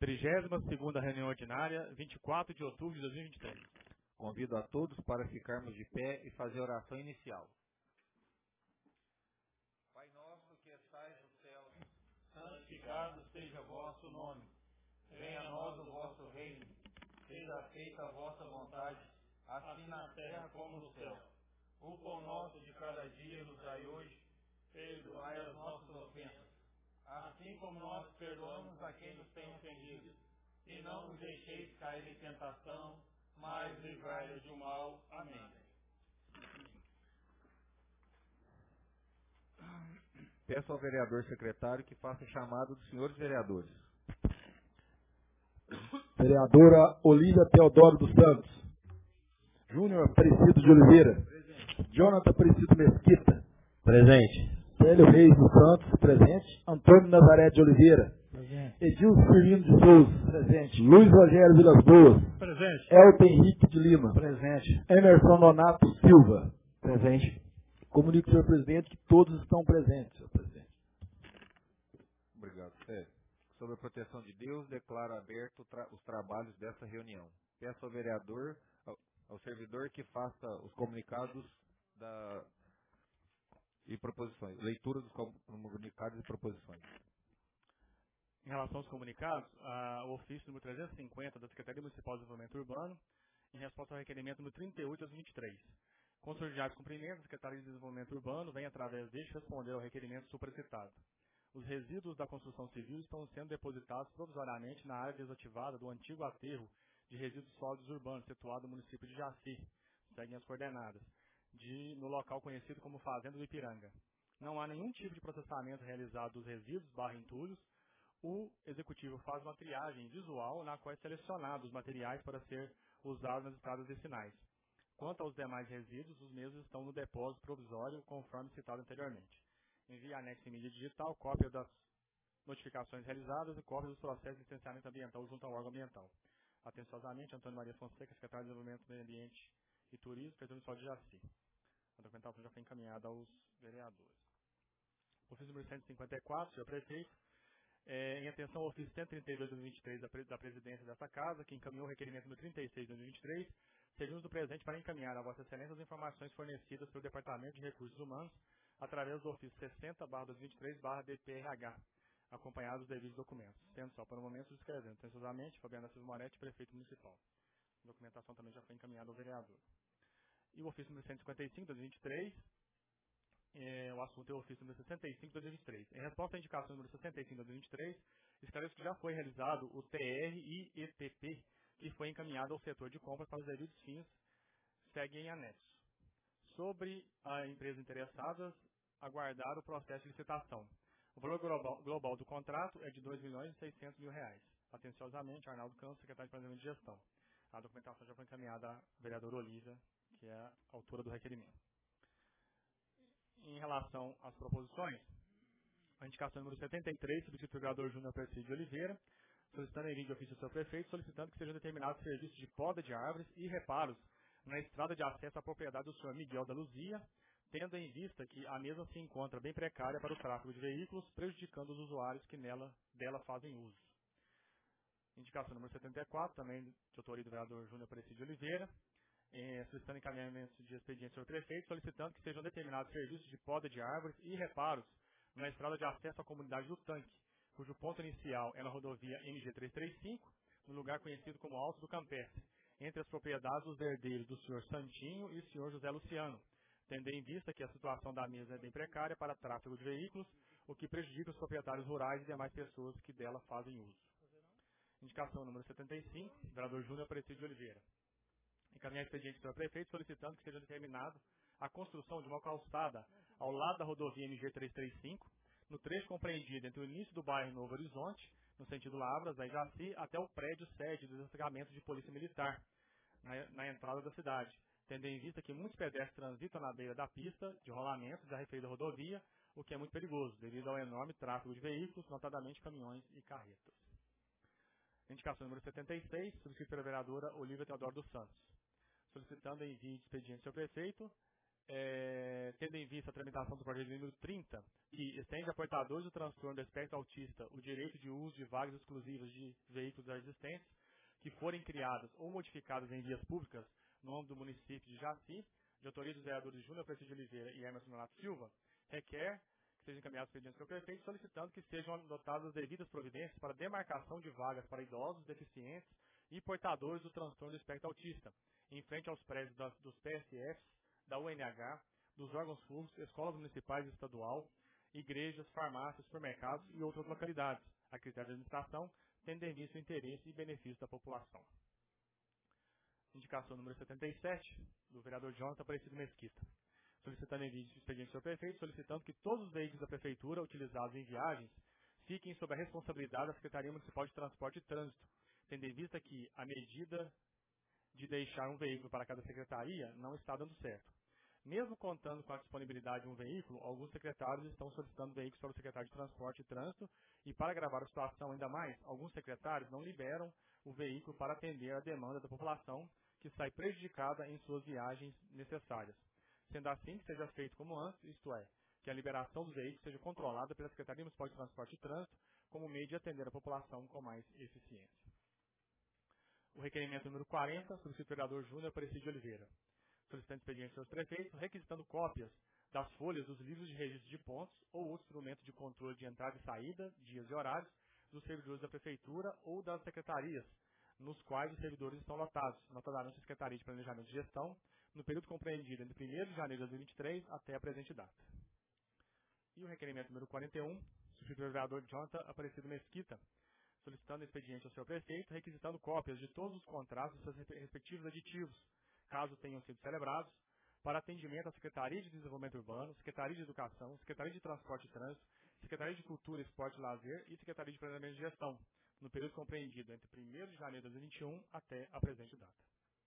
32ª reunião ordinária, 24 de outubro de 2023. Convido a todos para ficarmos de pé e fazer a oração inicial. Pai nosso que estais no céu, santificado seja o vosso nome. Venha a nós o vosso reino. Seja feita a vossa vontade, assim na terra como no céu. O pão nosso de cada dia nos dai hoje. Perdoai as nossas ofensas, assim como nós perdoamos a quem nos tem ofendido. E não nos deixeis cair em tentação, mas livrai-nos do mal. Amém. Peço ao vereador secretário que faça a chamada dos senhores vereadores. Vereadora Olívia Teodoro dos Santos. Júnior Aparecido de Oliveira. Presente. Jonathan Aparecido Mesquita. Presente. Célio Reis dos Santos, presente. Antônio Nazaré de Oliveira. Presente. Edilson Firmino de Souza. Presente. Luiz Rogério Vilas Boas. Presente. Elton Henrique de Lima. Presente. Emerson Nonato Silva. Presente. Comunico, senhor presidente, que todos estão presentes, senhor presidente. Obrigado. Sobre a proteção de Deus, declaro aberto os trabalhos dessa reunião. Peço ao vereador, ao servidor, que faça os comunicados e proposições. Leitura dos comunicados e proposições. Em relação aos comunicados, o ofício número 350 da Secretaria Municipal de Desenvolvimento Urbano, em resposta ao requerimento número 38 aos 23. Com os ordinários cumprimentos, a Secretaria de Desenvolvimento Urbano vem, através deste, responder ao requerimento supracitado. Os resíduos da construção civil estão sendo depositados provisoriamente na área desativada do antigo aterro de resíduos sólidos urbanos, situado no município de Jaci, seguem as coordenadas, no local conhecido como Fazenda do Ipiranga. Não há nenhum tipo de processamento realizado dos resíduos entulhos. O Executivo faz uma triagem visual na qual é selecionado os materiais para ser usados nas estradas vicinais. Quanto aos demais resíduos, os mesmos estão no depósito provisório, conforme citado anteriormente. Envie anexo em mídia digital, cópia das notificações realizadas e cópia dos processos de licenciamento ambiental junto ao órgão ambiental. Atenciosamente, Antônio Maria Fonseca, Secretário de Desenvolvimento, Meio Ambiente e Turismo, Prefeitura Municipal de Jaci. A documentação já foi encaminhada aos vereadores. Ofício número 154, senhor prefeito. Em atenção ao ofício 132 de 2023 da presidência desta casa, que encaminhou o requerimento número 36 de 2023, servimos do presente para encaminhar a Vossa Excelência as informações fornecidas pelo Departamento de Recursos Humanos através do ofício 60/2023/DPRH, acompanhados dos devidos documentos, sendo só para o momento subscrevendo atenciosamente Fabiana Assis Moretti, prefeito municipal. A documentação também já foi encaminhada ao vereador. E o ofício número 155 de 2023, o assunto é o ofício número 65 de 2023. Em resposta à indicação número 65 de 2023, esclareço que já foi realizado o TR e ETP, que foi encaminhado ao setor de compras para os devidos fins, segue em anexo. Sobre a empresa interessada, aguardar o processo de licitação. O valor global do contrato é de R$ 2.600.000. Atenciosamente, Arnaldo Campos, secretário de Planejamento e Gestão. A documentação já foi encaminhada à vereadora Olívia, que é a autora do requerimento. Em relação às proposições, a indicação número 73, substituto do vereador Júnior Aparecido de Oliveira, solicitando envio de ofício ao seu prefeito, solicitando que sejam determinados serviços de poda de árvores e reparos na estrada de acesso à propriedade do senhor Miguel da Luzia, tendo em vista que a mesma se encontra bem precária para o tráfego de veículos, prejudicando os usuários que dela fazem uso. Indicação número 74, também de autoria do vereador Júnior Aparecido de Oliveira, solicitando encaminhamento de expediente ao prefeito, solicitando que sejam determinados serviços de poda de árvores e reparos na estrada de acesso à comunidade do Tanque, cujo ponto inicial é na rodovia MG 335, no lugar conhecido como Alto do Campestre, entre as propriedades dos herdeiros do senhor Santinho e do senhor José Luciano, tendo em vista que a situação da mesa é bem precária para tráfego de veículos, o que prejudica os proprietários rurais e demais pessoas que dela fazem uso. Indicação número 75, vereador Júnior Aparecido de Oliveira. Encaminhar expediente para o prefeito solicitando que seja determinado a construção de uma calçada ao lado da rodovia MG 335, no trecho compreendido entre o início do bairro Novo Horizonte, no sentido Lavras, da Jaci, até o prédio sede do destacamento de polícia militar, na entrada da cidade, tendo em vista que muitos pedestres transitam na beira da pista de rolamento da referida rodovia, o que é muito perigoso, devido ao enorme tráfego de veículos, notadamente caminhões e carretas. Indicação número 76, subscrita pela vereadora Olívia Teodoro dos Santos. Solicitando envio de expediente ao prefeito, tendo em vista a tramitação do projeto de número 30, que estende a portadores do transtorno do espectro autista o direito de uso de vagas exclusivas de veículos já existentes, que forem criadas ou modificadas em vias públicas no âmbito do município de Jaci, de autoria dos vereadores Júnior Aparecido de Oliveira e Emerson Nonato Silva, requer que sejam encaminhados expedientes ao prefeito, solicitando que sejam adotadas as devidas providências para demarcação de vagas para idosos, deficientes e portadores do transtorno do espectro autista, em frente aos prédios dos PSFs, da UNH, dos órgãos públicos, escolas municipais e estadual, igrejas, farmácias, supermercados e outras localidades, a critério da administração, tendo em vista o interesse e benefício da população. Indicação número 77, do vereador Jonathan Aparecido Mesquita. Solicitando envio de expediente ao prefeito, solicitando que todos os veículos da prefeitura utilizados em viagens fiquem sob a responsabilidade da Secretaria Municipal de Transporte e Trânsito, tendo em vista que a medida de deixar um veículo para cada secretaria não está dando certo. Mesmo contando com a disponibilidade de um veículo, alguns secretários estão solicitando veículos para o secretário de Transporte e Trânsito e, para agravar a situação ainda mais, alguns secretários não liberam o veículo para atender a demanda da população que sai prejudicada em suas viagens necessárias. Sendo assim, que seja feito como antes, isto é, que a liberação dos veículos seja controlada pela Secretaria Municipal de Transporte e Trânsito como meio de atender a população com mais eficiência. O requerimento número 40, solicita o vereador Júnior Aparecido de Oliveira. Solicitando expediente aos prefeitos, requisitando cópias das folhas dos livros de registro de pontos ou outro instrumento de controle de entrada e saída, dias e horários, dos servidores da prefeitura ou das secretarias, nos quais os servidores estão lotados, notadamente a Secretaria de Planejamento e Gestão, no período compreendido entre 1º de janeiro de 2023 até a presente data. E o requerimento número 41, substituto do vereador Jonathan Aparecido Mesquita, solicitando expediente ao seu prefeito, requisitando cópias de todos os contratos e seus respectivos aditivos, caso tenham sido celebrados, para atendimento à Secretaria de Desenvolvimento Urbano, Secretaria de Educação, Secretaria de Transporte e Trânsito, Secretaria de Cultura, Esporte e Lazer e Secretaria de Planejamento e Gestão, no período compreendido entre 1º de janeiro de 2021 até a presente data.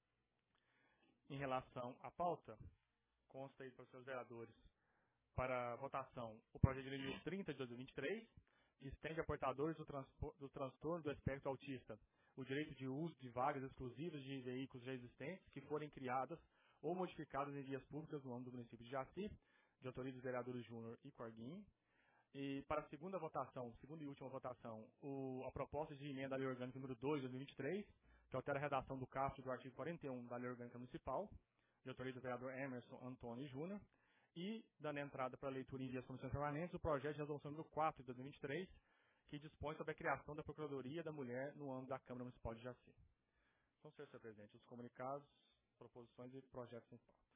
Em relação à pauta, consta aí para os seus vereadores para votação o projeto de lei número 30 de 2023, que estende a portadores do transtorno do espectro autista o direito de uso de vagas exclusivas de veículos já existentes que forem criadas ou modificadas em vias públicas no âmbito do município de Jaci, de autoria dos vereadores Júnior e Corguinho. E para a segunda e última votação, a proposta de emenda à Lei Orgânica número 2 de 2023, que altera a redação do caput do artigo 41 da Lei Orgânica Municipal, de autoria do vereador Emerson Antônio Júnior, e, dando entrada para a leitura em vias comissões permanentes, o projeto de resolução número 4 de 2023, que dispõe sobre a criação da Procuradoria da Mulher no âmbito da Câmara Municipal de Jaci. Então, senhor presidente, os comunicados, proposições e projetos em pauta.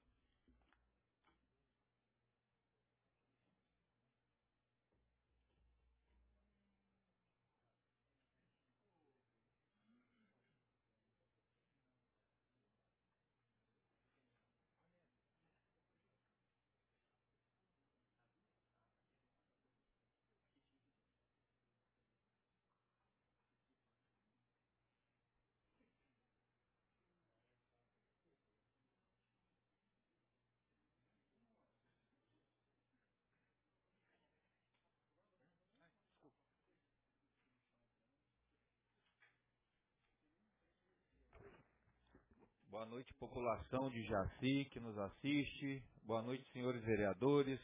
Boa noite, população de Jaci que nos assiste. Boa noite, senhores vereadores,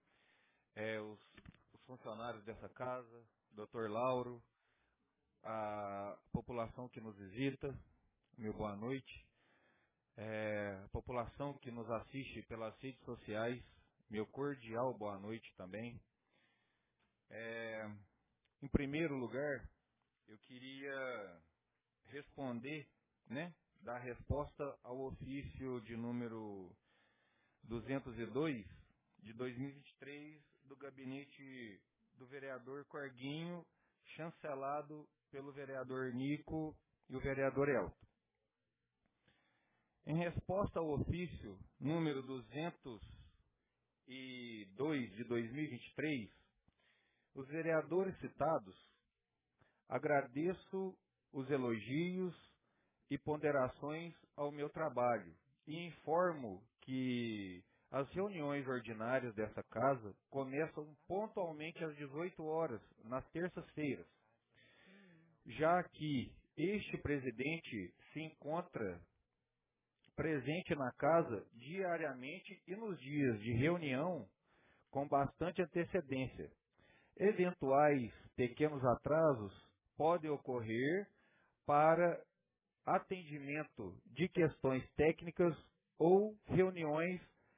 os funcionários dessa casa, Dr. Lauro, a população que nos visita, meu boa noite. A população que nos assiste pelas redes sociais, meu cordial boa noite também. Em primeiro lugar, eu queria responder, dar resposta ao ofício de número 202 de 2023 do gabinete do vereador Corguinho, chancelado pelo vereador Nico e o vereador Elton. Em resposta ao ofício número 202 de 2023, os vereadores citados, agradeço os elogios e ponderações ao meu trabalho e informo que as reuniões ordinárias dessa casa começam pontualmente às 18 horas, nas terças-feiras, já que este presidente se encontra presente na casa diariamente e nos dias de reunião com bastante antecedência. Eventuais pequenos atrasos podem ocorrer para atendimento de questões técnicas ou reuniões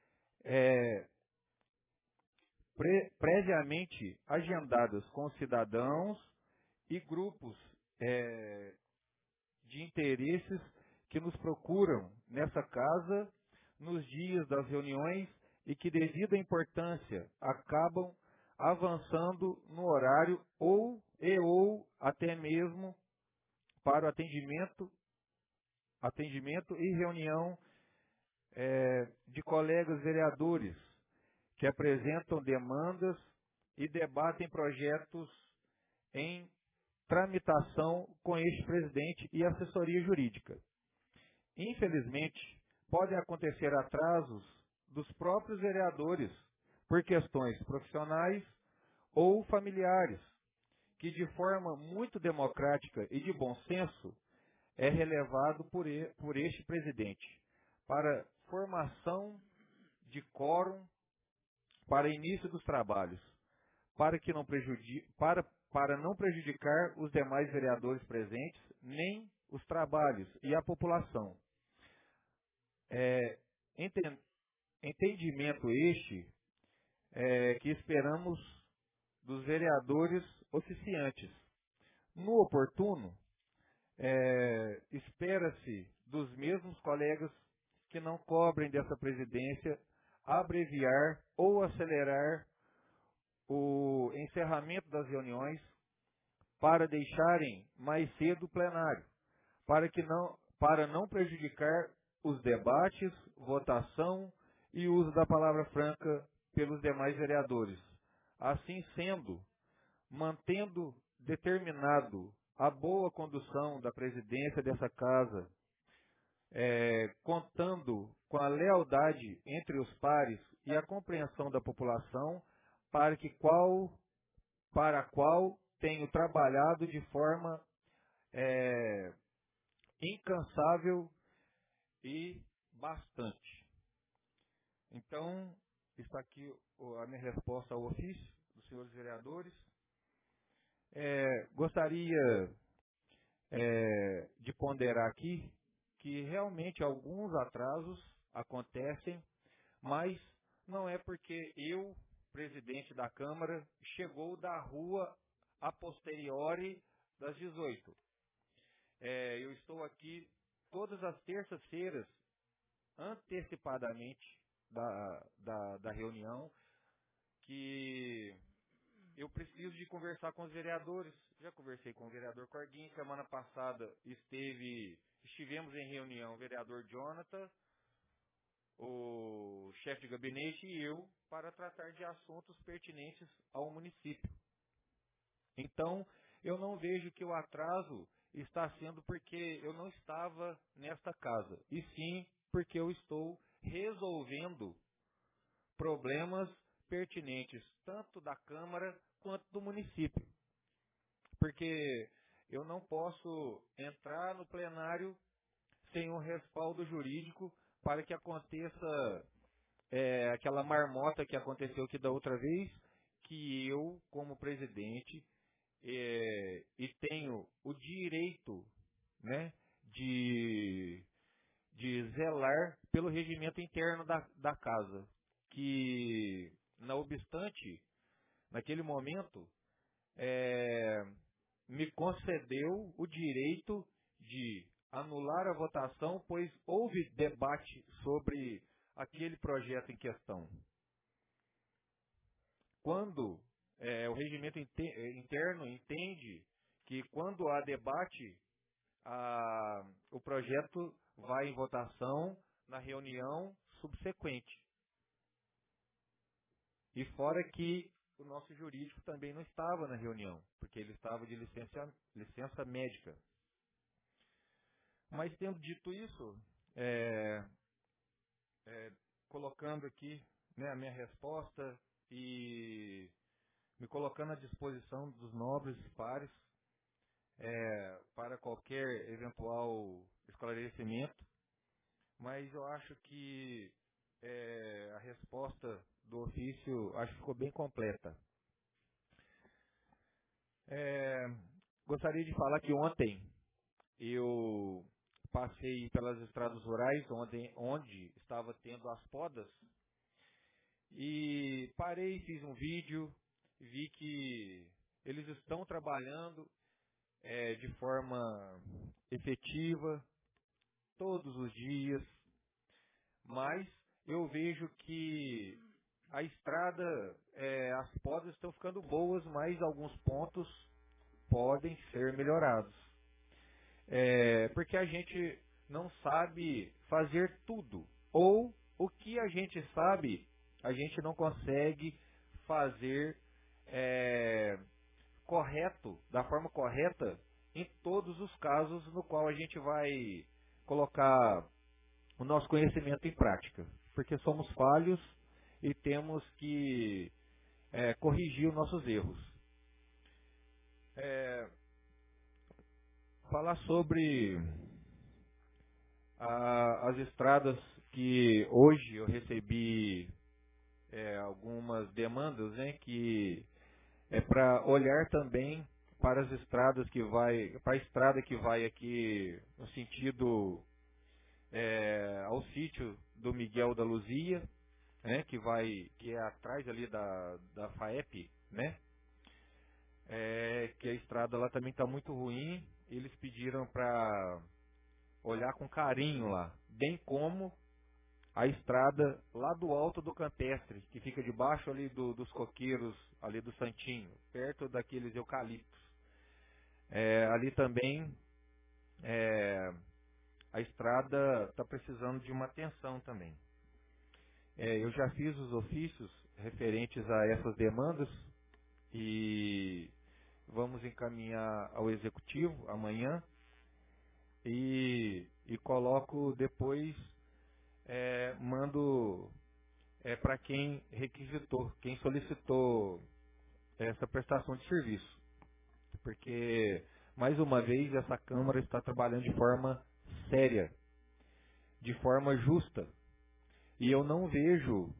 previamente agendadas com cidadãos e grupos de interesses que nos procuram nessa casa nos dias das reuniões e que, devido à importância, acabam avançando no horário ou até mesmo para o atendimento e reunião de colegas vereadores que apresentam demandas e debatem projetos em tramitação com este presidente e assessoria jurídica. Infelizmente, podem acontecer atrasos dos próprios vereadores por questões profissionais ou familiares, que de forma muito democrática e de bom senso é relevado por este presidente para formação de quórum para início dos trabalhos, para não prejudicar os demais vereadores presentes, nem os trabalhos e a população. Entendimento este que esperamos dos vereadores oficiantes. No oportuno, espera-se dos mesmos colegas que não cobrem dessa presidência abreviar ou acelerar o encerramento das reuniões para deixarem mais cedo o plenário, para não prejudicar os debates, votação e uso da palavra franca pelos demais vereadores. Assim sendo, mantendo determinado a boa condução da presidência dessa casa, contando com a lealdade entre os pares e a compreensão da população, para a qual tenho trabalhado de forma incansável e bastante. Então, está aqui a minha resposta ao ofício dos senhores vereadores. Gostaria de ponderar aqui que realmente alguns atrasos acontecem, mas não é porque eu, presidente da Câmara, chegou da rua a posteriori das 18. Eu estou aqui todas as terças-feiras, antecipadamente da reunião, que eu preciso de conversar com os vereadores. Já conversei com o vereador Corguinho, semana passada estivemos em reunião o vereador Jonathan, o chefe de gabinete e eu, para tratar de assuntos pertinentes ao município. Então, eu não vejo que o atraso está sendo porque eu não estava nesta casa, e sim porque eu estou resolvendo problemas pertinentes tanto da Câmara quanto do município. Porque eu não posso entrar no plenário sem um respaldo jurídico para que aconteça aquela marmota que aconteceu aqui da outra vez, que eu, como presidente, e tenho o direito, né, de zelar pelo regimento interno da casa, que, não obstante, naquele momento, me concedeu o direito de anular a votação, pois houve debate sobre aquele projeto em questão. Quando o regimento interno entende que quando há debate, o projeto vai em votação na reunião subsequente. E fora que o nosso jurídico também não estava na reunião, porque ele estava de licença médica. Mas tendo dito isso, colocando aqui, né, a minha resposta e me colocando à disposição dos nobres pares para qualquer eventual esclarecimento, mas eu acho que a resposta do ofício acho que ficou bem completa. Gostaria de falar que ontem eu passei pelas estradas rurais onde estava tendo as podas e parei, fiz um vídeo, vi que eles estão trabalhando de forma efetiva todos os dias, mas eu vejo que a estrada, as podas estão ficando boas, mas alguns pontos podem ser melhorados. Porque a gente não sabe fazer tudo, ou o que a gente sabe, a gente não consegue fazer correto, da forma correta, em todos os casos no qual a gente vai colocar o nosso conhecimento em prática, porque somos falhos e temos que corrigir os nossos erros. Falar sobre as estradas que hoje eu recebi algumas demandas, né, que é para olhar também para as estradas para a estrada que vai aqui no sentido ao sítio do Miguel da Luzia, né, que é atrás ali da FAEP, né, que a estrada lá também está muito ruim. Eles pediram para olhar com carinho lá, bem como a estrada lá do alto do Campestre, que fica debaixo ali dos coqueiros, ali do Santinho, perto daqueles eucaliptos. Ali também a estrada está precisando de uma atenção também. Eu já fiz os ofícios referentes a essas demandas e vamos encaminhar ao Executivo amanhã e coloco depois, mando para quem requisitou, quem solicitou essa prestação de serviço. Porque, mais uma vez, essa Câmara está trabalhando de forma séria, de forma justa. E eu não vejo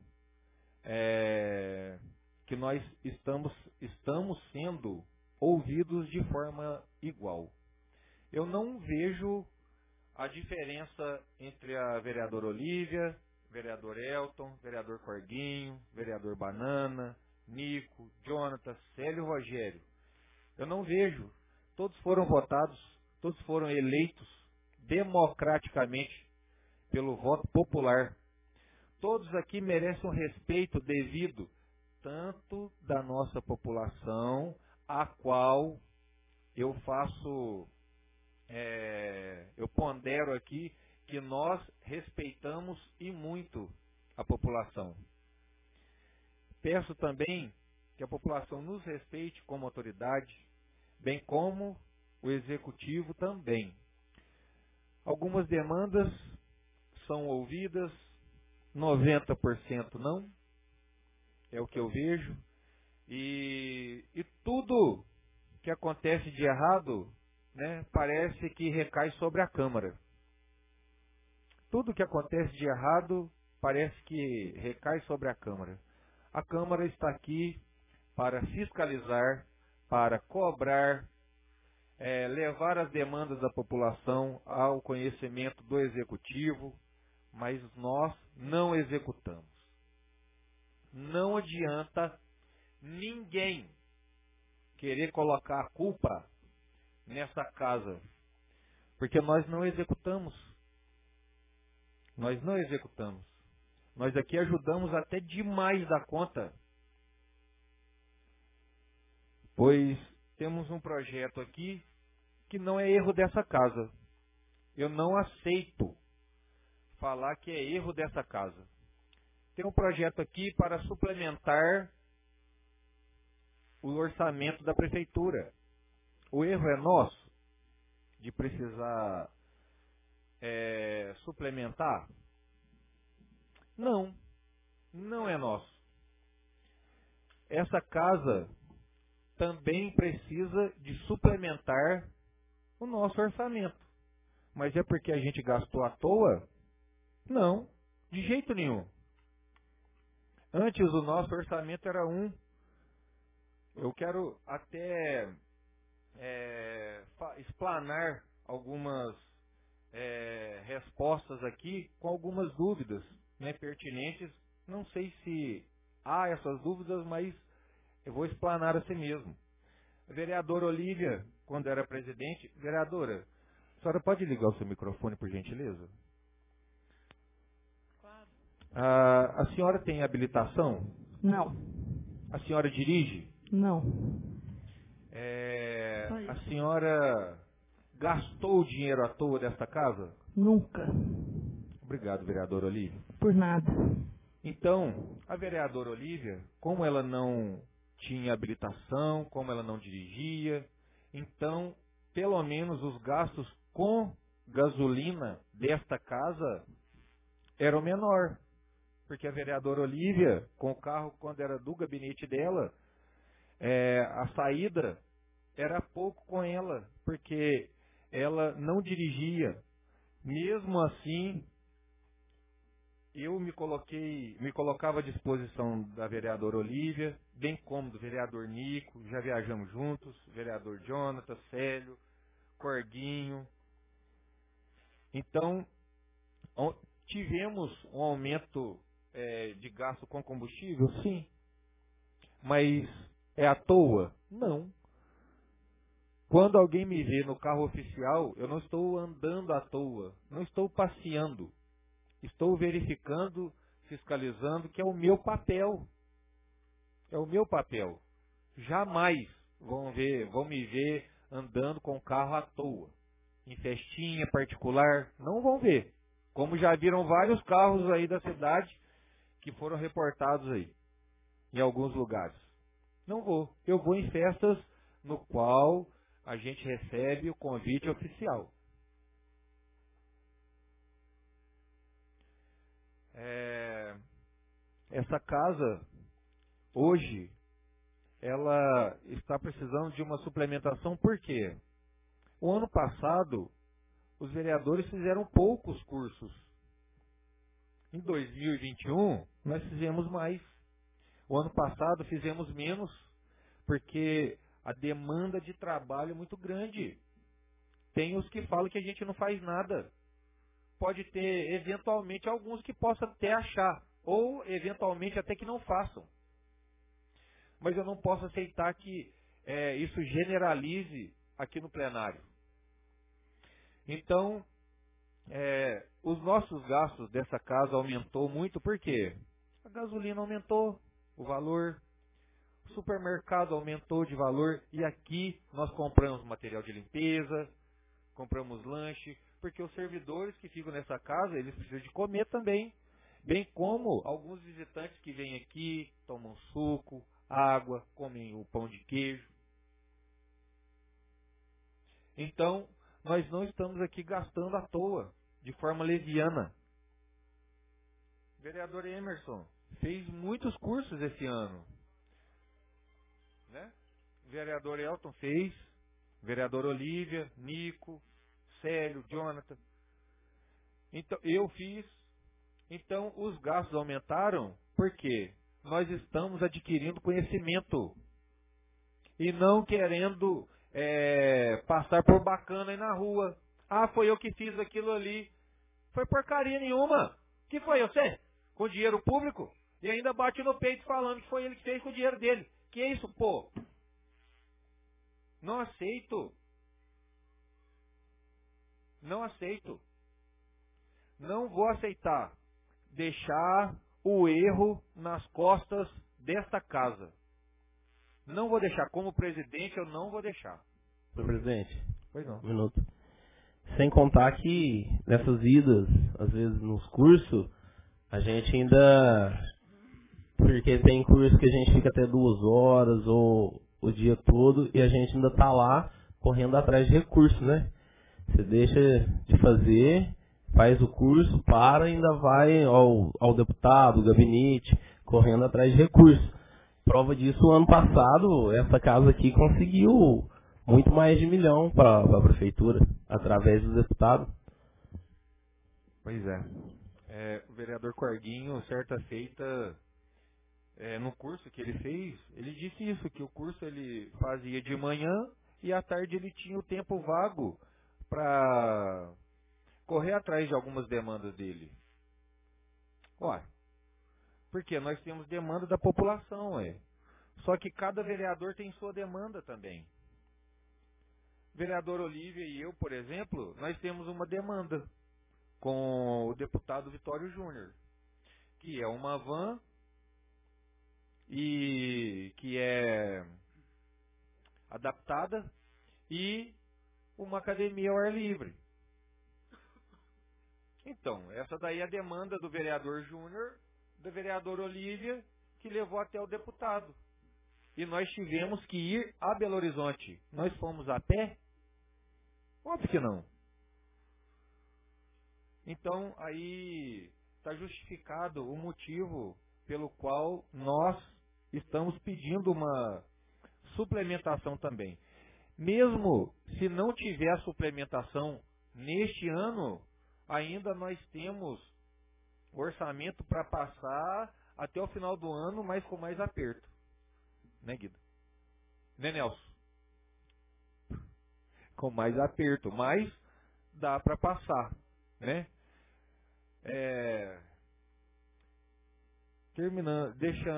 que nós estamos sendo ouvidos de forma igual. Eu não vejo a diferença entre a vereadora Olívia, vereador Elton, vereador Corguinho, vereador Banana, Nico, Jonathan, Célio e Rogério. Eu não vejo. Todos foram votados, todos foram eleitos democraticamente pelo voto popular. Todos aqui merecem um respeito devido tanto da nossa população, a qual eu faço, eu pondero aqui que nós respeitamos e muito a população. Peço também que a população nos respeite como autoridade, bem como o Executivo também. Algumas demandas são ouvidas, 90% não, é o que eu vejo, e tudo que acontece de errado, né, parece que recai sobre a Câmara. Tudo que acontece de errado parece que recai sobre a Câmara. A Câmara está aqui para fiscalizar, para cobrar, levar as demandas da população ao conhecimento do Executivo, mas nós não executamos. Não adianta ninguém querer colocar a culpa nessa casa, porque nós não executamos. Nós não executamos. Nós aqui ajudamos até demais da conta, pois temos um projeto aqui que não é erro dessa casa. Eu não aceito falar que é erro dessa casa. Tem um projeto aqui para suplementar o orçamento da prefeitura. O erro é nosso de precisar suplementar? Não, não é nosso. Essa casa também precisa de suplementar o nosso orçamento. Mas é porque a gente gastou à toa? Não, de jeito nenhum. Antes o nosso orçamento era 1. Eu quero até explanar algumas respostas aqui com algumas dúvidas, né, pertinentes. Não sei se há essas dúvidas, mas eu vou explanar assim mesmo. A vereadora Olívia, quando era presidente... Vereadora, a senhora pode ligar o seu microfone, por gentileza? Claro. A senhora tem habilitação? Não. A senhora dirige? Não. A senhora gastou dinheiro à toa desta casa? Nunca. Obrigado, vereadora Olívia. Por nada. Então, a vereadora Olívia, como ela não tinha habilitação, como ela não dirigia, então, pelo menos os gastos com gasolina desta casa eram menor. Porque a vereadora Olívia, com o carro, quando era do gabinete dela, a saída era pouco com ela, porque ela não dirigia. Mesmo assim, eu me colocava à disposição da vereadora Olívia, bem como do vereador Nico, já viajamos juntos, vereador Jonathan, Célio, Corguinho. Então, tivemos um aumento de gasto com combustível? Sim. Mas é à toa? Não. Quando alguém me vê no carro oficial, eu não estou andando à toa, não estou passeando. Estou verificando, fiscalizando, que é o meu papel. É o meu papel. Jamais vão me ver andando com o carro à toa. Em festinha particular, não vão ver. Como já viram vários carros aí da cidade que foram reportados aí, em alguns lugares. Não vou. Eu vou em festas no qual a gente recebe o convite oficial. Essa casa, hoje, ela está precisando de uma suplementação. Por quê? O ano passado, os vereadores fizeram poucos cursos. Em 2021, nós fizemos mais. O ano passado fizemos menos, porque a demanda de trabalho é muito grande. Tem os que falam que a gente não faz nada. Pode ter, eventualmente, alguns que possam até achar, ou, eventualmente, até que não façam. Mas eu não posso aceitar que isso generalize aqui no plenário. Então, os nossos gastos dessa casa aumentou muito, por quê? A gasolina aumentou o valor, o supermercado aumentou de valor, e aqui nós compramos material de limpeza, compramos lanche, porque os servidores que ficam nessa casa, eles precisam de comer também, bem como alguns visitantes que vêm aqui, tomam suco, água, comem o pão de queijo. Então, nós não estamos aqui gastando à toa, de forma leviana. O vereador Emerson fez muitos cursos esse ano. Né? O vereador Elton fez, vereador Olívia, Nico, Célio, Jonathan. Então, eu fiz. Então, os gastos aumentaram porque nós estamos adquirindo conhecimento e não querendo passar por bacana aí na rua. Ah, foi eu que fiz aquilo ali. Foi porcaria nenhuma. Que foi você? Com dinheiro público? E ainda bate no peito falando que foi ele que fez com o dinheiro dele. Que é isso, pô? Não aceito. Não aceito. Não vou aceitar deixar o erro nas costas desta casa. Não vou deixar. Como presidente, eu não vou deixar. Senhor presidente. Pois não. Um minuto. Sem contar que nessas idas, às vezes nos cursos, a gente ainda... Porque tem curso que a gente fica até 2 horas ou o dia todo e a gente ainda tá lá correndo atrás de recursos, né? Você deixa de fazer, faz o curso, para e ainda vai ao deputado, ao gabinete, correndo atrás de recursos. Prova disso, o ano passado, essa casa aqui conseguiu muito mais de 1 milhão para a prefeitura, através do deputado. Pois é. O vereador Corguinho, certa feita, no curso que ele fez, ele disse isso, que o curso ele fazia de manhã e à tarde ele tinha o tempo vago para correr atrás de algumas demandas dele. Ué, porque nós temos demanda da população, Só que cada vereador tem sua demanda também. Vereador Olívia e eu, por exemplo, nós temos uma demanda com o deputado Vitório Júnior, que é uma van e que é adaptada e uma academia ao ar livre. Então, essa daí é a demanda do vereador Júnior, da vereadora Olívia, que levou até o deputado. E nós tivemos que ir a Belo Horizonte. Nós fomos a pé? Óbvio que não. Então, aí está justificado o motivo pelo qual nós estamos pedindo uma suplementação também. Mesmo se não tiver a suplementação neste ano, ainda nós temos orçamento para passar até o final do ano, mas com mais aperto. Né, Guido? Né, Nelson? Com mais aperto, mas dá para passar, né? Terminando,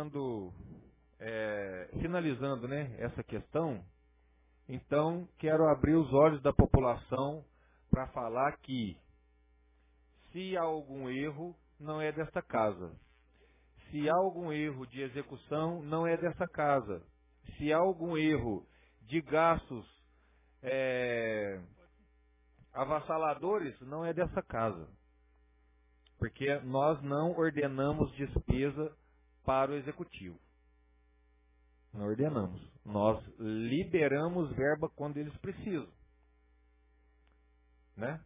finalizando, né, essa questão, então quero abrir os olhos da população para falar que se há algum erro, não é desta casa. Se há algum erro de execução, não é dessa casa. Se há algum erro de gastos avassaladores, não é dessa casa. Porque nós não ordenamos despesa para o executivo. Não ordenamos. Nós liberamos verba quando eles precisam. Né?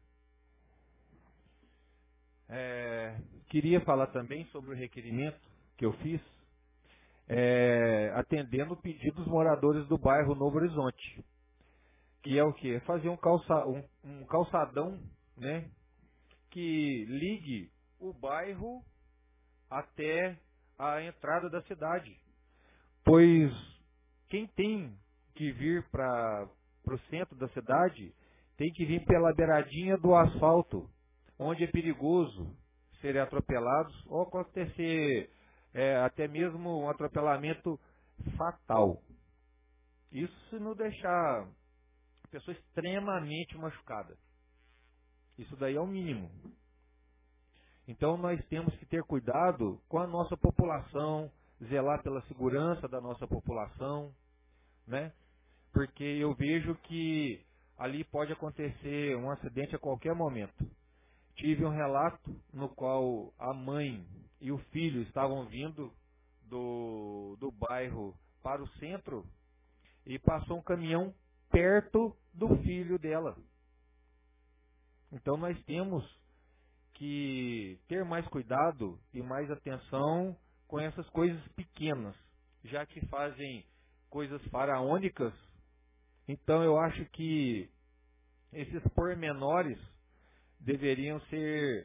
Queria falar também sobre o requerimento que eu fiz, atendendo o pedido dos moradores do bairro Novo Horizonte, que é o quê? Fazer um calçadão, né, que ligue o bairro até a entrada da cidade. Pois quem tem que vir para o centro da cidade tem que vir pela beiradinha do asfalto, onde é perigoso serem atropelados ou acontecer até mesmo um atropelamento fatal. Isso se não deixar a pessoa extremamente machucada. Isso daí é o mínimo. Então nós temos que ter cuidado com a nossa população, zelar pela segurança da nossa população, né? Porque eu vejo que ali pode acontecer um acidente a qualquer momento. Tive um relato no qual a mãe e o filho estavam vindo do bairro para o centro e passou um caminhão perto do filho dela. Então nós temos que ter mais cuidado e mais atenção com essas coisas pequenas, já que fazem coisas faraônicas. Então eu acho que esses pormenores deveriam ser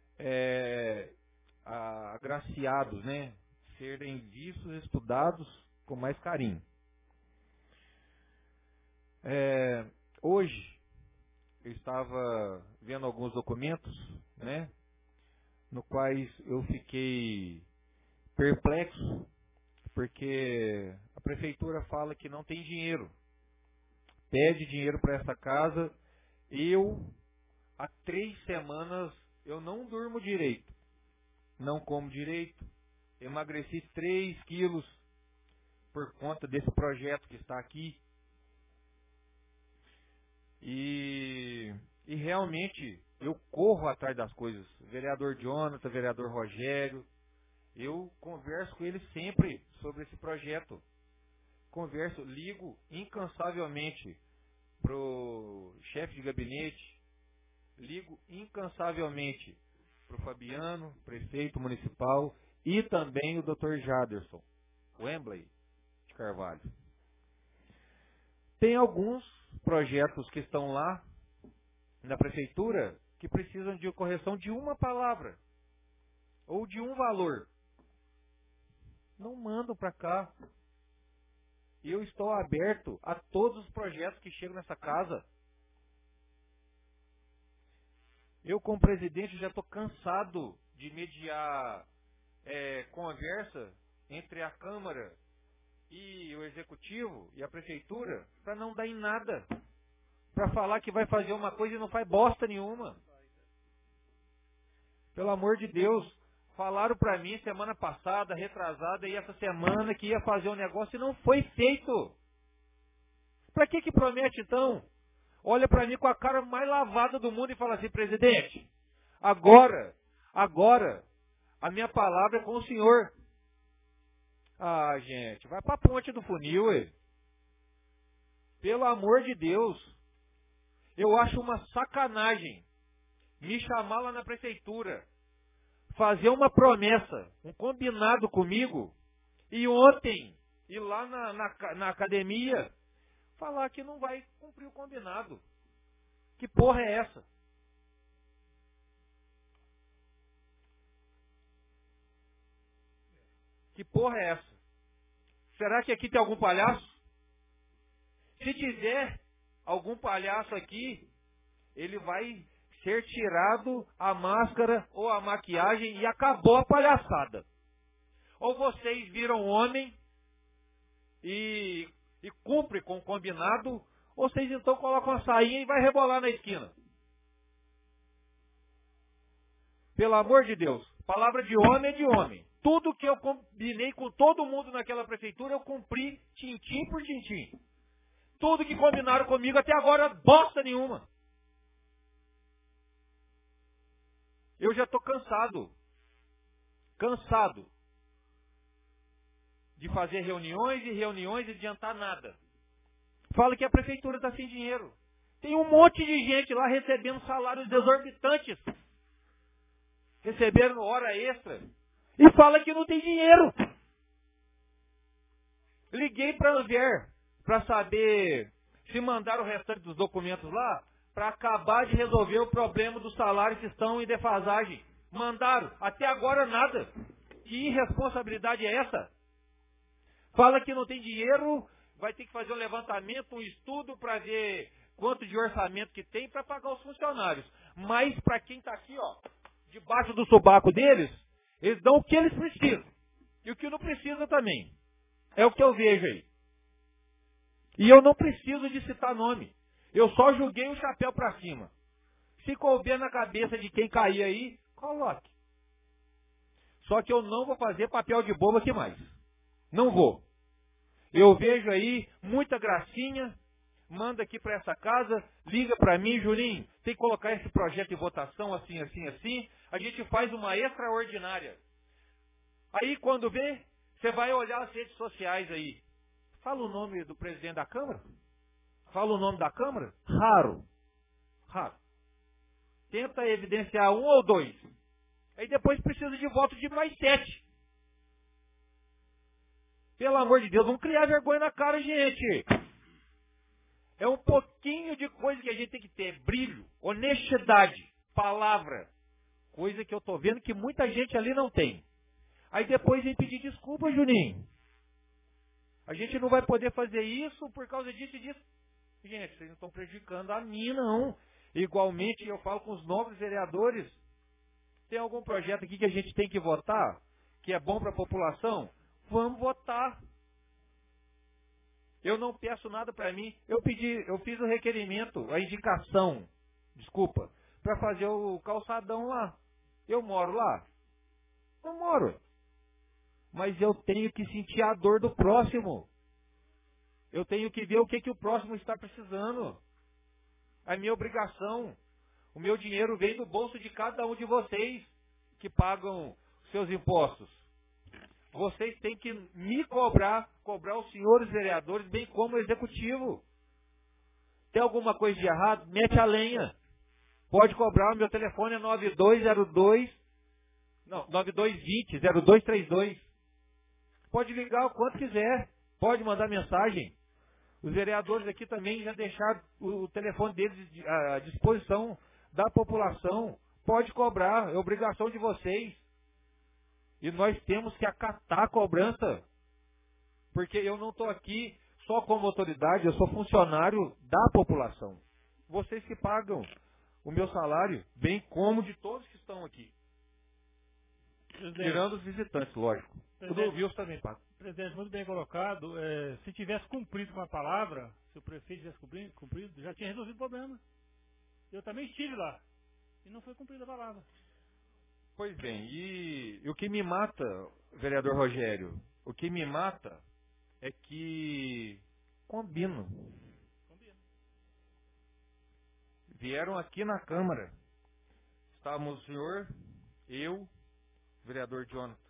agraciados, né? Serem vistos, estudados com mais carinho. Hoje eu estava vendo alguns documentos, né, no quais eu fiquei perplexo, porque a prefeitura fala que não tem dinheiro, pede dinheiro para essa casa. Há 3 semanas eu não durmo direito, não como direito, emagreci 3 quilos por conta desse projeto que está aqui. E realmente eu corro atrás das coisas. Vereador Jonathan, vereador Rogério, eu converso com eles sempre sobre esse projeto. Ligo incansavelmente para o chefe de gabinete, ligo incansavelmente para o Fabiano, prefeito municipal, e também o Dr. Jaderson Wembley de Carvalho. Tem alguns projetos que estão lá na prefeitura que precisam de correção de uma palavra. ou de um valor, não mandam para cá. Eu estou aberto a todos os projetos que chegam nessa casa. Eu, como presidente, já estou cansado de mediar conversa entre a Câmara e o Executivo e a Prefeitura para não dar em nada. Para falar que vai fazer uma coisa e não faz bosta nenhuma. Pelo amor de Deus, falaram para mim semana passada, retrasada, e essa semana que ia fazer um negócio e não foi feito. Para que promete então? Olha para mim com a cara mais lavada do mundo e fala assim: presidente, agora, a minha palavra é com o senhor. Ah, gente, vai para a ponte do funil, ué. Pelo amor de Deus. Eu acho uma sacanagem me chamar lá na prefeitura, fazer uma promessa, um combinado comigo, e ontem ir lá na academia falar que não vai cumprir o combinado. Que porra é essa? Que porra é essa? Será que aqui tem algum palhaço? Se tiver algum palhaço aqui, ele vai ser tirado a máscara ou a maquiagem e acabou a palhaçada. Ou vocês viram homem e cumpre com o combinado, ou vocês então colocam a sainha e vai rebolar na esquina. Pelo amor de Deus, palavra de homem é de homem. Tudo que eu combinei com todo mundo naquela prefeitura, eu cumpri tintim por tintim. Tudo que combinaram comigo até agora, bosta nenhuma. Eu já estou cansado de fazer reuniões e adiantar nada. Fala que a prefeitura está sem dinheiro. Tem um monte de gente lá recebendo salários exorbitantes, recebendo hora extra, e fala que não tem dinheiro. Liguei para a Anver para saber se mandaram o restante dos documentos lá, para acabar de resolver o problema dos salários que estão em defasagem. Mandaram. Até agora nada. Que irresponsabilidade é essa? Fala que não tem dinheiro, vai ter que fazer um levantamento, um estudo para ver quanto de orçamento que tem para pagar os funcionários. Mas para quem está aqui, ó, debaixo do sobaco deles, eles dão o que eles precisam. E o que não precisa também. É o que eu vejo aí. E eu não preciso de citar nome. Eu só joguei o chapéu para cima. Se couber na cabeça de quem cair aí, coloque. Só que eu não vou fazer papel de bobo aqui mais. Não vou. Eu vejo aí muita gracinha, manda aqui para essa casa, liga para mim, Julinho, tem que colocar esse projeto em votação assim. A gente faz uma extraordinária. Aí quando vê, você vai olhar as redes sociais aí. Fala o nome do presidente da Câmara? Fala o nome da Câmara? Raro. Tenta evidenciar 1 ou 2. Aí depois precisa de voto de mais 7. Pelo amor de Deus, vamos criar vergonha na cara, gente. É um pouquinho de coisa que a gente tem que ter. Brilho, honestidade, palavra. Coisa que eu estou vendo que muita gente ali não tem. Aí depois vem pedir desculpa, Juninho. A gente não vai poder fazer isso por causa disso e disso. Gente, vocês não estão prejudicando a mim, não. Igualmente, eu falo com os nobres vereadores. Tem algum projeto aqui que a gente tem que votar? Que é bom para a população? Vamos votar. Eu não peço nada para mim. Eu fiz o requerimento, a indicação, para fazer o calçadão lá. Eu moro lá? Eu moro. Mas eu tenho que sentir a dor do próximo. Eu tenho que ver o que o próximo está precisando. É minha obrigação. O meu dinheiro vem do bolso de cada um de vocês que pagam seus impostos. Vocês têm que me cobrar os senhores vereadores, bem como o executivo. Tem alguma coisa de errado? Mete a lenha. Pode cobrar, o meu telefone é 9220-0232. Pode ligar o quanto quiser. Pode mandar mensagem. Os vereadores aqui também já deixaram o telefone deles à disposição da população. Pode cobrar, é obrigação de vocês. E nós temos que acatar a cobrança. Porque eu não estou aqui só como autoridade, eu sou funcionário da população. Vocês que pagam o meu salário, bem como de todos que estão aqui. Tirando os visitantes, lógico. O do Wilson também paga. Presidente, muito bem colocado. Se tivesse cumprido com a palavra, se o prefeito tivesse cumprido, já tinha resolvido o problema. Eu também estive lá. E não foi cumprida a palavra. Pois bem, e o que me mata, vereador Rogério, o que me mata é que combinam. Vieram aqui na Câmara. Estávamos o senhor, eu, o vereador Jonathan.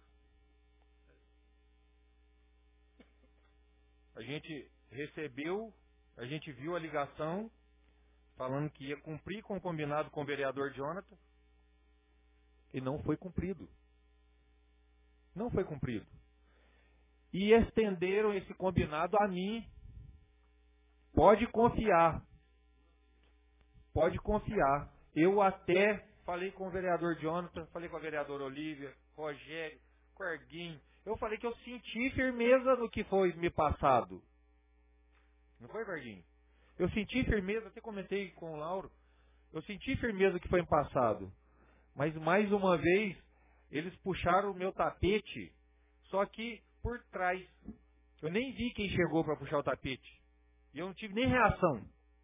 A gente recebeu, a gente viu a ligação falando que ia cumprir com o combinado com o vereador Jonathan e não foi cumprido. Não foi cumprido. E estenderam esse combinado a mim. Pode confiar. Pode confiar. Eu até falei com o vereador Jonathan, falei com a vereadora Olívia, Rogério, Corguinho. Eu falei que eu senti firmeza no que foi me passado. Não foi, Corguinho? Eu senti firmeza, até comentei com o Lauro. Eu senti firmeza no que foi me passado. Mas mais uma vez, eles puxaram o meu tapete, só que por trás. Eu nem vi quem chegou para puxar o tapete. E eu não tive nem reação.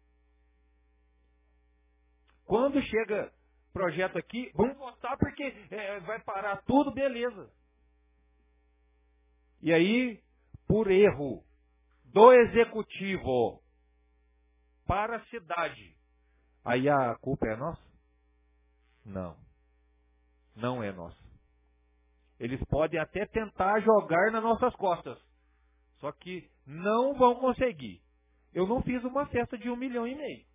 Quando chega projeto aqui, vamos votar porque vai parar tudo, beleza. E aí, por erro do executivo para a cidade, aí a culpa é nossa? Não. Não é nossa. Eles podem até tentar jogar nas nossas costas. Só que não vão conseguir. Eu não fiz uma festa de 1,5 milhão.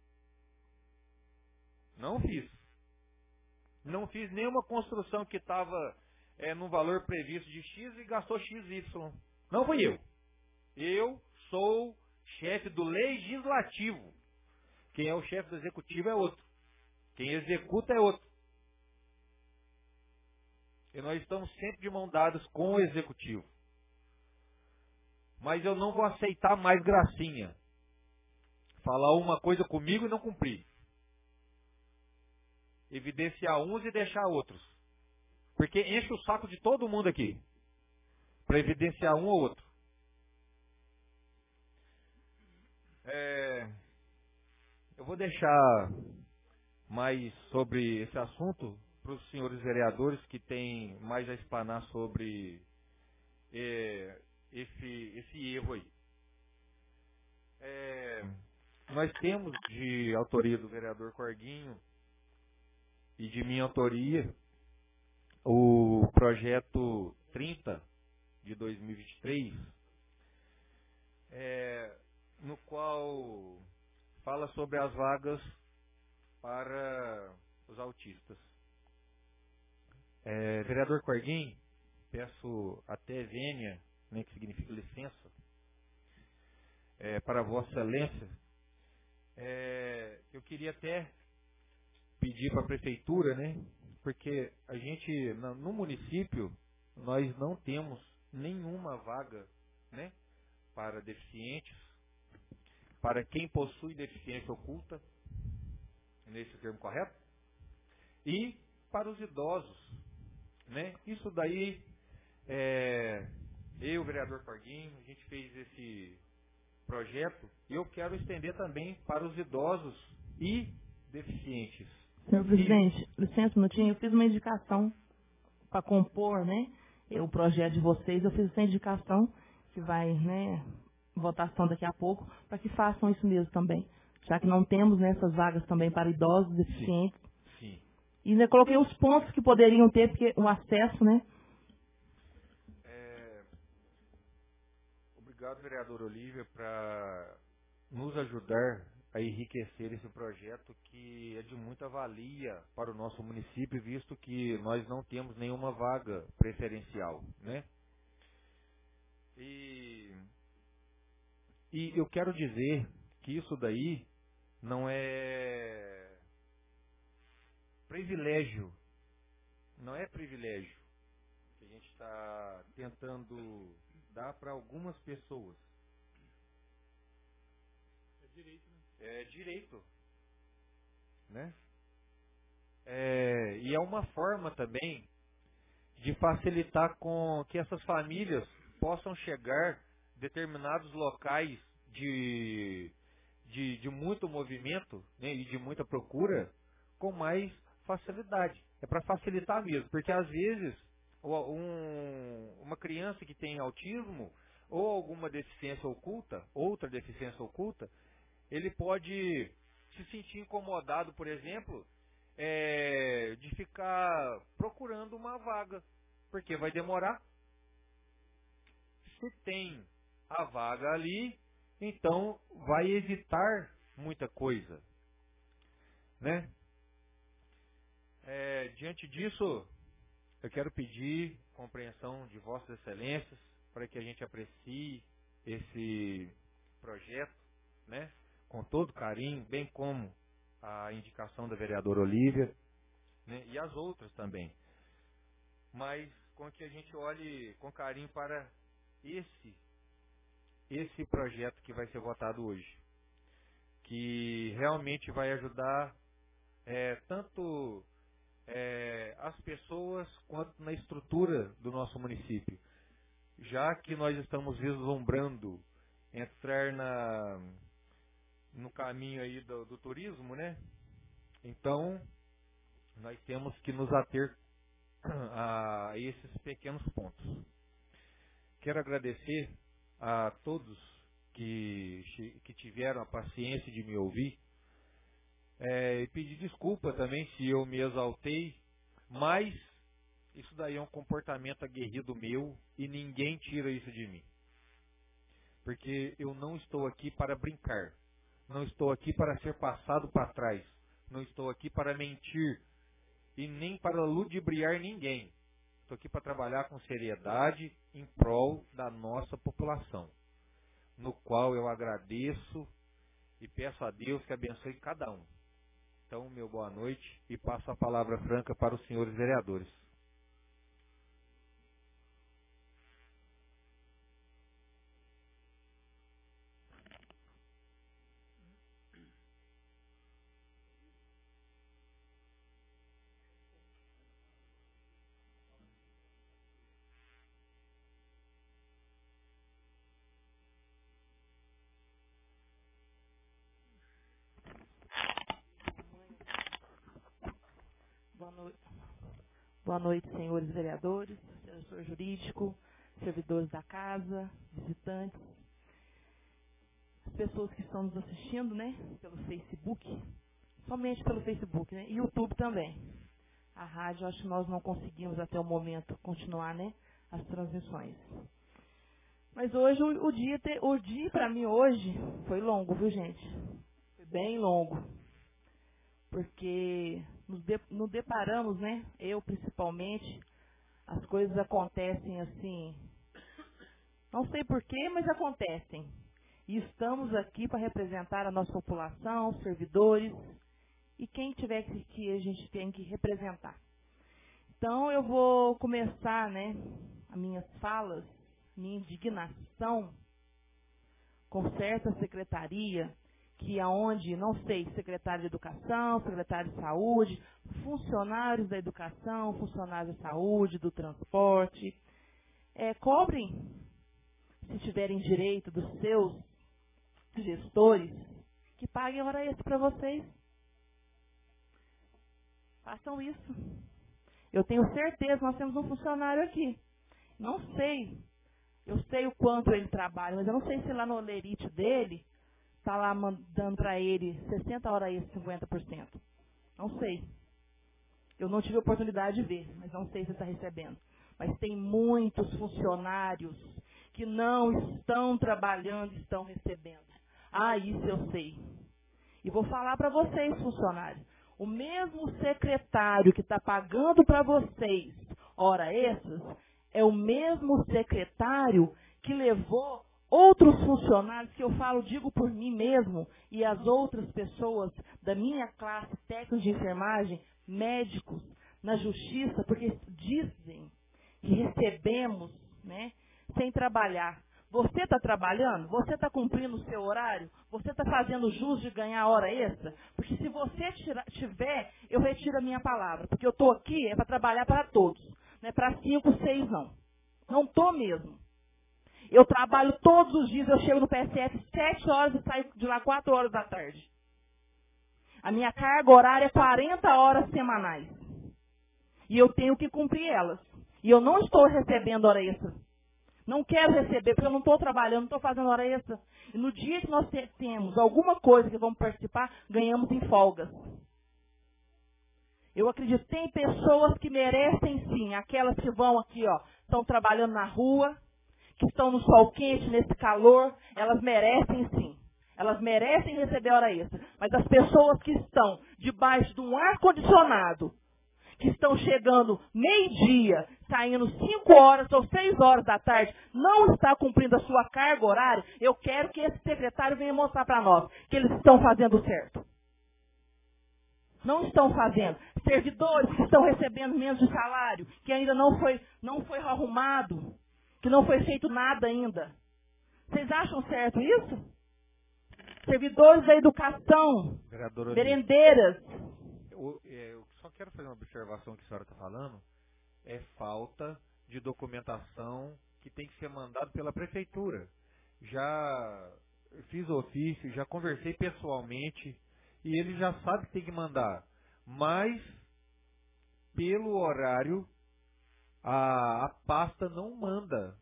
Não fiz. Não fiz nenhuma construção que estava num valor previsto de X e gastou XY. Não fui eu. Eu sou chefe do legislativo. Quem é o chefe do executivo é outro. Quem executa é outro. E nós estamos sempre de mão dadas com o executivo. Mas eu não vou aceitar mais gracinha. Falar uma coisa comigo e não cumprir. Evidenciar uns e deixar outros. Porque enche o saco de todo mundo aqui. Para evidenciar um ou outro. Eu vou deixar mais sobre esse assunto para os senhores vereadores que têm mais a explanar sobre esse erro aí. Nós temos de autoria do vereador Corguinho e de minha autoria o projeto 30 de 2023, no qual fala sobre as vagas para os autistas. Vereador Corguinho, peço até vênia, né, que significa licença, para Vossa Excelência. Eu queria até pedir para a prefeitura, né, porque a gente, no município, nós não temos nenhuma vaga, né, para deficientes, para quem possui deficiência oculta, nesse termo correto, e para os idosos, né? Isso daí, eu, o vereador Corguinho, a gente fez esse projeto e eu quero estender também para os idosos e deficientes. Senhor presidente, licença um minutinho, eu fiz uma indicação para compor, né, o projeto de vocês, eu fiz essa indicação que vai, né, votação daqui a pouco, para que façam isso mesmo também, já que não temos nessas vagas também para idosos, deficientes. Sim. E ainda coloquei os pontos que poderiam ter, porque o acesso, né? Obrigado, vereadora Olívia, para nos ajudar a enriquecer esse projeto que é de muita valia para o nosso município, visto que nós não temos nenhuma vaga preferencial, né? E eu quero dizer que isso daí não é privilégio. Não é privilégio. que a gente está tentando dar para algumas pessoas. É direito, né? É direito, né? E é uma forma também de facilitar com que essas famílias possam chegar a determinados locais de muito movimento, né, e de muita procura com mais facilidade. É para facilitar mesmo, porque às vezes uma criança que tem autismo ou alguma deficiência oculta, outra deficiência oculta, ele pode se sentir incomodado, por exemplo, de ficar procurando uma vaga, porque vai demorar. Se tem a vaga ali, então vai evitar muita coisa, né? Diante disso, eu quero pedir compreensão de Vossas Excelências para que a gente aprecie esse projeto, né, com todo carinho, bem como a indicação da vereadora Olívia, né, e as outras também. Mas com que a gente olhe com carinho para esse projeto que vai ser votado hoje, que realmente vai ajudar tanto as pessoas quanto na estrutura do nosso município, já que nós estamos vislumbrando entrar no caminho aí do turismo, né? Então nós temos que nos ater a esses pequenos pontos. Quero agradecer a todos que tiveram a paciência de me ouvir, e pedir desculpa também se eu me exaltei, mas isso daí é um comportamento aguerrido meu e ninguém tira isso de mim. Porque eu não estou aqui para brincar, não estou aqui para ser passado para trás, não estou aqui para mentir e nem para ludibriar ninguém. Estou aqui para trabalhar com seriedade em prol da nossa população, no qual eu agradeço e peço a Deus que abençoe cada um. Então, meu boa noite e passo a palavra franca para os senhores vereadores. Boa noite, senhores vereadores, assessor jurídico, servidores da casa, visitantes, as pessoas que estão nos assistindo, né, pelo Facebook, somente pelo Facebook, né, e YouTube também. A rádio, acho que nós não conseguimos até o momento continuar, né, as transmissões. Mas hoje, o dia para mim hoje foi longo, viu, gente? Foi bem longo. Porque nos deparamos, né, eu principalmente, as coisas acontecem assim, não sei porquê, mas acontecem. E estamos aqui para representar a nossa população, servidores e quem tiver que a gente tem que representar. Então eu vou começar, né, as minhas falas, minha indignação com certa secretaria, que aonde, não sei, secretário de Educação, secretário de Saúde, funcionários da Educação, funcionários da Saúde, do transporte, cobrem, se tiverem direito, dos seus gestores, que paguem hora extra para vocês. Façam isso. Eu tenho certeza, nós temos um funcionário aqui. Não sei, eu sei o quanto ele trabalha, mas eu não sei se lá no olerite dele está lá mandando para ele 60 horas extra, 50%. Não sei. Eu não tive oportunidade de ver, mas não sei se está recebendo. Mas tem muitos funcionários que não estão trabalhando e estão recebendo. Ah, isso eu sei. E vou falar para vocês, funcionários. O mesmo secretário que está pagando para vocês hora extras é o mesmo secretário que levou outros funcionários, que eu falo, digo por mim mesmo, e as outras pessoas da minha classe, técnicos de enfermagem, médicos, na justiça, porque dizem que recebemos, né, sem trabalhar. Você está trabalhando? Você está cumprindo o seu horário? Você está fazendo jus de ganhar hora extra? Porque se você tiver, eu retiro a minha palavra. Porque eu estou aqui é para trabalhar para todos. Não é para 5, 6, não. Não estou mesmo. Eu trabalho todos os dias, eu chego no PSF 7 horas e saio de lá 4 horas da tarde. A minha carga horária é 40 horas semanais. E eu tenho que cumprir elas. E eu não estou recebendo hora extra. Não quero receber, porque eu não estou trabalhando, não estou fazendo hora extra. E no dia que nós temos alguma coisa que vamos participar, ganhamos em folgas. Eu acredito, tem pessoas que merecem sim, aquelas que vão aqui, ó, estão trabalhando na rua, que estão no sol quente, nesse calor, elas merecem sim. Elas merecem receber hora extra. Mas as pessoas que estão debaixo de um ar-condicionado, que estão chegando meio-dia, saindo 5 horas ou 6 horas da tarde, não está cumprindo a sua carga horária, eu quero que esse secretário venha mostrar para nós que eles estão fazendo certo. Não estão fazendo. Servidores que estão recebendo menos de salário, que ainda não foi arrumado, que não foi feito nada ainda. Vocês acham certo isso? Servidores da educação, merendeiras. Eu só quero fazer uma observação que a senhora está falando. É falta de documentação que tem que ser mandado pela prefeitura. Já fiz ofício, já conversei pessoalmente e ele já sabe que tem que mandar. Mas, pelo horário, a pasta não manda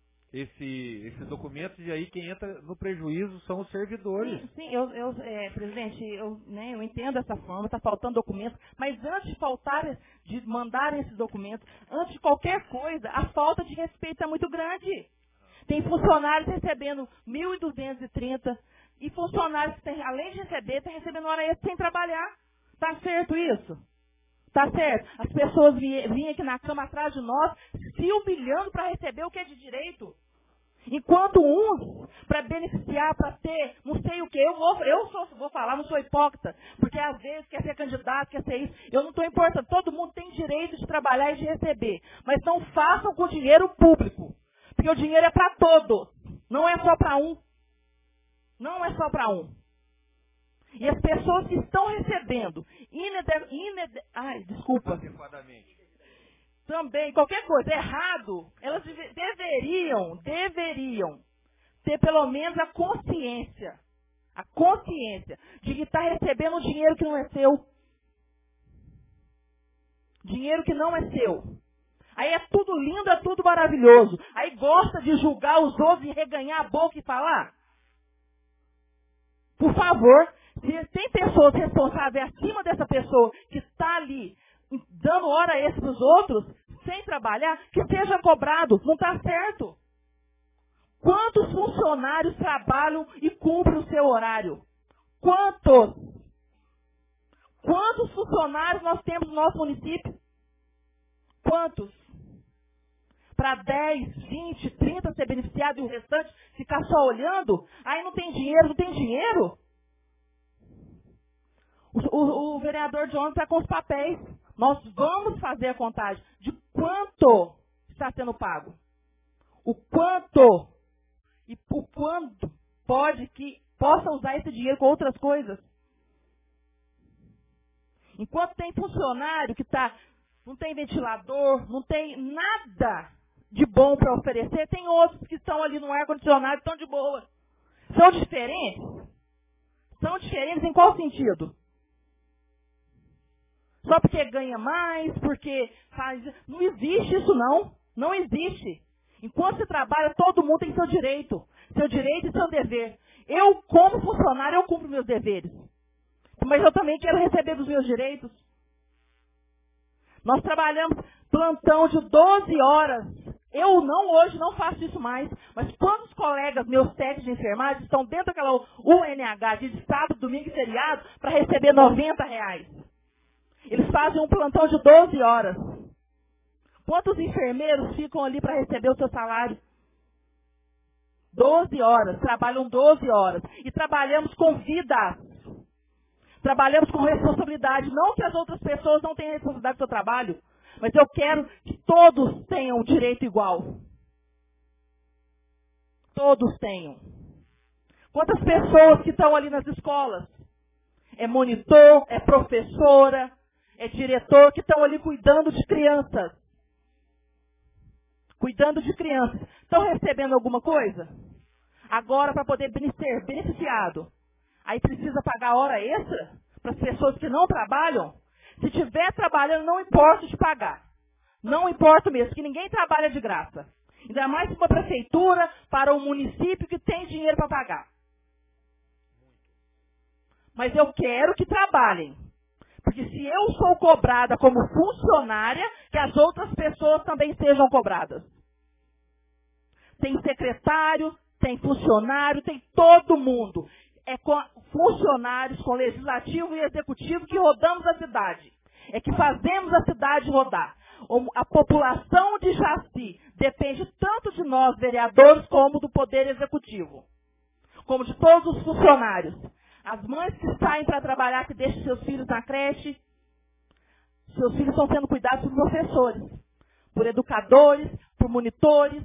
esses documentos, e aí quem entra no prejuízo são os servidores. Sim, presidente, eu entendo essa forma, está faltando documentos, mas antes de mandarem esses documentos, antes de qualquer coisa, a falta de respeito é muito grande. Tem funcionários recebendo 1.230 e funcionários que, além de receber, estão recebendo hora extra sem trabalhar. Está certo isso? Está certo? As pessoas vinham aqui na cama atrás de nós, se humilhando para receber o que é de direito. Enquanto uns, para beneficiar, para ter, não sei o que, vou falar, não sou hipócrita, porque às vezes quer ser candidato, quer ser isso, eu não estou importando, todo mundo tem direito de trabalhar e de receber, mas não façam com dinheiro público, porque o dinheiro é para todos, não é só para um. Não é só para um. E as pessoas que estão recebendo adequadamente. Também, qualquer coisa, errado, elas deveriam ter pelo menos a consciência de que está recebendo um dinheiro que não é seu. Dinheiro que não é seu. Aí é tudo lindo, é tudo maravilhoso. Aí gosta de julgar os outros e reganhar a boca e falar. Por favor, se tem pessoas responsáveis acima dessa pessoa que está ali dando hora extra para os outros, sem trabalhar, que seja cobrado. Não está certo. Quantos funcionários trabalham e cumprem o seu horário? Quantos? Quantos funcionários nós temos no nosso município? Quantos? Para 10, 20, 30 ser beneficiado e o restante ficar só olhando? Aí não tem dinheiro, não tem dinheiro? O vereador John está com os papéis. Nós vamos fazer a contagem de quanto está sendo pago. O quanto e o quanto pode que possa usar esse dinheiro com outras coisas. Enquanto tem funcionário que não tem ventilador, não tem nada de bom para oferecer, tem outros que estão ali no ar-condicionado e estão de boa. São diferentes? São diferentes em qual sentido? Só porque ganha mais, porque faz... Não existe isso, não. Não existe. Enquanto você trabalha, todo mundo tem seu direito. Seu direito e seu dever. Eu, como funcionário, eu cumpro meus deveres. Mas eu também quero receber dos meus direitos. Nós trabalhamos plantão de 12 horas. Eu hoje não faço isso mais. Mas quando os colegas, meus técnicos de enfermagem, estão dentro daquela UNH de sábado, domingo e feriado para receber R$90. Eles fazem um plantão de 12 horas. Quantos enfermeiros ficam ali para receber o seu salário? 12 horas. Trabalham 12 horas. E trabalhamos com vida. Trabalhamos com responsabilidade. Não que as outras pessoas não tenham responsabilidade do seu trabalho. Mas eu quero que todos tenham direito igual. Todos tenham. Quantas pessoas que estão ali nas escolas? É monitor, é professora, é diretor que estão ali cuidando de crianças. Cuidando de crianças. Estão recebendo alguma coisa? Agora, para poder ser beneficiado, aí precisa pagar hora extra para as pessoas que não trabalham? Se estiver trabalhando, não importa de pagar. Não importa mesmo, que ninguém trabalha de graça. Ainda mais para a prefeitura, para o município que tem dinheiro para pagar. Mas eu quero que trabalhem. Porque se eu sou cobrada como funcionária, que as outras pessoas também sejam cobradas. Tem secretário, tem funcionário, tem todo mundo. É com funcionários, com legislativo e executivo que rodamos a cidade. É que fazemos a cidade rodar. A população de Jaci depende tanto de nós, vereadores, como do Poder Executivo. Como de todos os funcionários. As mães que saem para trabalhar, que deixam seus filhos na creche, seus filhos estão sendo cuidados por professores, por educadores, por monitores.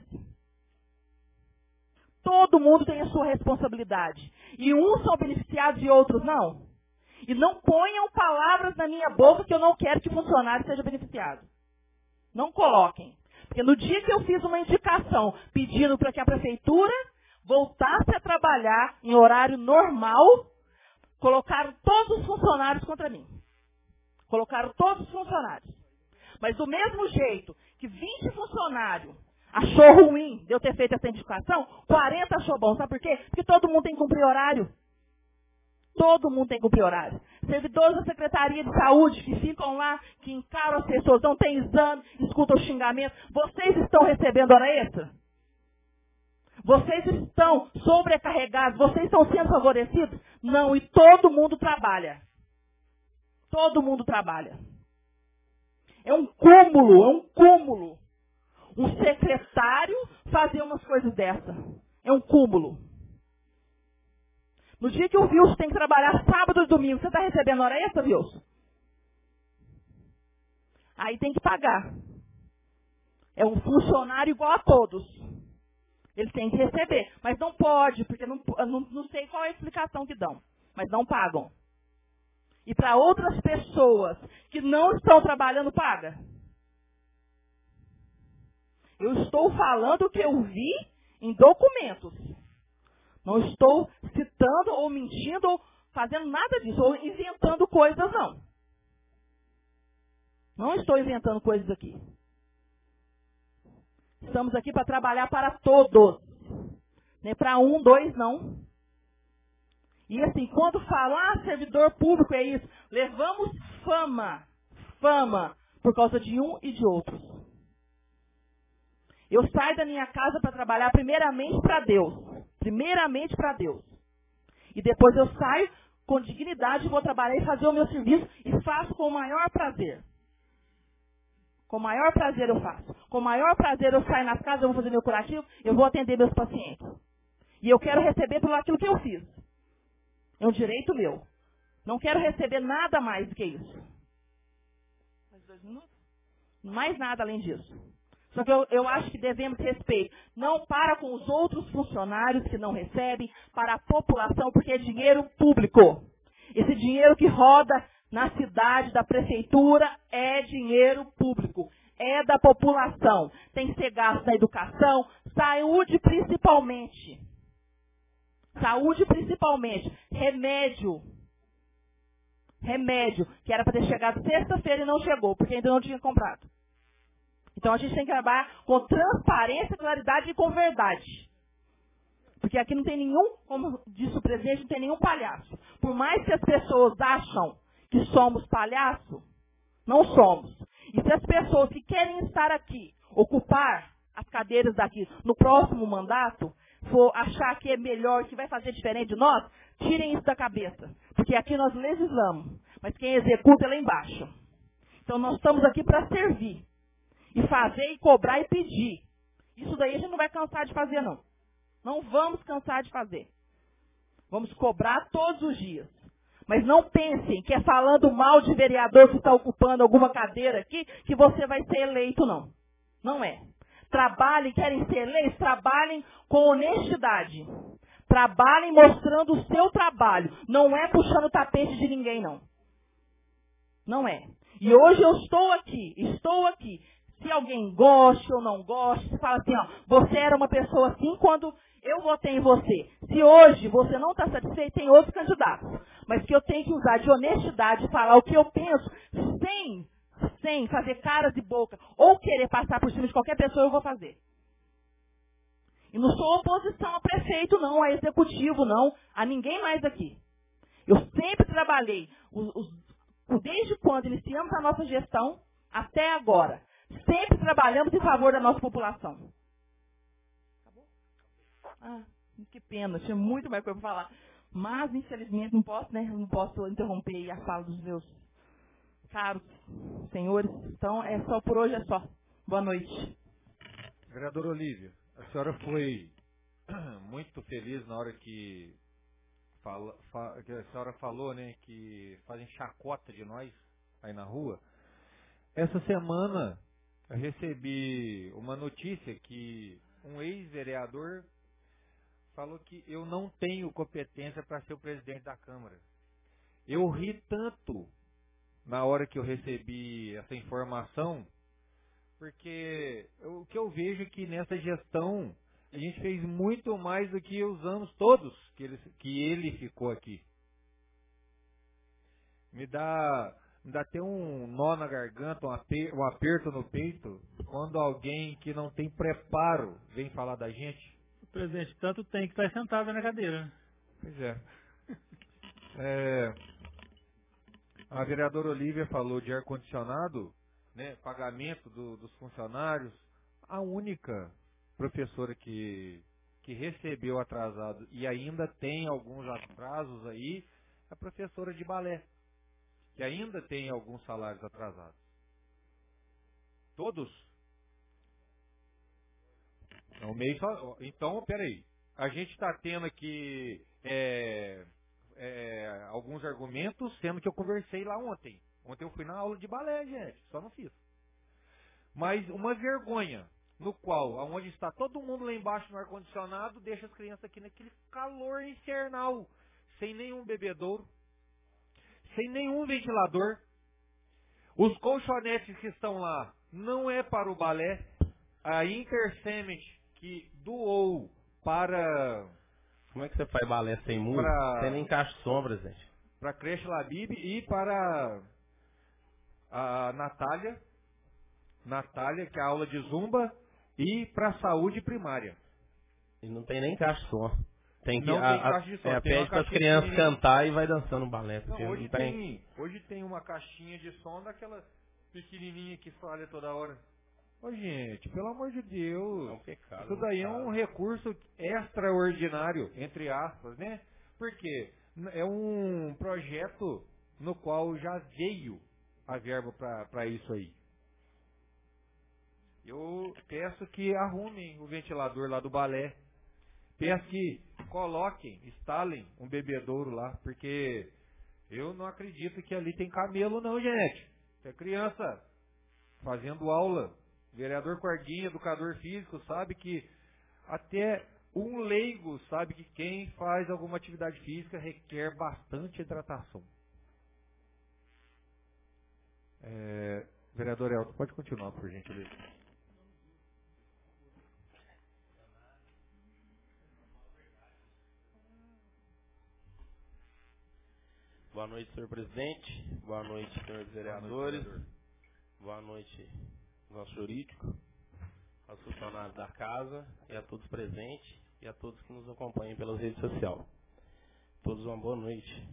Todo mundo tem a sua responsabilidade. E uns são beneficiados e outros não. E não ponham palavras na minha boca que eu não quero que o funcionário seja beneficiado. Não coloquem. Porque no dia que eu fiz uma indicação pedindo para que a prefeitura voltasse a trabalhar em horário normal, colocaram todos os funcionários contra mim. Colocaram todos os funcionários. Mas do mesmo jeito que 20 funcionários achou ruim de eu ter feito essa indicação, 40 achou bom. Sabe por quê? Porque todo mundo tem que cumprir horário. Todo mundo tem que cumprir horário. Servidores da Secretaria de Saúde que ficam lá, que encaram as pessoas, não tem exame, escutam xingamento. Vocês estão recebendo hora extra? Vocês estão sobrecarregados? Vocês estão sendo favorecidos? Não, e todo mundo trabalha. Todo mundo trabalha. É um cúmulo. Um secretário fazer umas coisas dessa. É um cúmulo. No dia que o Wilson tem que trabalhar sábado e domingo, você está recebendo hora extra, Wilson? Aí tem que pagar. É um funcionário igual a todos. Ele tem que receber. Mas não pode, porque não sei qual é a explicação que dão. Mas não pagam. E para outras pessoas que não estão trabalhando, paga. Eu estou falando o que eu vi em documentos. Não estou citando ou mentindo ou fazendo nada disso. Ou inventando coisas, não. Não estou inventando coisas aqui. Estamos aqui para trabalhar para todos. Nem para um, dois, não. E assim, quando falar servidor público é isso. Levamos fama. Fama. Por causa de um e de outros. Eu saio da minha casa para trabalhar primeiramente para Deus. Primeiramente para Deus. E depois eu saio com dignidade, vou trabalhar e fazer o meu serviço e faço com o maior prazer. Com o maior prazer eu faço. Com o maior prazer eu saio nas casas, eu vou fazer meu curativo, eu vou atender meus pacientes. E eu quero receber por aquilo que eu fiz. É um direito meu. Não quero receber nada mais do que isso. Mais 2 minutos? Mais nada além disso. Só que eu acho que devemos respeito. Não para com os outros funcionários que não recebem, para a população, porque é dinheiro público. Esse dinheiro que roda na cidade da prefeitura é dinheiro público. É da população. Tem que ser gasto na educação, saúde principalmente. Saúde principalmente. Remédio. Remédio, que era para ter chegado sexta-feira e não chegou, porque ainda não tinha comprado. Então a gente tem que trabalhar com transparência, claridade e com verdade. Porque aqui não tem nenhum, como disse o presidente, não tem nenhum palhaço. Por mais que as pessoas acham que somos palhaço, não somos. E se as pessoas que querem estar aqui, ocupar as cadeiras daqui no próximo mandato, for achar que é melhor, que vai fazer diferente de nós, tirem isso da cabeça. Porque aqui nós legislamos, mas quem executa é lá embaixo. Então nós estamos aqui para servir. E fazer, e cobrar, e pedir. Isso daí a gente não vai cansar de fazer, não. Não vamos cansar de fazer. Vamos cobrar todos os dias. Mas não pensem que é falando mal de vereador que está ocupando alguma cadeira aqui, que você vai ser eleito, não. Não é. Trabalhem, querem ser eleitos, trabalhem com honestidade. Trabalhem mostrando o seu trabalho. Não é puxando o tapete de ninguém, não. Não é. E hoje eu estou aqui. Se alguém goste ou não goste, se fala assim, ó, você era uma pessoa assim quando eu votei em você. Se hoje você não está satisfeito, tem outros candidatos. Mas que eu tenho que usar de honestidade, falar o que eu penso, sem fazer caras e boca, ou querer passar por cima de qualquer pessoa, eu vou fazer. E não sou oposição a prefeito, não, a executivo, não, a ninguém mais aqui. Eu sempre trabalhei, desde quando iniciamos a nossa gestão, até agora, sempre trabalhamos em favor da nossa população. Acabou? Ah, que pena, tinha muito mais coisa para falar. Mas, infelizmente, não posso interromper a fala dos meus caros senhores. Então, só por hoje é só. Boa noite. Vereadora Olívia, a senhora foi muito feliz na hora que a senhora falou, né, que fazem chacota de nós aí na rua. Essa semana eu recebi uma notícia que um ex-vereador falou que eu não tenho competência para ser o presidente da Câmara. Eu ri tanto na hora que eu recebi essa informação, porque o que eu vejo é que nessa gestão a gente fez muito mais do que os anos todos que ele ficou aqui. Me dá até um nó na garganta, um aperto no peito, quando alguém que não tem preparo vem falar da gente. Presidente, tanto tem que estar sentado na cadeira. Pois é. A vereadora Olívia falou de ar-condicionado, né, pagamento dos funcionários. A única professora que recebeu atrasado e ainda tem alguns atrasos aí é a professora de balé, que ainda tem alguns salários atrasados. Todos? Então, peraí. A gente está tendo aqui alguns argumentos, sendo que eu conversei lá ontem. Ontem eu fui na aula de balé, gente. Só não fiz. Mas uma vergonha, no qual, onde está todo mundo lá embaixo no ar-condicionado, deixa as crianças aqui naquele calor infernal, sem nenhum bebedouro, sem nenhum ventilador. Os colchonetes que estão lá não é para o balé. A Intercement que doou para... Como é que você faz balé sem muro? Sem nem caixa de sombra, gente. Para a creche Labib e para a Natália, que é a aula de zumba, e para a saúde primária. E não tem nem caixa de som. Tem caixa de som. Pede para as crianças cantar e vai dançando balé. Hoje tem uma caixinha de som daquela pequenininha que falha toda hora. Ô, gente, pelo amor de Deus, é um pecado, isso daí é um recurso extraordinário, entre aspas, né? Porque é um projeto no qual já veio a verba para isso aí. Eu peço que arrumem o ventilador lá do balé. Peço que coloquem, instalem um bebedouro lá, porque eu não acredito que ali tem camelo não, gente. É criança fazendo aula. Vereador Corguinha, educador físico, sabe que até um leigo sabe que quem faz alguma atividade física requer bastante hidratação. Vereador Elton, pode continuar, por gentileza. Boa noite, senhor presidente. Boa noite, senhores vereadores. Boa noite, nosso jurídico, aos funcionários da casa e a todos presentes e a todos que nos acompanham pelas redes sociais. Todos uma boa noite.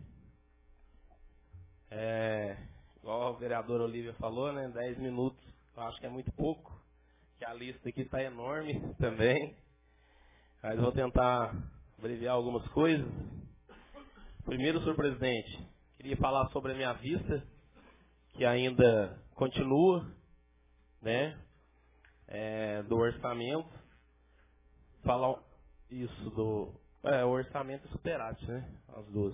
Igual a vereadora Olívia falou, né, 10 minutos, eu acho que é muito pouco, que a lista aqui está enorme também, mas vou tentar abreviar algumas coisas. Primeiro, senhor presidente, queria falar sobre a minha vista, que ainda continua, né, do orçamento, falar isso do o orçamento e superávit, né, as duas.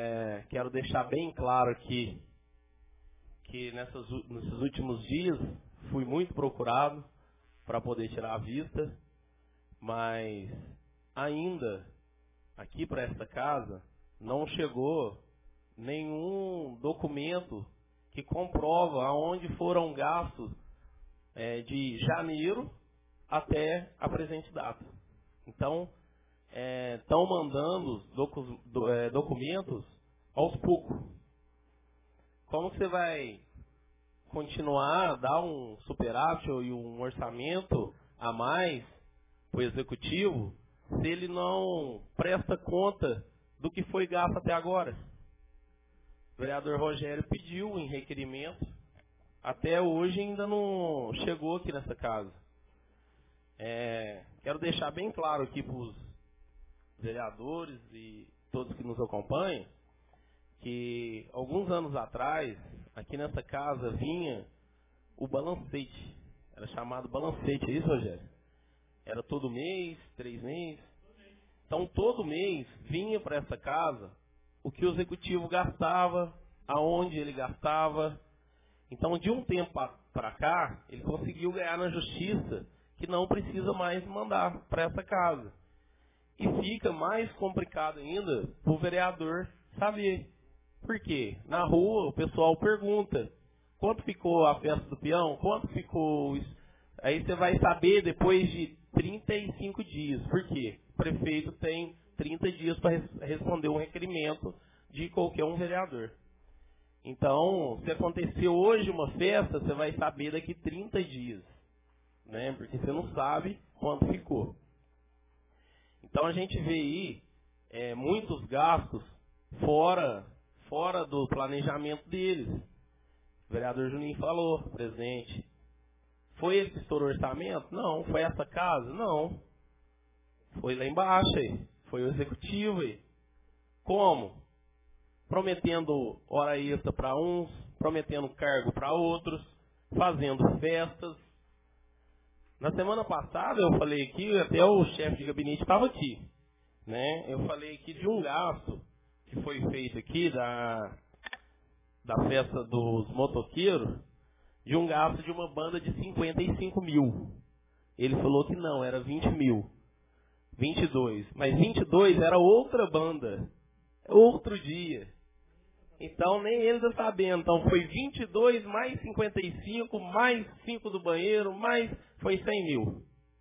Quero deixar bem claro aqui que nesses últimos dias fui muito procurado para poder tirar a vista, mas ainda aqui para esta casa não chegou nenhum documento que comprova aonde foram gastos de janeiro até a presente data. Então, estão mandando documentos aos poucos. Como você vai continuar a dar um superávit e um orçamento a mais para o executivo se ele não presta conta do que foi gasto até agora? O vereador Rogério pediu em requerimento, até hoje ainda não chegou aqui nessa casa. Quero deixar bem claro aqui para os vereadores e todos que nos acompanham, que alguns anos atrás, aqui nessa casa vinha o balancete. Era chamado balancete, é isso, Rogério? Era todo mês, 3 meses. Então, todo mês vinha para essa casa o que o executivo gastava, aonde ele gastava. Então, de um tempo para cá, ele conseguiu ganhar na justiça que não precisa mais mandar para essa casa. E fica mais complicado ainda para o vereador saber. Por quê? Na rua o pessoal pergunta: quanto ficou a festa do peão? Quanto ficou isso? Aí você vai saber depois de 35 dias. Por quê? O prefeito tem 30 dias para responder um requerimento de qualquer um vereador. Então, se acontecer hoje uma festa, você vai saber daqui 30 dias. Né? Porque você não sabe quanto ficou. Então, a gente vê aí muitos gastos fora do planejamento deles. O vereador Juninho falou, presidente. Foi ele que estourou o orçamento? Não. Foi essa casa? Não. Foi lá embaixo aí. Foi o executivo aí. Como? Prometendo hora extra para uns, prometendo cargo para outros, fazendo festas. Na semana passada eu falei aqui, até o chefe de gabinete estava aqui. Né? Eu falei aqui de um gasto que foi feito aqui da festa dos motoqueiros, de um gasto de uma banda de 55 mil. Ele falou que não, era 20 mil. 22. Mas 22 era outra banda. Outro dia. Então nem ele está sabendo. Então foi 22 mais 55, mais 5 do banheiro, mais foi 100 mil.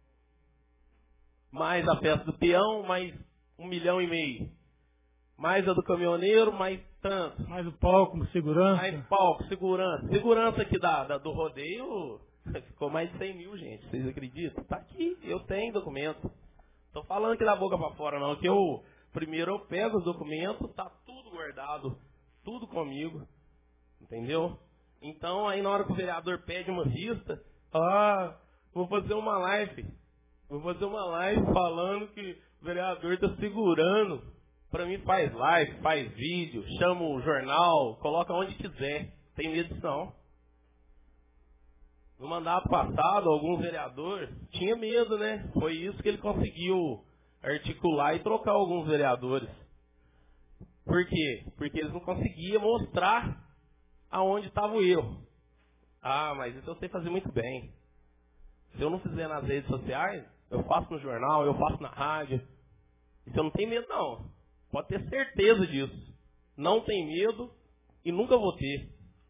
Mais a festa do peão, mais 1,5 milhão. Mais a do caminhoneiro, mais tanto. Mais o palco, segurança. Mais palco, segurança. Segurança aqui do rodeio ficou mais de 100 mil, gente. Vocês acreditam? Tá aqui, eu tenho documento. Tô falando aqui da boca para fora não, que primeiro eu pego os documentos, tá tudo guardado, tudo comigo. Entendeu? Então, aí na hora que o vereador pede uma vista, vou fazer uma live. Vou fazer uma live falando que o vereador está segurando. Para mim faz live, faz vídeo, chama o jornal, coloca onde quiser. Tem medo não. No mandato passado, alguns vereadores tinham medo, né? Foi isso que ele conseguiu articular e trocar alguns vereadores. Por quê? Porque eles não conseguiam mostrar aonde estava o erro. Mas isso eu sei fazer muito bem. Se eu não fizer nas redes sociais, eu faço no jornal, eu faço na rádio. Isso eu não tenho medo não. Pode ter certeza disso. Não tem medo e nunca vou ter.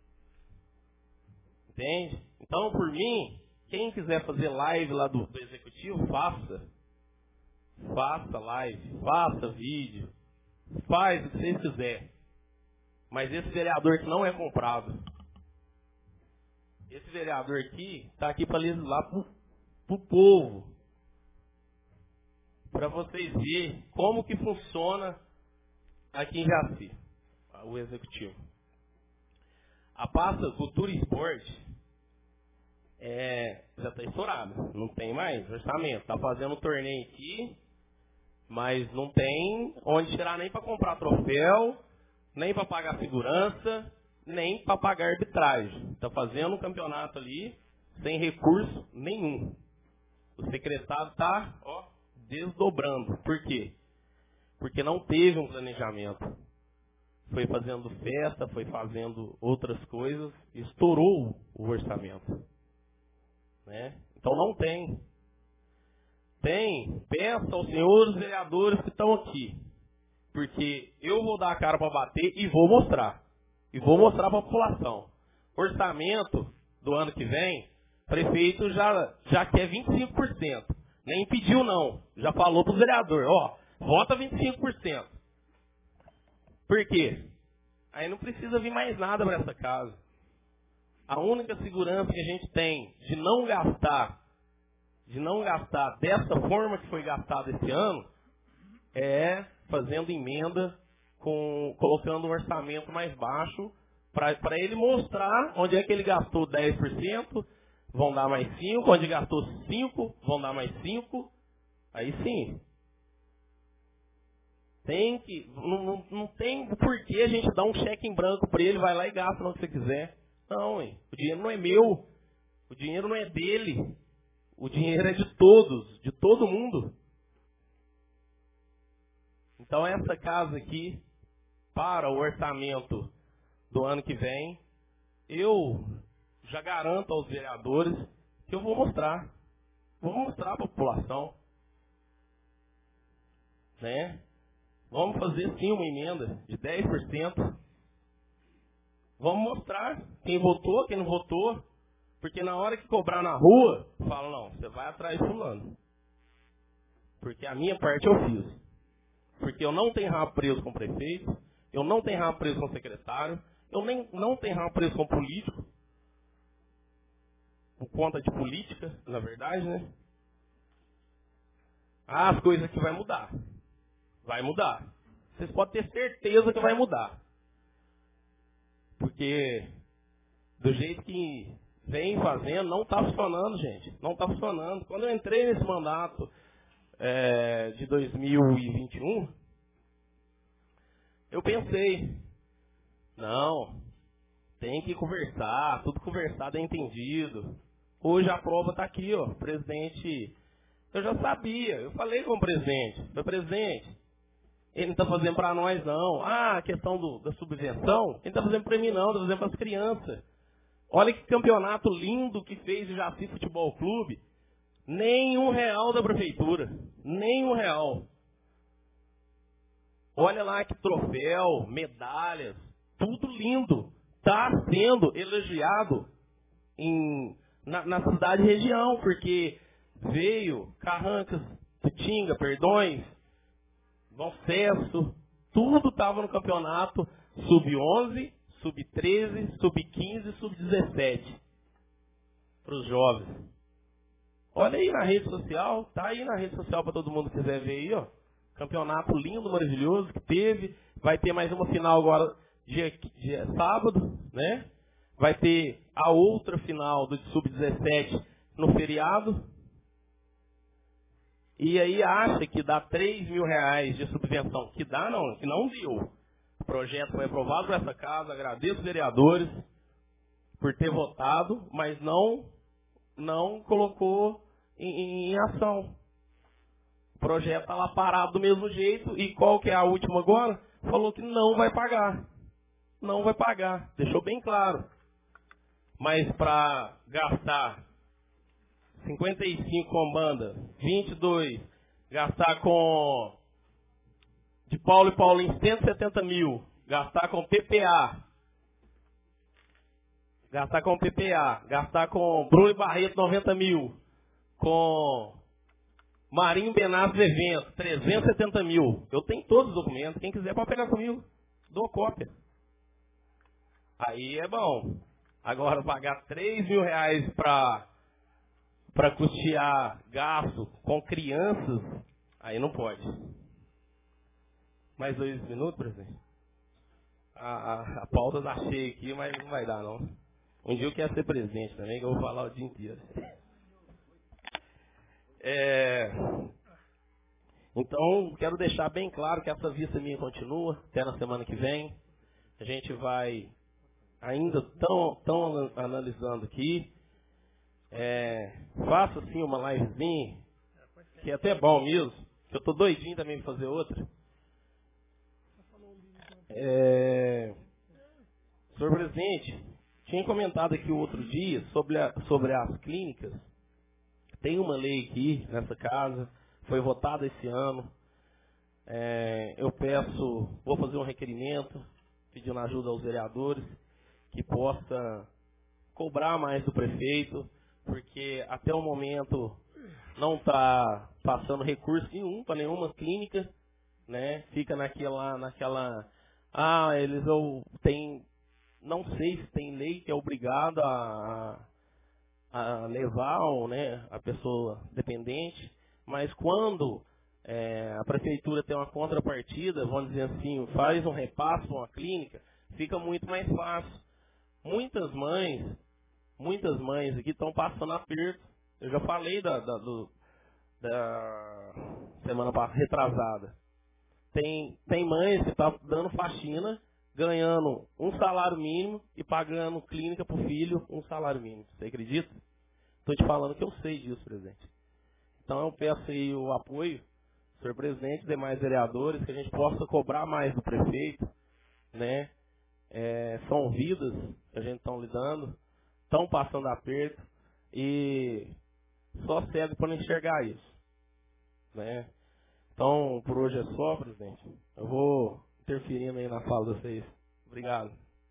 Entende? Então, por mim, quem quiser fazer live lá do executivo, faça. Faça live, faça vídeo. Faz o que vocês quiserem. Mas esse vereador que não é comprado. Esse vereador aqui está aqui para legislar pro povo. Para vocês verem como que funciona aqui em Jaci, o executivo. A pasta Cultura e Esporte já está estourada. Não tem mais orçamento. Está fazendo um torneio aqui, mas não tem onde tirar nem para comprar troféu, nem para pagar segurança, nem para pagar arbitragem. Está fazendo um campeonato ali sem recurso nenhum. O secretário está desdobrando. Por quê? Porque não teve um planejamento. Foi fazendo festa, foi fazendo outras coisas, estourou o orçamento. peço aos senhores vereadores que estão aqui, porque eu vou dar a cara para bater e vou mostrar. E vou mostrar para a população. Orçamento do ano que vem, o prefeito já quer 25%. Nem pediu não. Já falou para o vereador, ó, vota 25%. Por quê? Aí não precisa vir mais nada para essa casa. A única segurança que a gente tem de não gastar dessa forma que foi gastado esse ano, é fazendo emenda, colocando um orçamento mais baixo, para ele mostrar onde é que ele gastou 10%, vão dar mais 5%, onde gastou 5%, vão dar mais 5%. Aí sim. Não tem porquê a gente dar um cheque em branco para ele, vai lá e gasta onde você quiser. Não, hein? O dinheiro não é meu. O dinheiro não é dele. O dinheiro é de todos, de todo mundo. Então essa casa aqui, para o orçamento do ano que vem, eu já garanto aos vereadores que eu vou mostrar. Vou mostrar para a população. Né? Vamos fazer sim uma emenda de 10%. Vamos mostrar quem votou, quem não votou. Porque na hora que cobrar na rua, fala, não, você vai atrás de fulano. Porque a minha parte eu fiz. Porque eu não tenho rabo preso com o prefeito, eu não tenho rabo preso com o secretário, eu não tenho rabo preso com o político. Por conta de política, na verdade, né? As coisas aqui vai mudar. Vai mudar. Vocês podem ter certeza que vai mudar. Porque do jeito que vem fazendo, não está funcionando, gente. Não está funcionando. Quando eu entrei nesse mandato de 2021, eu pensei, não, tem que conversar, tudo conversado é entendido. Hoje a prova está aqui, ó, presidente. Eu já sabia, eu falei com o presidente, meu presidente, ele não está fazendo para nós não. Ah, a questão da subvenção, ele não está fazendo para mim não, está fazendo para as crianças. Olha que campeonato lindo que fez o Jaci Futebol Clube. Nem R$1 da prefeitura. Nem R$1. Olha lá que troféu, medalhas, tudo lindo. Está sendo elogiado na cidade e região, porque veio Carrancas, Tutinga, Perdões, Bom Sucesso, tudo estava no campeonato sub-11, sub-13, sub-15, sub-17 para os jovens. Olha aí na rede social, tá aí na rede social para todo mundo que quiser ver aí, ó. Campeonato lindo, maravilhoso que teve. Vai ter mais uma final agora dia sábado, né? Vai ter a outra final do sub-17 no feriado. E aí acha que dá R$3.000 de subvenção. Que dá não, que não deu. O projeto foi aprovado por essa casa, agradeço os vereadores por ter votado, mas não colocou em ação. O projeto está lá parado do mesmo jeito, e qual que é a última agora? Falou que não vai pagar. Não vai pagar, deixou bem claro. Mas para gastar 55 com banda, 22, gastar com de Paulo e Paulinho 170 mil, gastar com PPA, gastar com Bruno e Barreto 90 mil, com Marinho Benassi Eventos 370 mil. Eu tenho todos os documentos, quem quiser pode pegar comigo, dou cópia. Aí é bom. Agora pagar R$3.000 para custear gasto com crianças, aí não pode. Mais 2 minutos, presidente? A pauta está cheia aqui, mas não vai dar, não. Um dia eu quero ser presidente também, que eu vou falar o dia inteiro. Então, quero deixar bem claro que essa vista minha continua até na semana que vem. A gente vai ainda tão analisando aqui. Faça assim uma livezinha, que é até bom mesmo. Eu estou doidinho também para fazer outra. Senhor presidente, tinha comentado aqui o outro dia sobre as clínicas. Tem uma lei aqui nessa casa, foi votada esse ano. Eu vou fazer um requerimento, pedindo ajuda aos vereadores, que possa cobrar mais do prefeito, porque até o momento não está passando recurso nenhum para nenhuma clínica, né? Fica naquela, eles não sei se tem lei que é obrigado a levar, né, a pessoa dependente, mas quando a prefeitura tem uma contrapartida, vamos dizer assim, faz um repasse para uma clínica, fica muito mais fácil. Muitas mães aqui estão passando aperto. Eu já falei da semana passada, retrasada. Tem mães que estão dando faxina, ganhando um salário mínimo e pagando clínica para o filho um salário mínimo. Você acredita? Estou te falando que eu sei disso, presidente. Então eu peço aí o apoio, senhor presidente, e demais vereadores, que a gente possa cobrar mais do prefeito, né? São vidas que a gente está lidando, estão passando aperto e só cego para não enxergar isso, né? Então, por hoje é só, presidente. Eu vou interferindo aí na fala de vocês. Obrigado.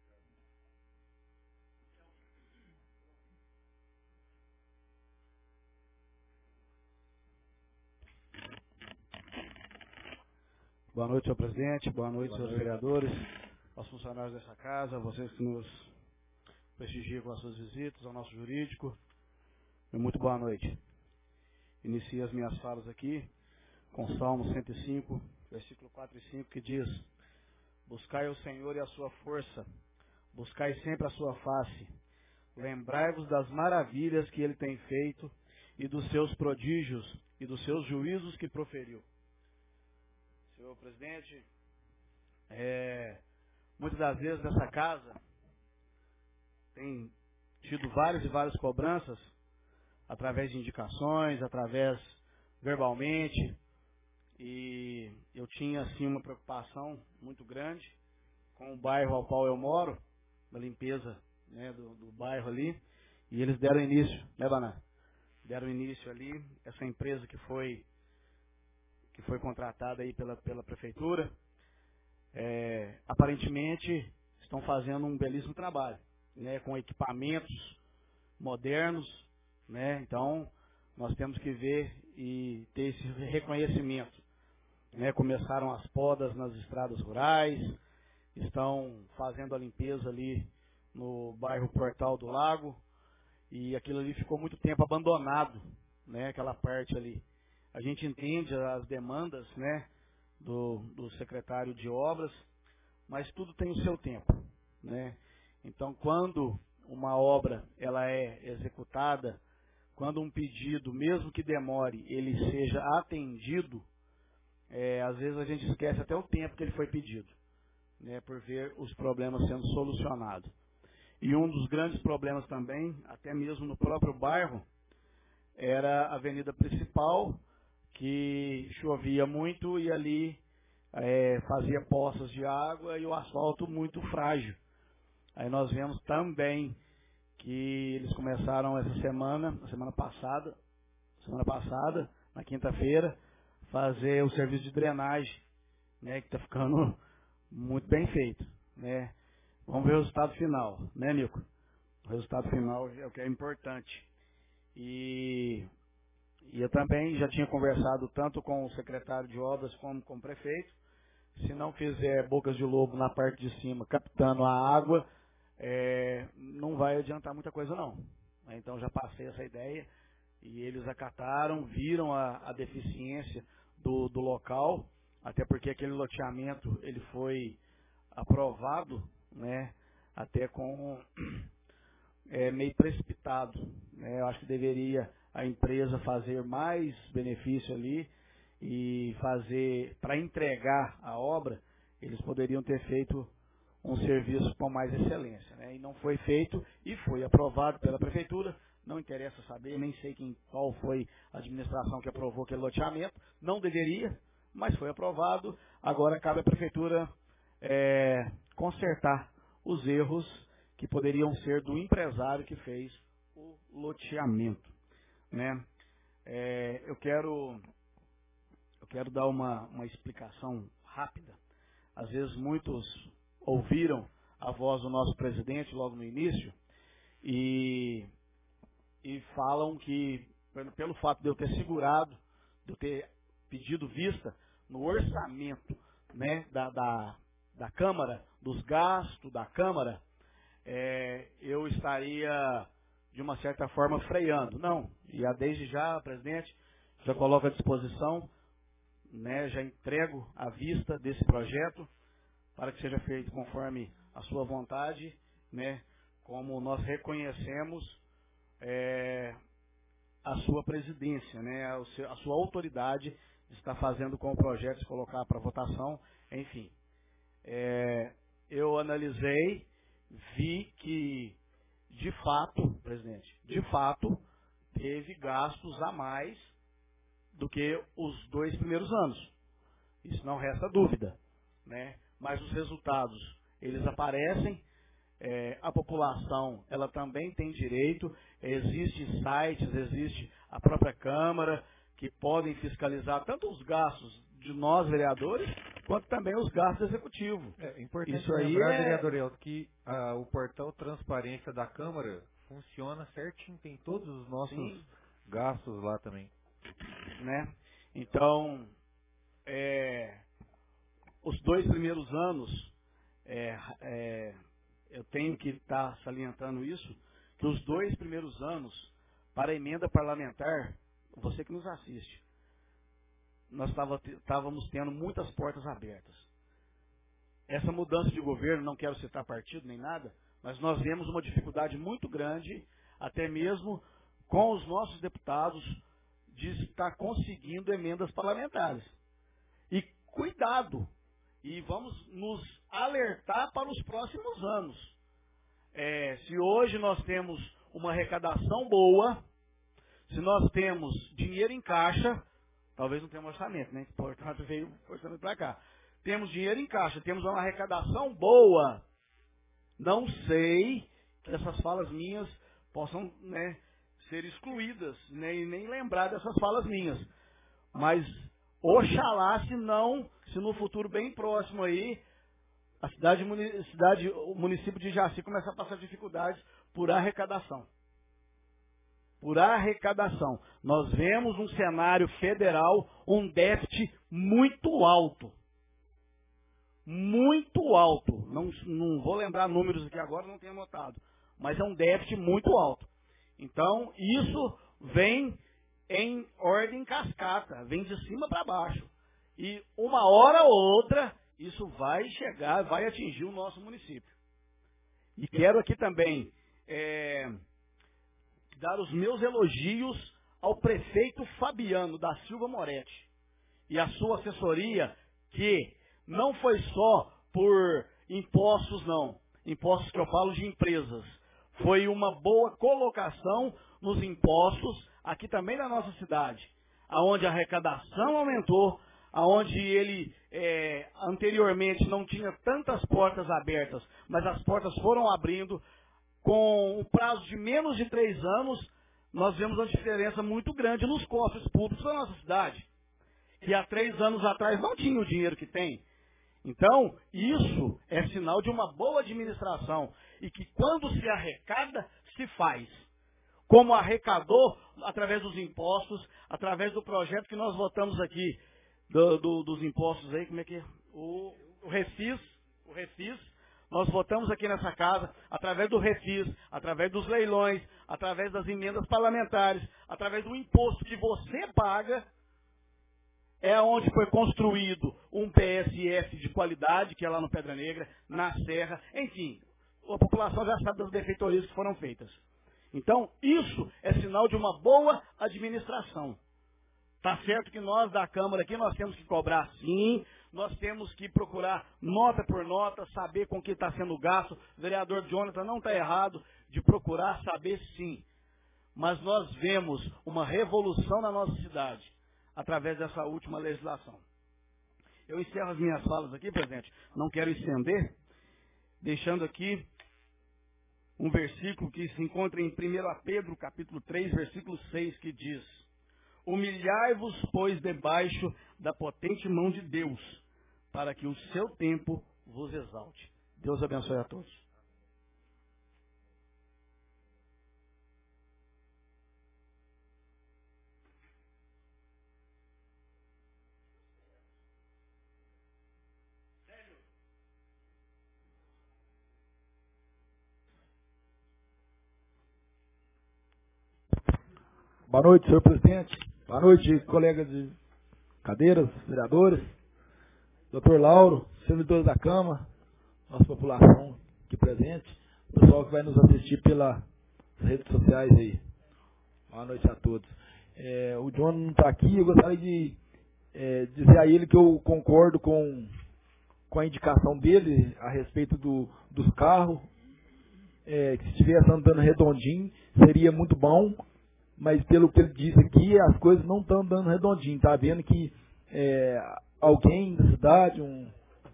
Boa noite, senhor presidente. Boa noite, senhores vereadores, aos funcionários dessa casa, vocês que nos prestigiam com as suas visitas, ao nosso jurídico. Muito boa noite. Inicio as minhas falas aqui com Salmo 105, versículo 4 e 5, que diz: buscai o Senhor e a sua força, buscai sempre a sua face, lembrai-vos das maravilhas que ele tem feito e dos seus prodígios e dos seus juízos que proferiu. Senhor presidente, muitas das vezes nessa casa tem tido várias e várias cobranças através de indicações, através verbalmente, e eu tinha assim uma preocupação muito grande com o bairro ao qual eu moro, da limpeza, né, do bairro ali, e eles deram início, né, Baná? Deram início ali, essa empresa que foi contratada aí pela prefeitura, aparentemente estão fazendo um belíssimo trabalho, né, com equipamentos modernos, né? Então nós temos que ver e ter esse reconhecimento, né? Começaram as podas nas estradas rurais, estão fazendo a limpeza ali no bairro Portal do Lago, e aquilo ali ficou muito tempo abandonado, né? Aquela parte ali. A gente entende as demandas, né, do secretário de obras, mas tudo tem o seu tempo, né? Então, quando uma obra ela é executada, quando um pedido, mesmo que demore, ele seja atendido, às vezes a gente esquece até o tempo que ele foi pedido, né, por ver os problemas sendo solucionados. E um dos grandes problemas também, até mesmo no próprio bairro, era a avenida principal, que chovia muito e ali fazia poças de água e o asfalto muito frágil. Aí nós vemos também que eles começaram essa semana, semana passada, na quinta-feira, fazer o serviço de drenagem, né, que está ficando muito bem feito, né? Vamos ver o resultado final, né, Nico? O resultado final é o que é importante. E eu também já tinha conversado tanto com o secretário de obras como com o prefeito. Se não fizer bocas de lobo na parte de cima, captando a água, não vai adiantar muita coisa não. Então já passei essa ideia e eles acataram, viram a deficiência do local, até porque aquele loteamento ele foi aprovado, né, até com meio precipitado, né? Eu acho que deveria a empresa fazer mais benefício ali e fazer, para entregar a obra, eles poderiam ter feito um serviço com mais excelência, né? E não foi feito e foi aprovado pela prefeitura. Não interessa saber, nem sei qual foi a administração que aprovou aquele loteamento. Não deveria, mas foi aprovado. Agora cabe à prefeitura consertar os erros que poderiam ser do empresário que fez o loteamento, né? Eu quero quero dar uma explicação rápida. Às vezes muitos ouviram a voz do nosso presidente logo no início e falam que, pelo fato de eu ter segurado, de eu ter pedido vista no orçamento, né, da Câmara, dos gastos da Câmara, eu estaria, de uma certa forma, freando. Não, e desde já, presidente, já coloco à disposição, né, já entrego a vista desse projeto para que seja feito conforme a sua vontade, né, como nós reconhecemos a sua presidência, né, a sua autoridade de estar fazendo com o projeto, se colocar para votação, enfim. Eu analisei, vi que, de fato, presidente, teve gastos a mais do que os 2 primeiros anos. Isso não resta dúvida, né? Mas os resultados, eles aparecem, a população, ela também tem direito, existem sites, existe a própria Câmara, que podem fiscalizar tanto os gastos de nós, vereadores, quanto também os gastos do Executivo. É importante isso aí lembrar, vereador Elton, que o portal Transparência da Câmara funciona certinho, tem todos os nossos gastos lá também. Né? Então, os 2 primeiros anos, eu tenho que estar salientando isso, que os 2 primeiros anos, para a emenda parlamentar, você que nos assiste, nós estávamos tendo muitas portas abertas. Essa mudança de governo, não quero citar partido nem nada, mas nós vemos uma dificuldade muito grande, até mesmo com os nossos deputados, de estar conseguindo emendas parlamentares. E cuidado, e vamos nos alertar para os próximos anos. Se hoje nós temos uma arrecadação boa, se nós temos dinheiro em caixa, talvez não tenhamos orçamento, né? Portanto, veio orçamento para cá. Temos dinheiro em caixa, temos uma arrecadação boa. Não sei que essas falas minhas possam, né, ser excluídas, né, e nem lembrar dessas falas minhas. Mas, oxalá, se no futuro bem próximo aí, o município de Jaci começar a passar dificuldades por arrecadação. Por arrecadação. Nós vemos um cenário federal, um déficit muito alto. Muito alto. Não vou lembrar números aqui agora, não tenho anotado. Mas é um déficit muito alto. Então, isso vem em ordem cascata, vem de cima para baixo. E uma hora ou outra, isso vai chegar, vai atingir o nosso município. E quero aqui também dar os meus elogios ao prefeito Fabiano da Silva Moretti e a sua assessoria, que não foi só por impostos, não. Impostos que eu falo de empresas. Foi uma boa colocação nos impostos aqui também na nossa cidade, aonde a arrecadação aumentou, aonde ele anteriormente não tinha tantas portas abertas, mas as portas foram abrindo. Com um prazo de menos de 3 anos, nós vemos uma diferença muito grande nos cofres públicos da nossa cidade, que há 3 anos atrás não tinha o dinheiro que tem. Então, isso é sinal de uma boa administração, e que quando se arrecada, se faz. Como arrecadou através dos impostos, através do projeto que nós votamos aqui, dos impostos aí, como é que é? O Refis, nós votamos aqui nessa casa, através do Refis, através dos leilões, através das emendas parlamentares, através do imposto que você paga, é onde foi construído um PSF de qualidade, que é lá no Pedra Negra, na Serra, enfim, a população já sabe das benfeitorias que foram feitas. Então, isso é sinal de uma boa administração. Está certo que nós da Câmara aqui, nós temos que cobrar sim, nós temos que procurar nota por nota, saber com que está sendo gasto. O vereador Jonathan não está errado de procurar saber sim. Mas nós vemos uma revolução na nossa cidade, através dessa última legislação. Eu encerro as minhas falas aqui, presidente, não quero estender, deixando aqui um versículo que se encontra em 1 Pedro, capítulo 3, versículo 6, que diz: Humilhai-vos, pois, debaixo da potente mão de Deus, para que o seu tempo vos exalte. Deus abençoe a todos. Boa noite, senhor presidente. Boa noite, colegas de cadeiras, vereadores, doutor Lauro, servidores da Câmara, nossa população aqui presente, o pessoal que vai nos assistir pelas redes sociais aí. Boa noite a todos. O John não está aqui, eu gostaria de dizer a ele que eu concordo com a indicação dele a respeito dos carros, que se estivesse andando redondinho seria muito bom, mas pelo que ele disse aqui, as coisas não estão andando redondinho. Está vendo que alguém da cidade, um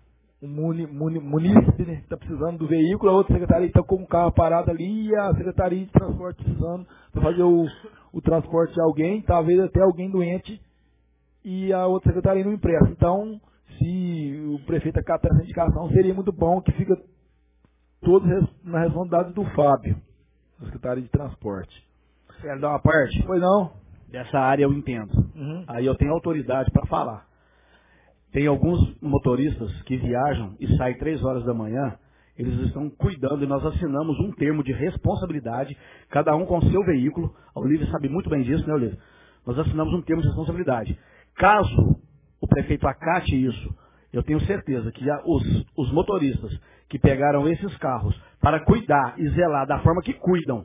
munícipe, né, está precisando do veículo, a outra secretaria está com o carro parado ali e a secretaria de transporte precisando para fazer o transporte de alguém, talvez até alguém doente, e a outra secretaria não empresta. Então, se o prefeito acatar essa indicação, seria muito bom, que fica todos na responsabilidade do Fábio, da Secretaria de Transporte. Quero dar uma parte? Pois não? Dessa área eu entendo. Uhum. Aí eu tenho autoridade para falar. Tem alguns motoristas que viajam e saem 3 horas da manhã, eles estão cuidando e nós assinamos um termo de responsabilidade, cada um com seu veículo. A Olívia sabe muito bem disso, né, Olívia? Nós assinamos um termo de responsabilidade. Caso o prefeito acate isso, eu tenho certeza que os motoristas que pegaram esses carros para cuidar e zelar da forma que cuidam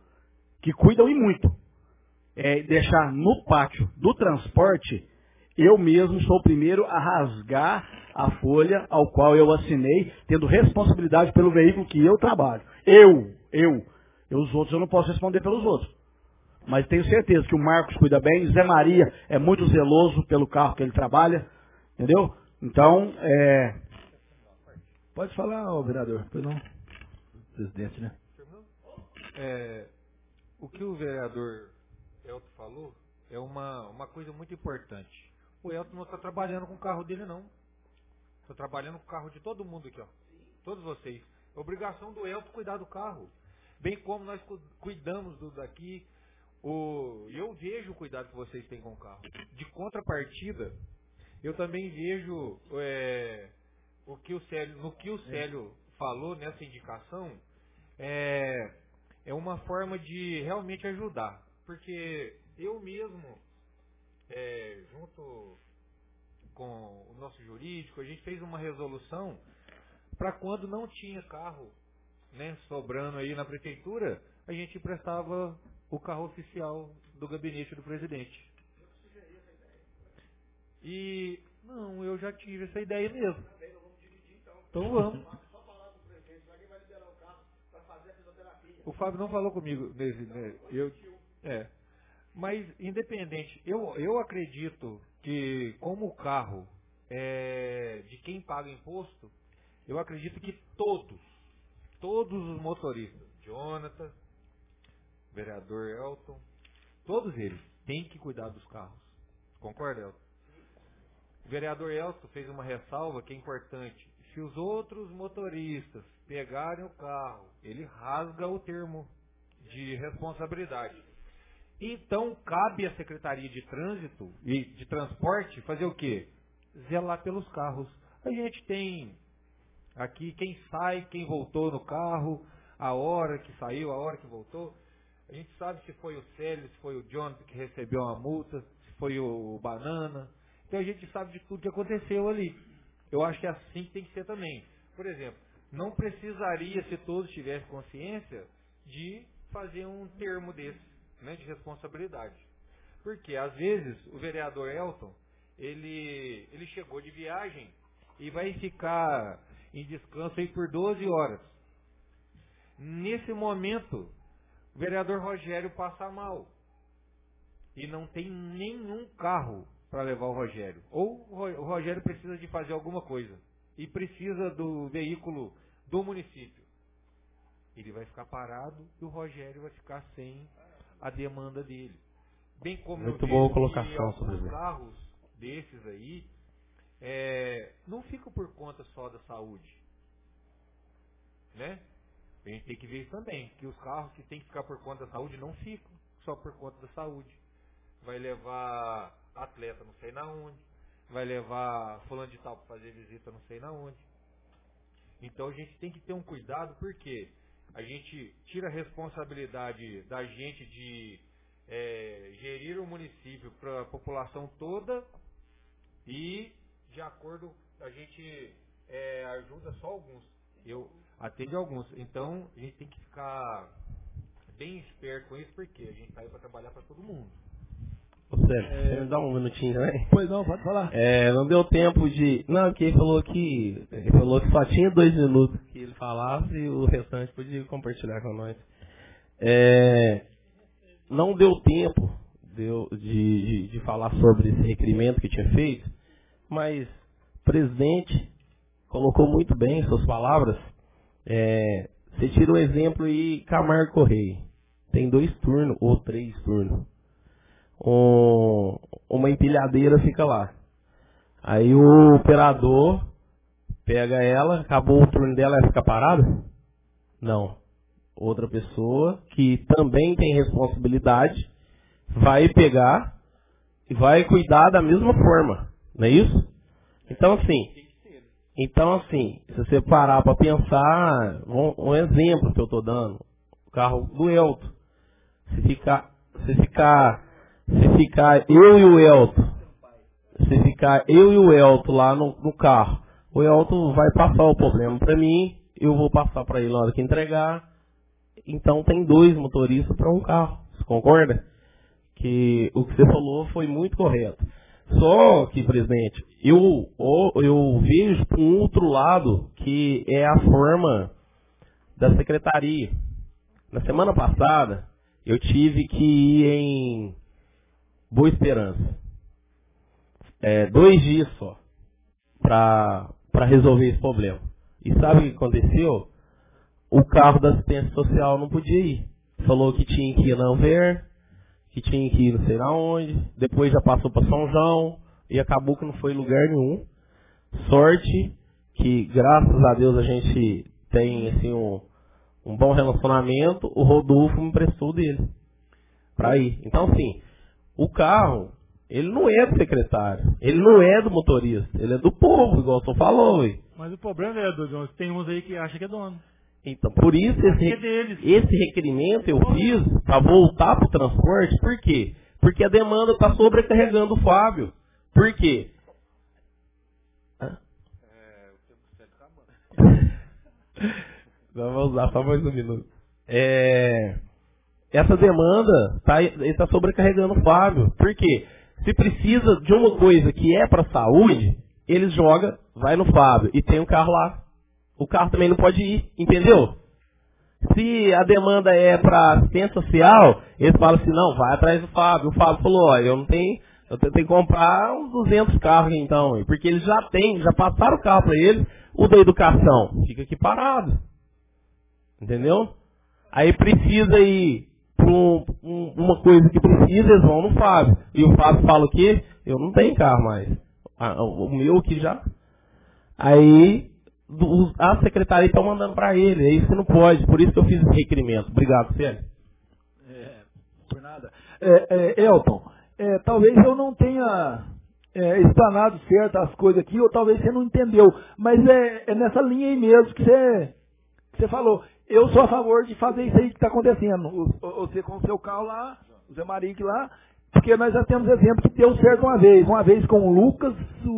e muito, deixar no pátio do transporte, eu mesmo sou o primeiro a rasgar a folha ao qual eu assinei, tendo responsabilidade pelo veículo que eu trabalho. Os outros eu não posso responder pelos outros. Mas tenho certeza que o Marcos cuida bem, Zé Maria é muito zeloso pelo carro que ele trabalha, entendeu? Então, Pode falar, vereador, pois não? Presidente, né? O que o vereador Elton falou é uma coisa muito importante. O Elton não está trabalhando com o carro dele, não. Está trabalhando com o carro de todo mundo aqui, ó. Todos vocês. É obrigação do Elton cuidar do carro. Bem como nós cuidamos do daqui. Eu vejo o cuidado que vocês têm com o carro. De contrapartida, eu também vejo no que o Célio falou nessa indicação, é uma forma de realmente ajudar. Porque eu mesmo, junto com o nosso jurídico, a gente fez uma resolução para quando não tinha carro, né, sobrando aí na prefeitura, a gente emprestava o carro oficial do gabinete do presidente. E não, eu já tive essa ideia mesmo. Então vamos. O Fábio não falou comigo nesse, né? Mas independente, eu acredito que como o carro é de quem paga imposto, eu acredito que todos os motoristas, Jonathan, vereador Elton, todos eles têm que cuidar dos carros. Concorda, Elton? O vereador Elton fez uma ressalva que é importante. Se os outros motoristas pegarem o carro, ele rasga o termo de responsabilidade. Então, cabe à Secretaria de Trânsito e de Transporte fazer o quê? Zelar pelos carros. A gente tem aqui quem sai, quem voltou no carro, a hora que saiu, a hora que voltou. A gente sabe se foi o Célio, se foi o Jonathan que recebeu uma multa, se foi o Banana. Então a gente sabe de tudo que aconteceu ali. Eu acho que é assim que tem que ser também. Por exemplo, não precisaria, se todos tivessem consciência, de fazer um termo desse, né, de responsabilidade. Porque, às vezes, o vereador Elton, ele chegou de viagem e vai ficar em descanso aí por 12 horas. Nesse momento, o vereador Rogério passa mal. E não tem nenhum carro para levar o Rogério. Ou o Rogério precisa de fazer alguma coisa. E precisa do veículo do município. Ele vai ficar parado e o Rogério vai ficar sem a demanda dele. bem como muito eu boa vejo colocação, que alguns sobre carros desses aí não ficam por conta só da saúde, né? A gente tem que ver isso também, que os carros que tem que ficar por conta da saúde não ficam só por conta da saúde. Vai levar atleta não sei na onde, vai levar fulano de tal para fazer visita não sei na onde. Então a gente tem que ter um cuidado, porque a gente tira a responsabilidade da gente de gerir o município para a população toda e de acordo a gente ajuda só alguns. Eu atendo alguns. Então a gente tem que ficar bem esperto com isso, porque a gente está aí para trabalhar para todo mundo. Você me dá um minutinho também? Pois não, pode falar. Não deu tempo de... Não, porque ele falou que só tinha 2 minutos que ele falasse e o restante podia compartilhar com nós. Não deu tempo de falar sobre esse requerimento que tinha feito, mas o presidente colocou muito bem suas palavras. Você tira um exemplo aí, Camargo Correia. Tem 2 turnos ou 3 turnos. Uma empilhadeira fica lá. Aí o operador pega ela, acabou o turno dela, ela fica parada? Não. Outra pessoa que também tem responsabilidade vai pegar e vai cuidar da mesma forma. Não é isso? Então assim, se você parar para pensar, um exemplo que eu estou dando, o carro do Elton. Se ficar eu e o Elton lá no carro, o Elton vai passar o problema para mim, eu vou passar para ele na hora que entregar. Então tem 2 motoristas para um carro. Você concorda? Que o que você falou foi muito correto. Só que, presidente, eu vejo por um outro lado, que é a forma da secretaria. Na semana passada, eu tive que ir em Boa Esperança. 2 dias só para resolver esse problema. E sabe o que aconteceu? O carro da assistência social não podia ir. Falou que tinha que ir na Anver, que tinha que ir não sei na onde, depois já passou para São João e acabou que não foi em lugar nenhum. Sorte que, graças a Deus, a gente tem assim, um bom relacionamento. O Rodolfo me prestou dele para ir. Então, assim, o carro, ele não é do secretário, ele não é do motorista, ele é do povo, igual o senhor falou. Mas o problema, vereador Jones, tem uns aí que acham que é dono. Então, por isso, esse requerimento eu fiz para voltar para o transporte. Por quê? Porque a demanda está sobrecarregando o Fábio. Por quê? Vamos usar só mais um minuto. Essa demanda está sobrecarregando o Fábio. Por quê? Se precisa de uma coisa que é para saúde, eles jogam, vai no Fábio e tem um carro lá. O carro também não pode ir, entendeu? Se a demanda é para assistência social, eles falam assim, não, vai atrás do Fábio. O Fábio falou, eu tenho que comprar uns 200 carros então, porque eles já passaram o carro para eles, o da educação fica aqui parado, entendeu? Aí precisa ir para uma coisa que precisa, eles vão no Fábio. E o Fábio fala o quê? Eu não tenho carro mais. O meu aqui já. Aí a secretaria está mandando para ele, é isso que não pode, por isso que eu fiz esse requerimento. Obrigado, Célio. Por nada. Elton, talvez eu não tenha explanado certo as coisas aqui, ou talvez você não entendeu, mas é nessa linha aí mesmo que você falou. Eu sou a favor de fazer isso aí que está acontecendo. Você com o seu carro lá, o Zé Marique lá, porque nós já temos exemplo que deu certo uma vez com o Lucas,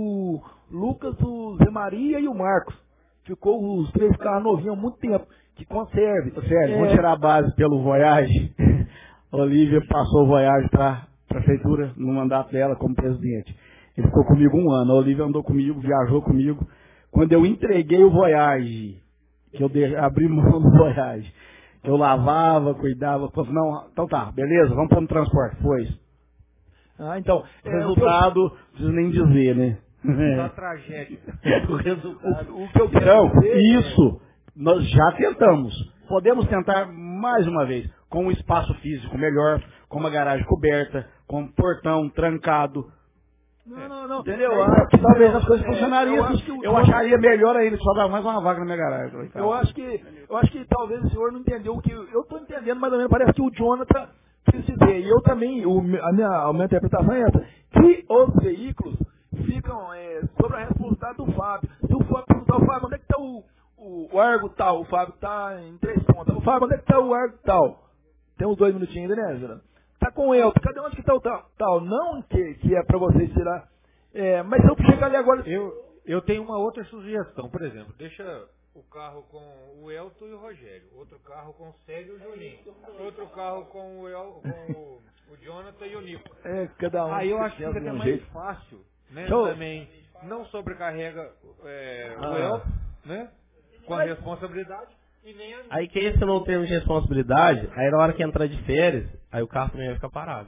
o Zé Maria e o Marcos. Ficou os 3 carros novinhos há muito tempo, que conserve. Sério, vou tirar a base pelo Voyage. A Olívia passou o Voyage para a prefeitura no mandato dela como presidente. Ele ficou comigo 1 ano. A Olívia andou comigo, viajou comigo. Quando eu entreguei o Voyage, que eu abri mão do Voyage, eu lavava, cuidava, falei, não, então tá, beleza, vamos pôr no transporte. Foi. Então, resultado, não preciso nem dizer, né? Da tragédia. O resultado. O que eu quero dizer, isso nós já tentamos. Podemos tentar mais uma vez, com um espaço físico melhor, com uma garagem coberta, com portão trancado. Não. Entendeu? Talvez as coisas funcionariam. Eu acharia melhor ainda só dar mais uma vaga na minha garagem. Eu acho que talvez o senhor não entendeu o que eu estou entendendo, mais ou menos parece que o Jonathan quis dizer. E eu também, a minha interpretação é essa, que os veículos ficam sob a responsabilidade do Fábio. Se o Fábio perguntar ao Fábio, onde é que está o Argo tal? O Fábio está em 3 pontos. O Fábio, onde é que está o Argo tal? Tem uns 2 minutinhos ainda, né, Geraldo? Está com o Elton. Cadê onde que está o tal? Não que é para vocês tirar. Mas se eu chegar ali agora... Eu tenho uma outra sugestão, por exemplo, deixa o carro com o Elton e o Rogério, outro carro com o Célio e o Juninho, outro carro com o Jonathan e o Nico. Cada um. Aí eu acho que fica até mais fácil, né? Também não sobrecarrega o Elton, né? Com a responsabilidade. E nem a... Aí que esse não tem de responsabilidade, aí na hora que entrar de férias, aí o carro também vai ficar parado.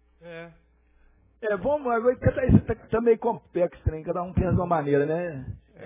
Vamos agora, isso tá meio complexo, né? Cada um pensa de uma maneira, né?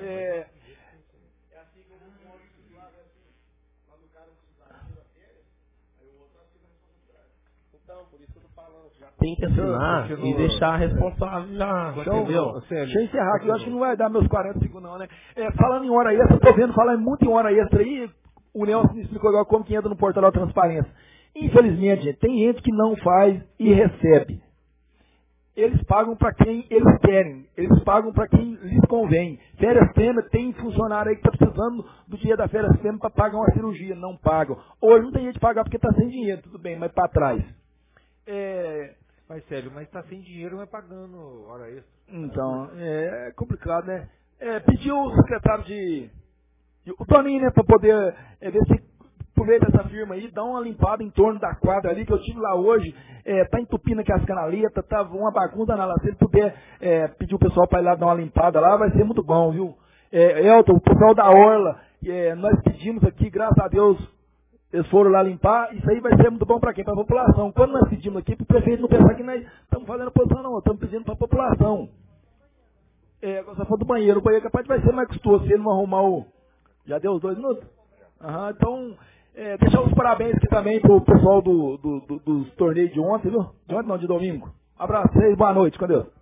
Tem que assinar e deixar responsável já, entendeu? Deixa eu encerrar aqui, eu acho que não vai dar meus 40 segundos não, né? Falando em hora extra, eu tô vendo falar muito em hora extra aí, o Nelson me explicou agora como que entra no portal da transparência. Infelizmente, gente, tem gente que não faz e recebe. Eles pagam para quem eles querem, eles pagam para quem lhes convém. Férias Fêmea, tem funcionário aí que está precisando do dia da Férias Fêmea para pagar uma cirurgia, não pagam. Hoje não tem jeito de pagar porque está sem dinheiro, tudo bem, mas para trás. Mas Célio, mas está sem dinheiro, mas pagando hora extra. Então, é complicado, né? Pediu o secretário o Toninho, né, para poder ver se por meio dessa firma aí, dá uma limpada em torno da quadra ali, que eu estive lá hoje, tá entupindo aqui as canaletas, tava uma bagunça na lá. Se ele puder pedir o pessoal para ir lá dar uma limpada lá, vai ser muito bom, viu? Elton, o pessoal da Orla, nós pedimos aqui, graças a Deus, eles foram lá limpar, isso aí vai ser muito bom para quem? Para a população. Quando nós pedimos aqui, para o prefeito não pensar que nós estamos fazendo oposição, não, estamos pedindo para a população. Agora só falta o banheiro é capaz de vai ser mais custoso, se ele não arrumar Já deu os 2 minutos? Então, deixar os parabéns aqui também pro pessoal dos torneios de ontem, viu? De ontem não, de domingo. Um abraço, vocês, boa noite, com Deus.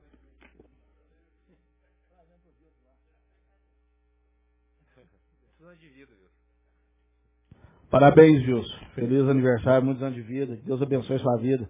Parabéns, Gilson. Feliz aniversário, muitos anos de vida. Deus abençoe sua vida.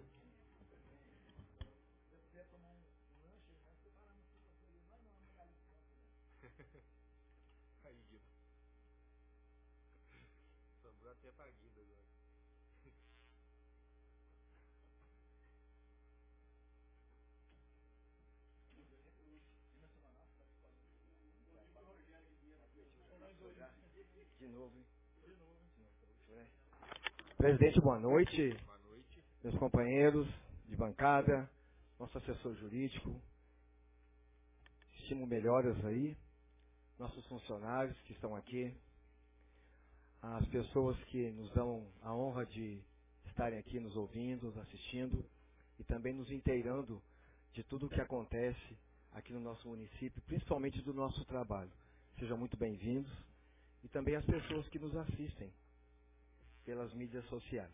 Presidente, boa noite. Meus companheiros de bancada, nosso assessor jurídico, estimo melhoras aí, nossos funcionários que estão aqui, as pessoas que nos dão a honra de estarem aqui nos ouvindo, nos assistindo e também nos inteirando de tudo o que acontece aqui no nosso município, principalmente do nosso trabalho. Sejam muito bem-vindos e também as pessoas que nos assistem pelas mídias sociais.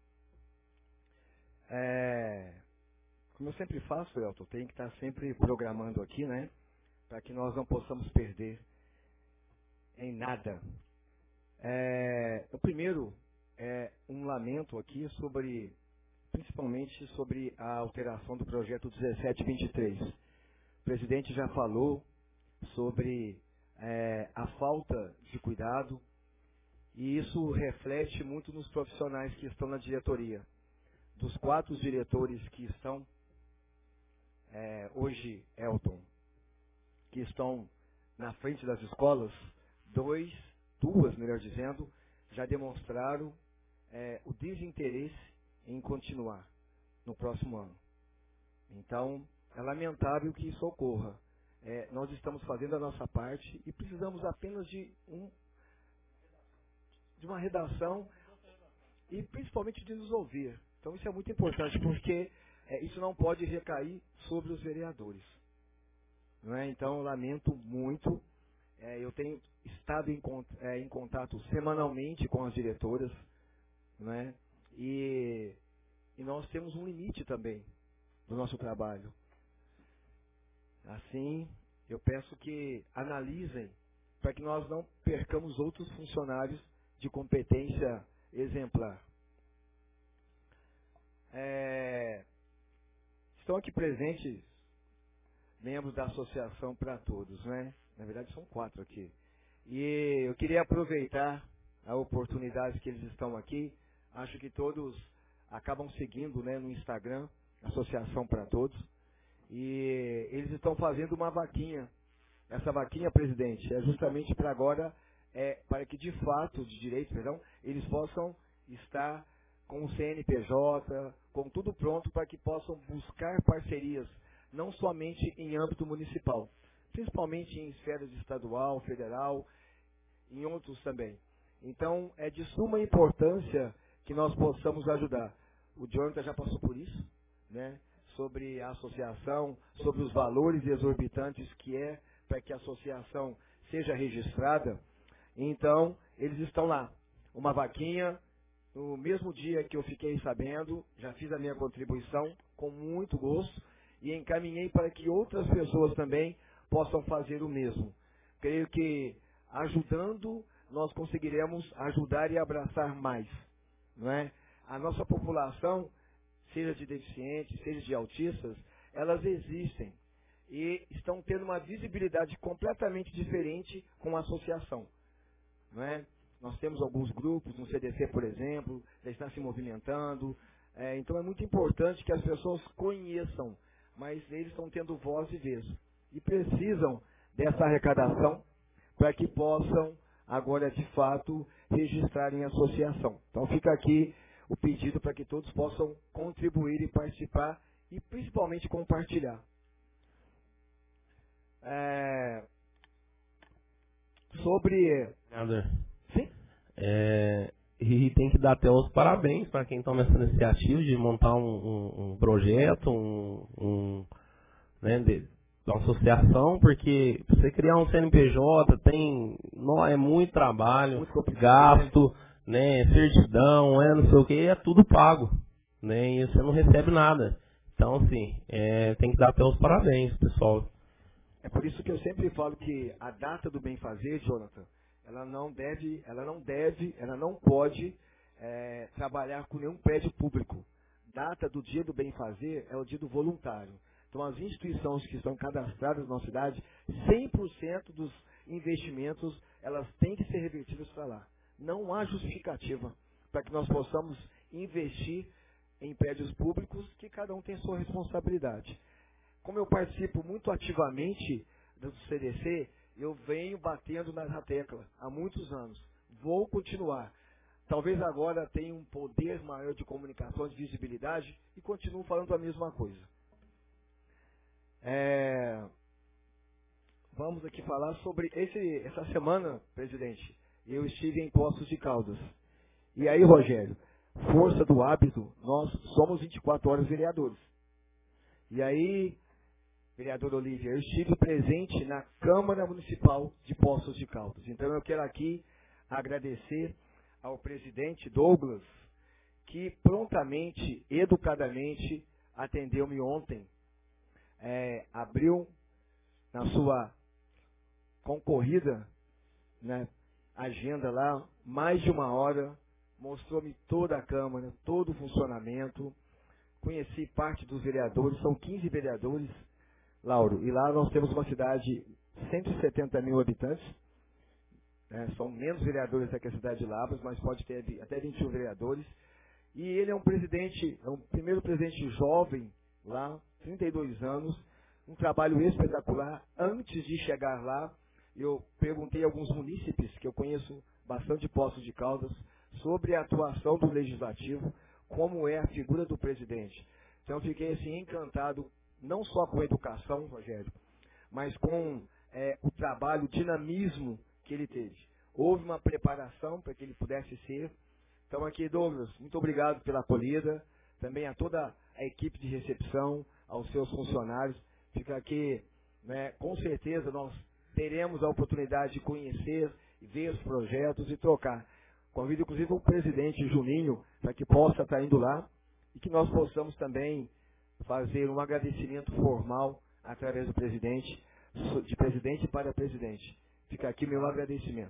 Como eu sempre faço, Elton, tenho que estar sempre programando aqui, né? Para que nós não possamos perder em nada. O primeiro é um lamento aqui principalmente sobre a alteração do projeto 1723. O presidente já falou sobre a falta de cuidado, e isso reflete muito nos profissionais que estão na diretoria. Dos 4 diretores que estão hoje, Elton, que estão na frente das escolas, duas, melhor dizendo, já demonstraram o desinteresse em continuar no próximo ano. Então, é lamentável que isso ocorra. Nós estamos fazendo a nossa parte e precisamos apenas de uma redação e principalmente de nos ouvir. Então isso é muito importante, porque isso não pode recair sobre os vereadores. Não é? Então eu lamento muito. Eu tenho estado em contato semanalmente com as diretoras, não é? E nós nós temos um limite também do nosso trabalho. Assim, eu peço que analisem para que nós não percamos outros funcionários de competência exemplar. Estão aqui presentes membros da Associação para Todos, né? Na verdade são 4 aqui. E eu queria aproveitar a oportunidade que eles estão aqui. Acho que todos acabam seguindo, né, no Instagram, Associação para Todos. E eles estão fazendo uma vaquinha. Essa vaquinha, presidente, é justamente para agora, para que de fato, de direito, perdão, eles possam estar com o CNPJ, com tudo pronto para que possam buscar parcerias, não somente em âmbito municipal, principalmente em esferas estadual, federal, em outros também. Então, é de suma importância que nós possamos ajudar. O Jonathan já passou por isso, né? Sobre a associação, sobre os valores exorbitantes que é para que a associação seja registrada. Então, eles estão lá. Uma vaquinha, no mesmo dia que eu fiquei sabendo, já fiz a minha contribuição com muito gosto e encaminhei para que outras pessoas também possam fazer o mesmo. Creio que ajudando, nós conseguiremos ajudar e abraçar mais, não é? A nossa população, seja de deficientes, seja de autistas, elas existem e estão tendo uma visibilidade completamente diferente com a associação, não é? Nós temos alguns grupos, no CDC, por exemplo, já está se movimentando, então é muito importante que as pessoas conheçam, mas eles estão tendo voz e vez e precisam dessa arrecadação para que possam agora de fato registrarem a associação. Então fica aqui o pedido para que todos possam contribuir e participar e principalmente compartilhar. Sobre... Sim? E tem que dar até os parabéns para quem toma essa iniciativa de montar um projeto, né, de uma associação, porque você criar um CNPJ é muito trabalho, muito gasto, né, certidão, não sei o que, é tudo pago, né, e você não recebe nada. Então, assim, tem que dar até os parabéns, pessoal. É por isso que eu sempre falo que a data do bem fazer, Jonathan, ela não pode trabalhar com nenhum prédio público. Data do dia do bem fazer é o dia do voluntário. Então, as instituições que estão cadastradas na nossa cidade, 100% dos investimentos, elas têm que ser revertidas para lá. Não há justificativa para que nós possamos investir em prédios públicos que cada um tem sua responsabilidade. Como eu participo muito ativamente do CDC, eu venho batendo na tecla há muitos anos. Vou continuar. Talvez agora tenha um poder maior de comunicação, de visibilidade, e continuo falando a mesma coisa. Vamos aqui falar sobre essa semana, presidente, eu estive em Poços de Caldas. E aí, Rogério, força do hábito, nós somos 24 horas vereadores. E aí, vereador Olívia, eu estive presente na Câmara Municipal de Poços de Caldas. Então eu quero aqui agradecer ao presidente Douglas, que prontamente, educadamente, atendeu-me ontem. Abriu na sua concorrida, né, agenda lá, mais de 1 hora, mostrou-me toda a Câmara, todo o funcionamento, conheci parte dos vereadores, são 15 vereadores, Lauro, e lá nós temos uma cidade de 170 mil habitantes, são menos vereadores do que a cidade de Lavras, mas pode ter até 21 vereadores, e ele é um presidente, é o primeiro presidente jovem lá, 32 anos, um trabalho espetacular. Antes de chegar lá, eu perguntei a alguns munícipes, que eu conheço bastante de Poços de Caldas, sobre a atuação do Legislativo, como é a figura do presidente. Então eu fiquei assim encantado, não só com a educação, Rogério, mas com o trabalho, o dinamismo que ele teve. Houve uma preparação para que ele pudesse ser. Então aqui, Douglas, muito obrigado pela acolhida, também a toda a equipe de recepção, aos seus funcionários. Fica aqui, né, com certeza nós teremos a oportunidade de conhecer, ver os projetos e trocar. Convido inclusive o presidente Juninho para que possa estar indo lá e que nós possamos também fazer um agradecimento formal através do presidente, de presidente para presidente. Fica aqui meu agradecimento.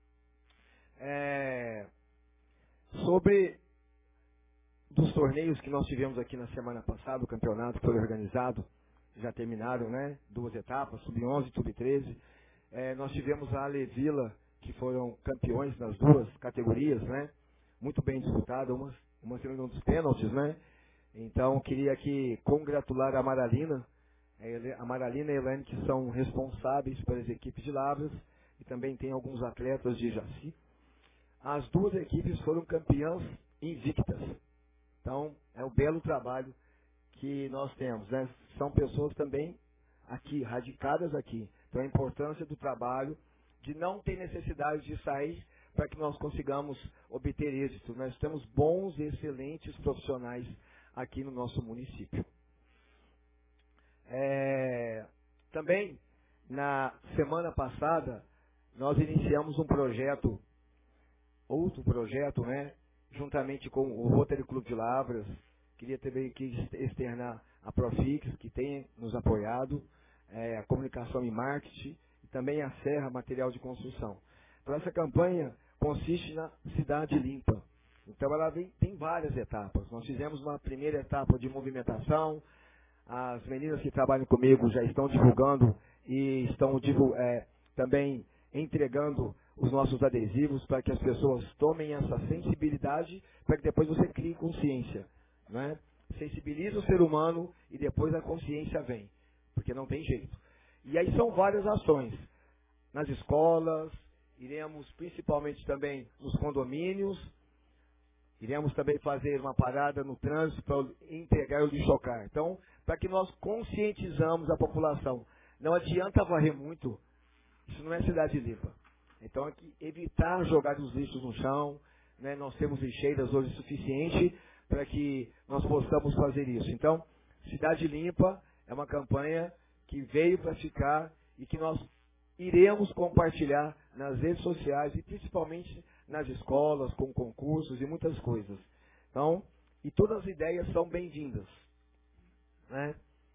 Sobre dos torneios que nós tivemos aqui na semana passada, o campeonato foi organizado, já terminaram, né? 2 etapas, sub-11 e sub-13. Nós tivemos a Alevila, que foram campeões nas 2 categorias, né? Muito bem disputada, uma sendo um dos pênaltis, né? Então, queria aqui congratular a Maralina e a Elaine, que são responsáveis pelas equipes de Lavras, e também tem alguns atletas de Jaci. As 2 equipes foram campeãs invictas. Então, é um belo trabalho que nós temos, né? São pessoas também aqui, radicadas aqui. Então, a importância do trabalho, de não ter necessidade de sair para que nós consigamos obter êxito. Nós temos bons e excelentes profissionais aqui no nosso município. Também, na semana passada, nós iniciamos um projeto, outro projeto, né? Juntamente com o Rotary Clube de Lavras. Queria também aqui externar a Profix, que tem nos apoiado, a Comunicação e Marketing, e também a Serra Material de Construção. Então, essa campanha consiste na Cidade Limpa. Então, ela tem várias etapas. Nós fizemos uma primeira etapa de movimentação. As meninas que trabalham comigo já estão divulgando e estão também entregando os nossos adesivos para que as pessoas tomem essa sensibilidade, para que depois você crie consciência, né? Sensibiliza o ser humano e depois a consciência vem, porque não tem jeito. E aí são várias ações. Nas escolas, iremos principalmente também nos condomínios, iremos também fazer uma parada no trânsito para entregar o lixocar. Então, para que nós conscientizamos a população. Não adianta varrer muito, isso não é cidade limpa. Então, aqui, evitar jogar os lixos no chão, né? Nós temos lixeiras hoje suficiente para que nós possamos fazer isso. Então, Cidade Limpa é uma campanha que veio para ficar e que nós iremos compartilhar nas redes sociais e principalmente nas escolas, com concursos e muitas coisas. Então, e todas as ideias são bem-vindas, né?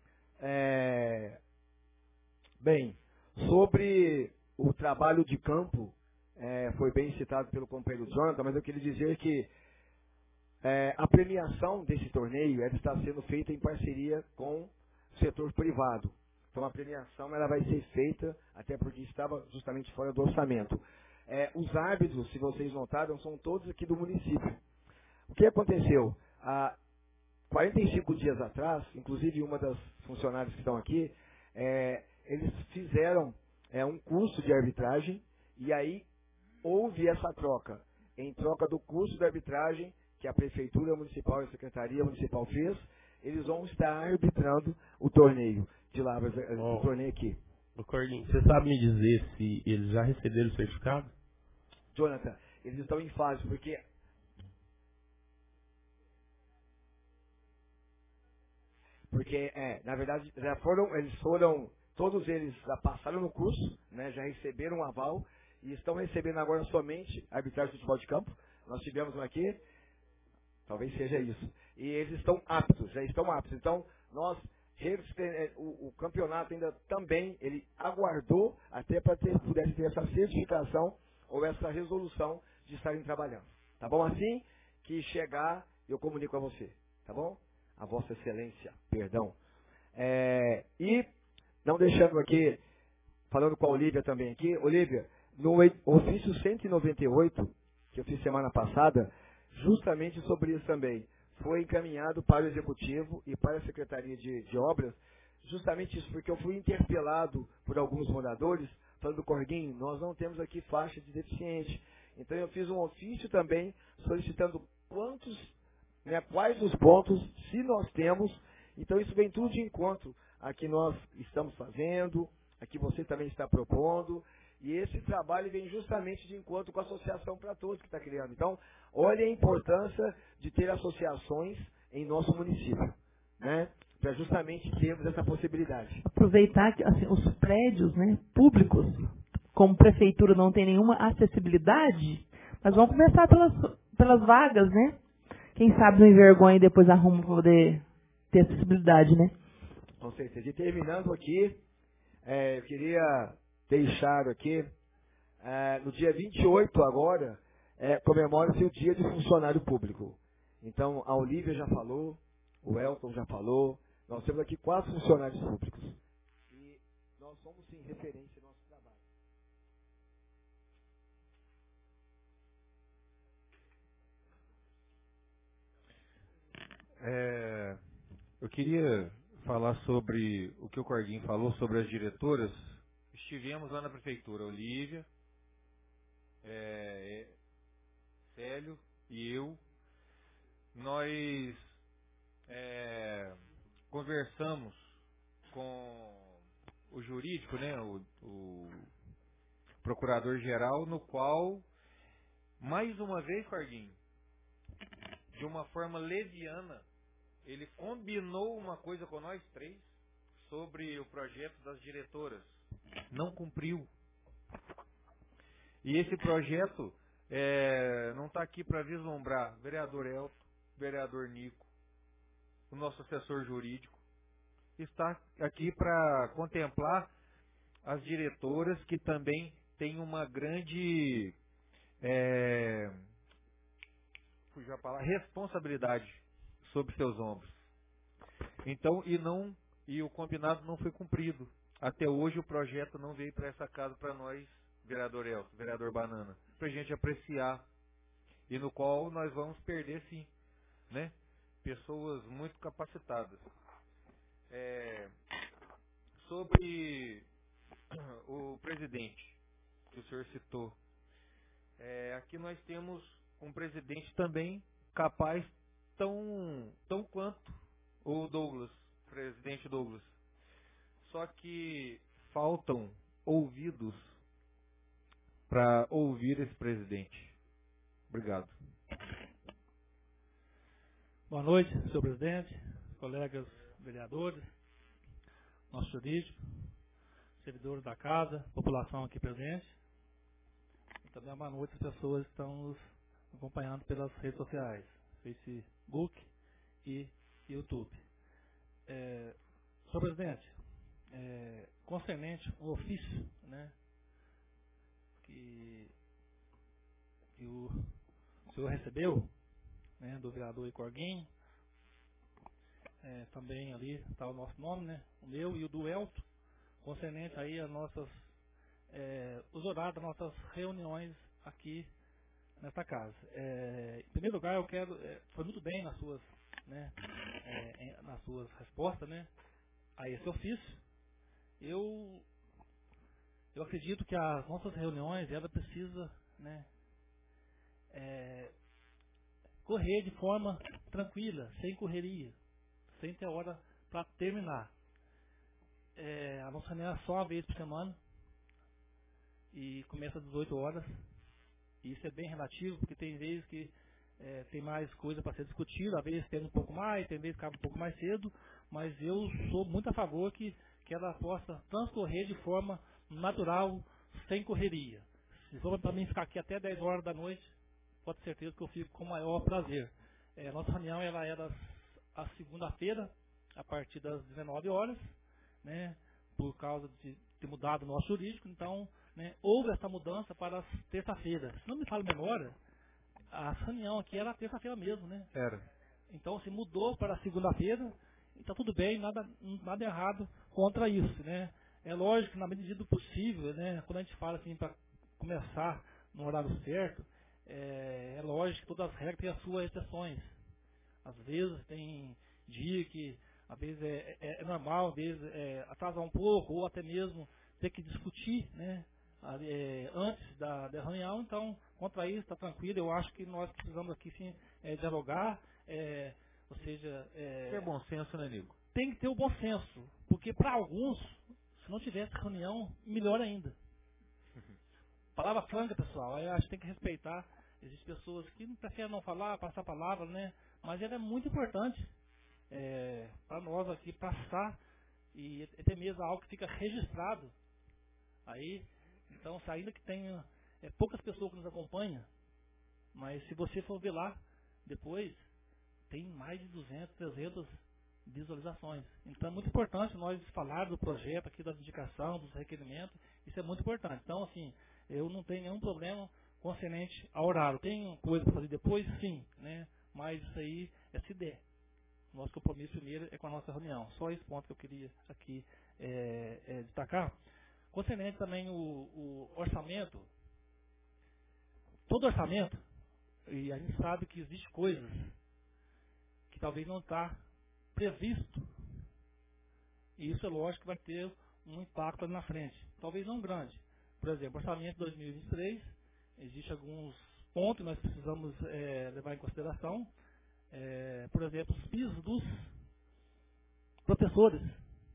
Bem, sobre o trabalho de campo, foi bem citado pelo companheiro Jonathan, mas eu queria dizer que a premiação desse torneio está sendo feita em parceria com o setor privado. Então a premiação ela vai ser feita, até porque estava justamente fora do orçamento. Os árbitros, se vocês notaram, são todos aqui do município. O que aconteceu? Há 45 dias atrás, inclusive uma das funcionárias que estão aqui, eles fizeram um curso de arbitragem e aí houve essa troca. Em troca do curso de arbitragem que a Prefeitura Municipal e a Secretaria Municipal fez, eles vão estar arbitrando o torneio de Lavras, o torneio aqui. Ô Corlinho, você sabe me dizer se eles já receberam o certificado? Jonathan, eles estão em fase, porque na verdade, todos eles já passaram no curso, né, já receberam um aval e estão recebendo agora somente arbitragem de futebol de campo. Nós tivemos um aqui, talvez seja isso. E eles estão aptos, já estão aptos. Então, o campeonato ainda também, ele aguardou até para pudesse ter essa certificação ou essa resolução de estarem trabalhando. Tá bom? Assim que chegar, eu comunico a você. Tá bom? A Vossa Excelência, perdão. E, não deixando aqui, falando com a Olívia também aqui, Olívia, no ofício 198, que eu fiz semana passada, justamente sobre isso também, foi encaminhado para o Executivo e para a Secretaria de Obras, justamente isso, porque eu fui interpelado por alguns moradores, falando, Corguinho, nós não temos aqui faixa de deficiente. Então eu fiz um ofício também, solicitando quais os pontos, se nós temos. Então isso vem tudo de encontro a que nós estamos fazendo, a que você também está propondo, e esse trabalho vem justamente de encontro com a Associação para Todos que está criando. Então, olha a importância de ter associações em nosso município, né? Para justamente termos essa possibilidade. Aproveitar que assim, os prédios, né, públicos, como prefeitura não tem nenhuma acessibilidade, mas vamos começar pelas vagas, né? quem sabe não envergonha e depois arruma para poder ter acessibilidade, né? Com certeza. E terminando aqui, eu queria deixar aqui, no dia 28 agora, comemora-se o dia de funcionário público. Então, a Olívia já falou, o Elton já falou, nós temos aqui 4 funcionários públicos. E nós somos, sim, referência no nosso trabalho. Eu queria falar sobre o que o Corguinho falou sobre as diretoras. Estivemos lá na prefeitura, Olívia, Célio e eu. Nós conversamos com o jurídico, né, o procurador-geral, no qual, mais uma vez, Corguinho, de uma forma leviana, ele combinou uma coisa com nós 3 sobre o projeto das diretoras. Não cumpriu. E esse projeto não está aqui para vislumbrar vereador Elton, vereador Nico, o nosso assessor jurídico. Está aqui para contemplar as diretoras que também têm uma grande responsabilidade sobre seus ombros. Então, e o combinado não foi cumprido. Até hoje o projeto não veio para essa casa para nós, vereador Elton, vereador Banana, para a gente apreciar. E no qual nós vamos perder, sim, né? Pessoas muito capacitadas. Sobre o presidente, que o senhor citou. Aqui nós temos um presidente também capaz tão quanto o Douglas, presidente Douglas. Só que faltam ouvidos para ouvir esse presidente. Obrigado. Boa noite, senhor presidente, colegas vereadores, nosso jurídico, servidores da casa, população aqui presente. E também boa noite às pessoas que estão nos acompanhando pelas redes sociais, Facebook e YouTube. Senhor presidente, concernente o ofício, né, que o senhor recebeu, né, do vereador Corguinho, também ali está o nosso nome, né, o meu e o do Elton, concernente aí a nossas, os horários das nossas reuniões aqui nesta casa. Em primeiro lugar, eu quero, foi muito bem nas suas, né, nas suas respostas, né, a esse ofício. Eu acredito que as nossas reuniões, ela precisa, né, correr de forma tranquila, sem correria, sem ter hora para terminar. A nossa reunião é só uma vez por semana e começa às 18 horas. E isso é bem relativo, porque tem vezes que tem mais coisa para ser discutida, às vezes tem um pouco mais, tem vezes que acaba um pouco mais cedo, mas eu sou muito a favor que ela possa transcorrer de forma natural, sem correria. Se for para mim ficar aqui até 10 horas da noite, pode ter certeza que eu fico com o maior prazer. Nossa reunião ela era a segunda-feira, a partir das 19 horas, né, por causa de ter mudado o nosso jurídico, então, né, houve essa mudança para as terça-feiras. Se não me falo memória, a reunião aqui era terça-feira mesmo, né? Era. Então, se mudou para a segunda-feira, está tudo bem, nada errado contra isso, né? É lógico que na medida do possível, né, quando a gente fala assim para começar no horário certo, é lógico que todas as regras têm as suas exceções. Às vezes tem dia que, às vezes é normal, às vezes atrasar um pouco, ou até mesmo ter que discutir, né, antes da reunião. Então, contra isso, está tranquilo. Eu acho que nós precisamos aqui sim dialogar, ou seja... ter bom senso, né, Nico? Tem que ter o bom senso, porque para alguns, se não tivesse reunião, melhor ainda. Palavra franca, pessoal, eu acho que tem que respeitar. Existem pessoas que não preferem não falar, passar a palavra, né? Mas ela é muito importante para nós aqui passar, e até mesmo algo que fica registrado aí. Então, ainda que tenha poucas pessoas que nos acompanham, mas se você for ver lá depois, tem mais de 200, 300 visualizações. Então é muito importante nós falar do projeto aqui, da indicação, dos requerimentos, isso é muito importante. Então, assim, eu não tenho nenhum problema concernente ao horário. Tem coisa para fazer depois? Sim, né? Mas isso aí é se der. Nosso compromisso primeiro é com a nossa reunião. Só esse ponto que eu queria aqui destacar. Concernente também o orçamento, todo orçamento, e a gente sabe que existe coisas que talvez não está previsto. E isso é lógico que vai ter um impacto ali na frente. Talvez não grande. Por exemplo, orçamento de 2023, existem alguns pontos que nós precisamos levar em consideração. Por exemplo, os pisos dos professores.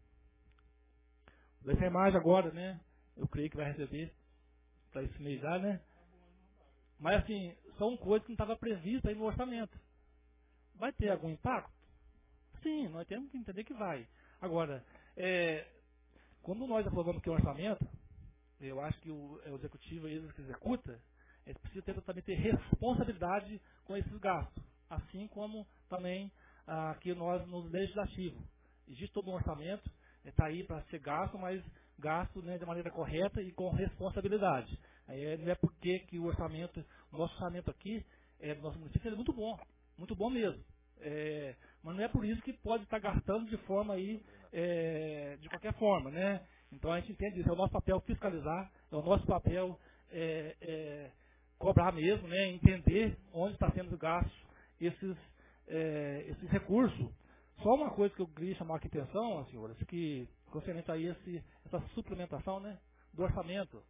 Da enfermagem agora, né? Eu creio que vai receber para esse mês já, né? Mas assim, são coisas que não estavam previstas aí no orçamento. Vai ter algum impacto? Sim, nós temos que entender que vai. Agora, quando nós aprovamos aqui o orçamento, eu acho que o executivo, ele que executa, ele precisa também ter responsabilidade com esses gastos. Assim como também aqui nós no legislativo. Existe todo um orçamento, está aí para ser gasto, mas gasto, né, de maneira correta e com responsabilidade. Não é porque que o nosso orçamento aqui, do nosso município, é muito bom mesmo. Mas não é por isso que pode estar gastando de forma aí, de qualquer forma, né? Então a gente entende isso, é o nosso papel fiscalizar, é o nosso papel cobrar mesmo, né? Entender onde está sendo gasto esses recursos. Só uma coisa que eu queria chamar aqui a atenção, senhoras, que concernente aí essa suplementação, né, do orçamento.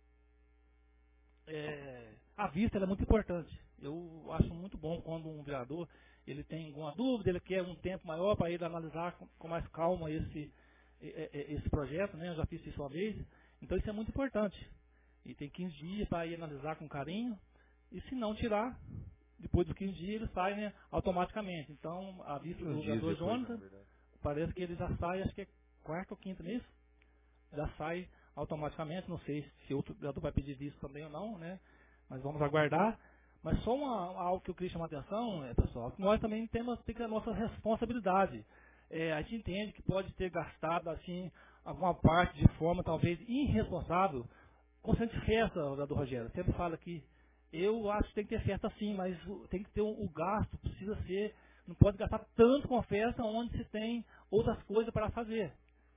A vista é muito importante. Eu acho muito bom quando um vereador ele tem alguma dúvida, ele quer um tempo maior para ele analisar com mais calma esse projeto, né? Eu já fiz isso uma vez. Então isso é muito importante. E tem 15 dias para ir analisar com carinho. E se não tirar, depois dos 15 dias ele sai, né, automaticamente. Então a vista do vereador Jonathan, parece que ele já sai, acho que é quarta ou quinta nisso. Já sai automaticamente. Não sei se outro vereador vai pedir visto também ou não, né? Mas vamos aguardar. Mas só algo que eu queria chamar a atenção, pessoal, que nós também temos que ter a nossa responsabilidade. A gente entende que pode ter gastado assim alguma parte de forma talvez irresponsável. Constante festa, vereador Rogério, sempre fala aqui. Eu acho que tem que ter festa sim, mas tem que ter o gasto, precisa ser, não pode gastar tanto com festa onde se tem outras coisas para fazer.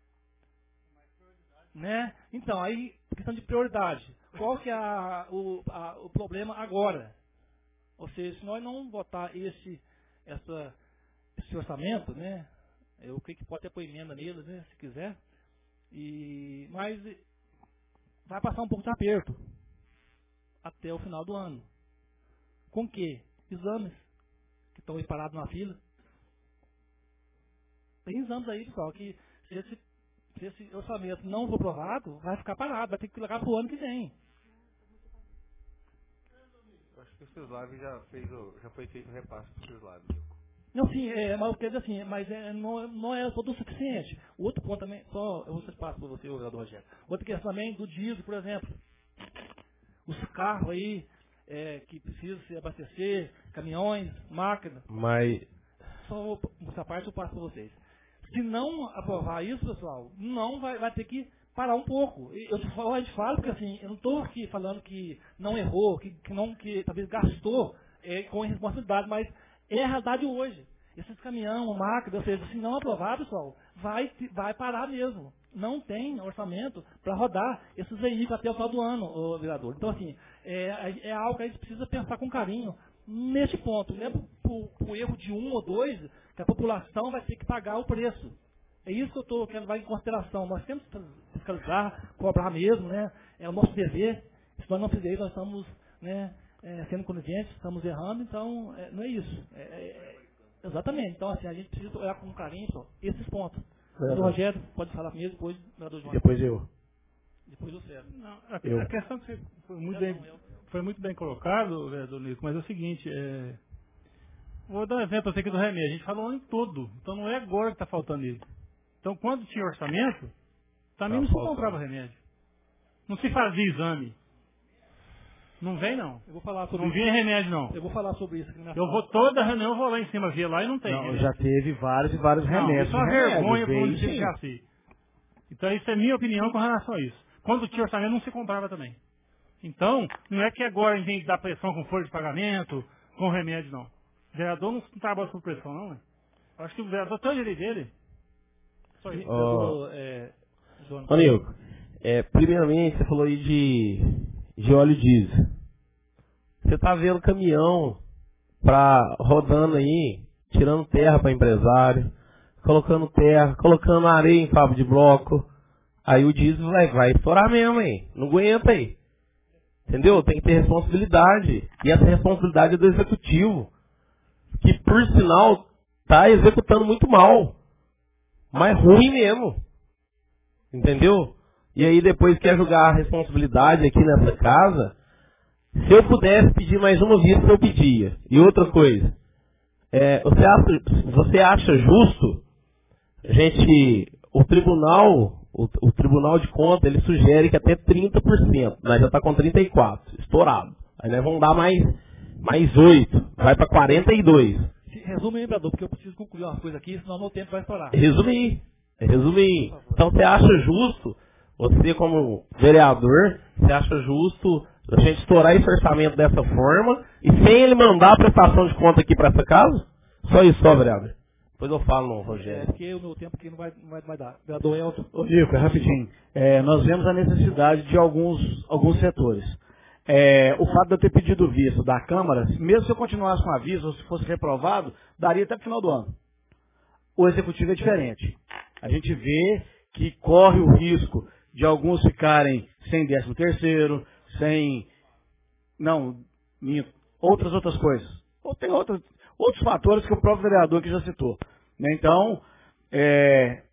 Né? Então, aí, questão de prioridade. Qual que é o problema agora? Ou seja, se nós não votar esse orçamento, né? Eu creio que pode ter pôr emenda nele, né? Se quiser. Mas vai passar um pouco de aperto até o final do ano. Com que? Exames que estão aí parados na fila. Tem exames aí, pessoal, que se esse orçamento não for aprovado, vai ficar parado, vai ter que levar para o ano que vem. Eu acho que o Cislab já foi feito o repasse para o Cislab. Não, sim, mas eu quero dizer assim, mas não é todo o suficiente. O outro ponto também, só eu vou ser passo para você, vereador Rogério. Outra questão também do diesel, por exemplo. Os carros aí que precisam se abastecer, caminhões, máquinas. Mas Só essa parte eu passo para vocês. Se não aprovar isso, pessoal, não vai ter que parar um pouco. A gente fala porque assim, eu não estou aqui falando que não errou, que talvez gastou com irresponsabilidade, mas é a realidade hoje. Esses caminhão, máquina, ou seja, se não aprovar, pessoal, vai parar mesmo. Não tem orçamento para rodar esses veículos até o final do ano, vereador. Então, assim, é algo que a gente precisa pensar com carinho nesse ponto. Não é por erro de um ou dois que a população vai ter que pagar o preço. É isso que eu estou querendo levar em consideração. Nós temos que fiscalizar, cobrar mesmo, né? É o nosso dever. Se nós não fizermos, nós estamos, né, sendo coniventes, estamos errando, então não é isso. Exatamente. Então, assim, a gente precisa olhar com carinho só esses pontos. O Rogério pode falar mesmo, depois o João. depois eu. Depois o César. Não, a questão que foi muito bem colocado, vereador Nico, mas é o seguinte, vou dar um exemplo aqui do remédio. A gente falou o ano todo, então não é agora que está faltando isso. Então, quando tinha orçamento, também não se comprava remédio. Não se fazia exame. Não vem, não. Eu vou falar sobre Não isso. vinha remédio, não. Eu vou falar sobre isso aqui na Eu vou toda reunião, eu vou lá em cima ver lá e não tem. Não, já teve vários e vários Não, remédios. isso é uma vergonha para o veio, município de sim. Jaci. Então, isso é minha opinião com relação a isso. Quando tinha orçamento, não se comprava também. Então, não é que agora a gente tem que dar pressão com folha de pagamento, com remédio, não. O vereador não trabalha por pressão, não. Né? Eu acho que o vereador tem o direito dele. Só isso. Jonas. Ô, Nilco, primeiramente, você falou aí de óleo diesel. Você tá vendo caminhão rodando aí, tirando terra para empresário, colocando terra, colocando areia em fábrica de bloco. Aí o diesel vai estourar mesmo, aí. Não aguenta aí. Entendeu? Tem que ter responsabilidade. E essa responsabilidade é do executivo. Que, por sinal, tá executando muito mal. Mas ruim mesmo. Entendeu? E aí depois quer jogar a responsabilidade aqui nessa casa. Se eu pudesse pedir mais uma vista, eu pedia. E outra coisa. Você acha justo o Tribunal de Contas, ele sugere que até 30%. Nós já está com 34%, estourado. Aí nós vamos dar mais 8%, vai para 42%. Resume aí, vereador, porque eu preciso concluir uma coisa aqui, senão meu tempo vai estourar. Resumir. Então você acha justo, você como vereador, você acha justo a gente estourar esse orçamento dessa forma e sem ele mandar a prestação de conta aqui para essa casa? Só isso, vereador. Depois eu falo, não, Rogério. Porque o meu tempo aqui não vai dar. Vereador Elton. Ô, Nico, rapidinho. Nós vemos a necessidade de alguns setores. O fato de eu ter pedido visto da Câmara, mesmo se eu continuasse com aviso, ou se fosse reprovado, daria até o final do ano. O Executivo é diferente. A gente vê que corre o risco de alguns ficarem sem 13º, sem... Não, outras coisas. Ou tem outros fatores que o próprio vereador aqui já citou. Né? Então, é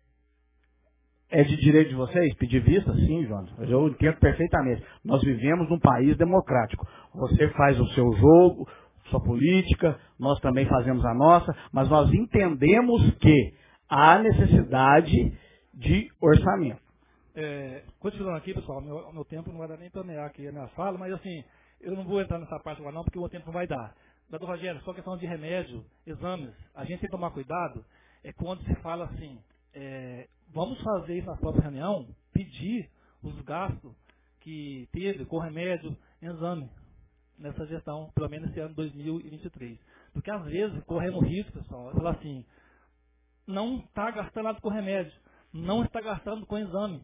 de direito de vocês pedir vista? Sim, Jonas. Eu entendo perfeitamente. Nós vivemos num país democrático. Você faz o seu jogo, sua política, nós também fazemos a nossa, mas nós entendemos que há necessidade de orçamento. Continuando aqui, pessoal, meu tempo não vai dar nem para mear aqui a minha fala, mas assim, eu não vou entrar nessa parte agora não, porque o meu tempo não vai dar. Doutor Rogério, só questão de remédio, exames, a gente tem que tomar cuidado, quando se fala assim, vamos fazer isso na própria reunião, pedir os gastos que teve com remédio em exame nessa gestão, pelo menos esse ano 2023. Porque às vezes corremos risco, pessoal, falar assim, não está gastando nada com remédio, não está gastando com exames.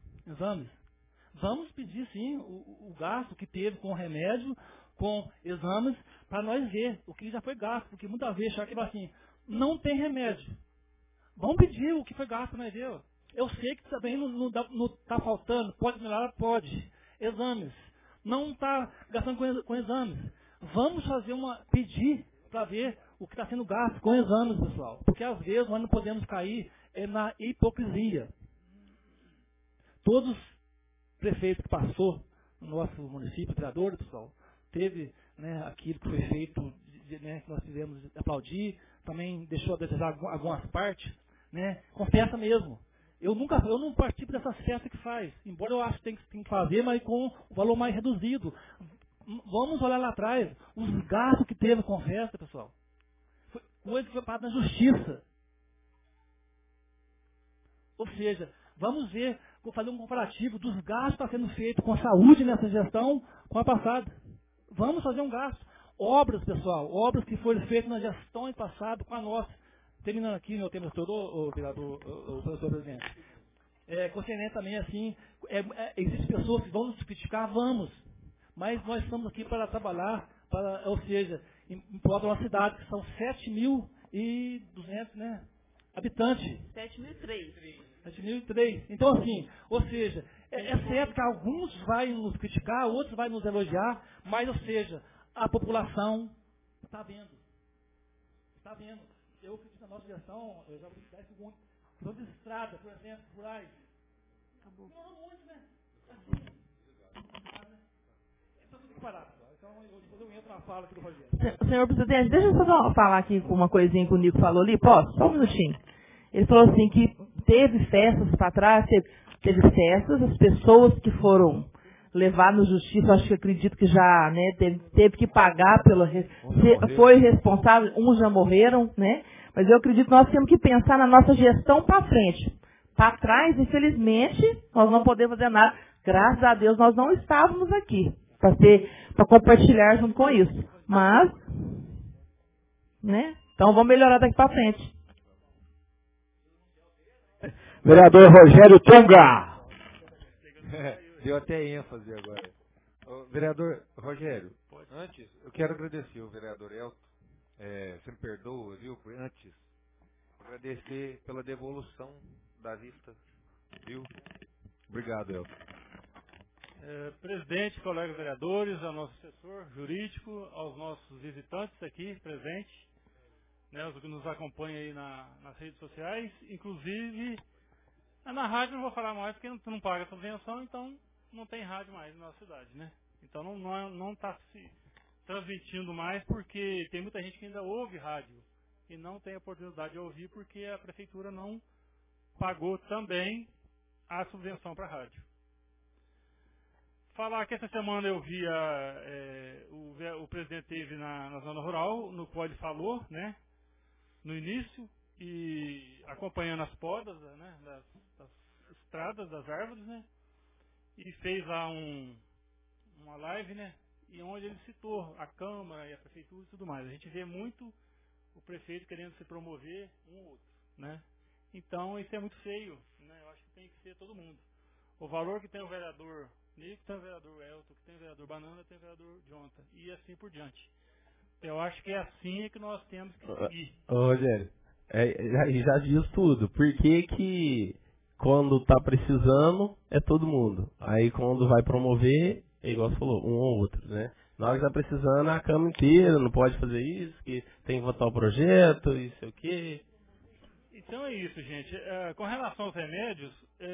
Vamos pedir sim o gasto que teve com remédio, com exames, para nós ver o que já foi gasto, porque muitas vezes achar que assim, não tem remédio. Vamos pedir o que foi gasto, nós ver. Eu sei que também não está faltando, pode melhorar, pode. Exames. Não está gastando com exames. Vamos pedir para ver o que está sendo gasto com exames, pessoal. Porque às vezes nós não podemos cair na hipocrisia. Todos os prefeitos que passou no nosso município, vereadores, pessoal, teve aquilo que foi feito, que nós tivemos de aplaudir, também deixou a desejar algumas partes, confessa mesmo. Eu não participo dessas festas que faz, embora eu acho que tem que fazer, mas com o valor mais reduzido. Vamos olhar lá atrás, os gastos que teve com festa, pessoal. Foi coisa que foi pagada na justiça. Ou seja, vamos ver, vou fazer um comparativo dos gastos que está sendo feito com a saúde nessa gestão com a passada. Vamos fazer um gasto. Obras, pessoal, obras que foram feitas na gestão passada com a nossa. Terminando aqui, meu tempo todo, o vereador, o professor presidente. Concernente também, assim, existem pessoas que vão nos criticar, vamos. Mas nós estamos aqui para trabalhar, ou seja, em prol de uma cidade que são 7.200, habitantes. 7.003. Então, assim, ou seja, é certo que alguns vão nos criticar, outros vão nos elogiar, mas, ou seja, a população está vendo. Está vendo. Eu acredito na nossa gestão, eu já vou te dar esse segundo. Questão de estrada, por exemplo, rurais. Acabou. Não, muito, Assim. Está tudo parado. Então, eu entro na fala aqui do Rogério. Senhor presidente, deixa eu só falar aqui com uma coisinha que o Nico falou ali. Posso? Só um minutinho. Ele falou assim que teve festas para trás, teve festas, as pessoas que foram levado na justiça, acho que acredito que já, né, teve que pagar foi responsável, uns já morreram, né? Mas eu acredito que nós temos que pensar na nossa gestão para frente. Para trás, infelizmente, nós não podemos fazer nada. Graças a Deus, nós não estávamos aqui para compartilhar junto com isso. Mas, né? Então vamos melhorar daqui para frente. Vereador Rogério Tonga. Deu até ênfase agora. Vereador Rogério, antes, eu quero agradecer o vereador Elton. Você me perdoa, viu? Antes, agradecer pela devolução da vista, viu? Obrigado, Elton. Presidente, colegas vereadores, ao nosso assessor jurídico, aos nossos visitantes aqui presentes, né, os que nos acompanham aí nas redes sociais, inclusive na rádio não vou falar mais porque não paga subvenção, então não tem rádio mais na nossa cidade, né? Então não está se transmitindo mais porque tem muita gente que ainda ouve rádio e não tem a oportunidade de ouvir porque a prefeitura não pagou também a subvenção para a rádio. Falar que essa semana eu vi o presidente teve na zona rural, no qual ele falou, né, no início, e acompanhando as podas, né, das estradas, das árvores, né, e fez lá uma live, né, e onde ele citou a Câmara e a Prefeitura e tudo mais. A gente vê muito o prefeito querendo se promover um ou outro, né. Então isso é muito feio, né, eu acho que tem que ser todo mundo. O valor que tem o vereador Nico, tem o vereador Elton, que tem o vereador Banana, tem o vereador Jonta, e assim por diante. Eu acho que é assim que nós temos que seguir. Rogério, já diz tudo. Por que quando tá precisando é todo mundo? Aí quando vai promover, é igual você falou, um ou outro, né? Na hora que tá precisando, a Câmara inteira não pode fazer isso, que tem que votar o projeto, e sei o quê. Então é isso, gente. Com relação aos remédios,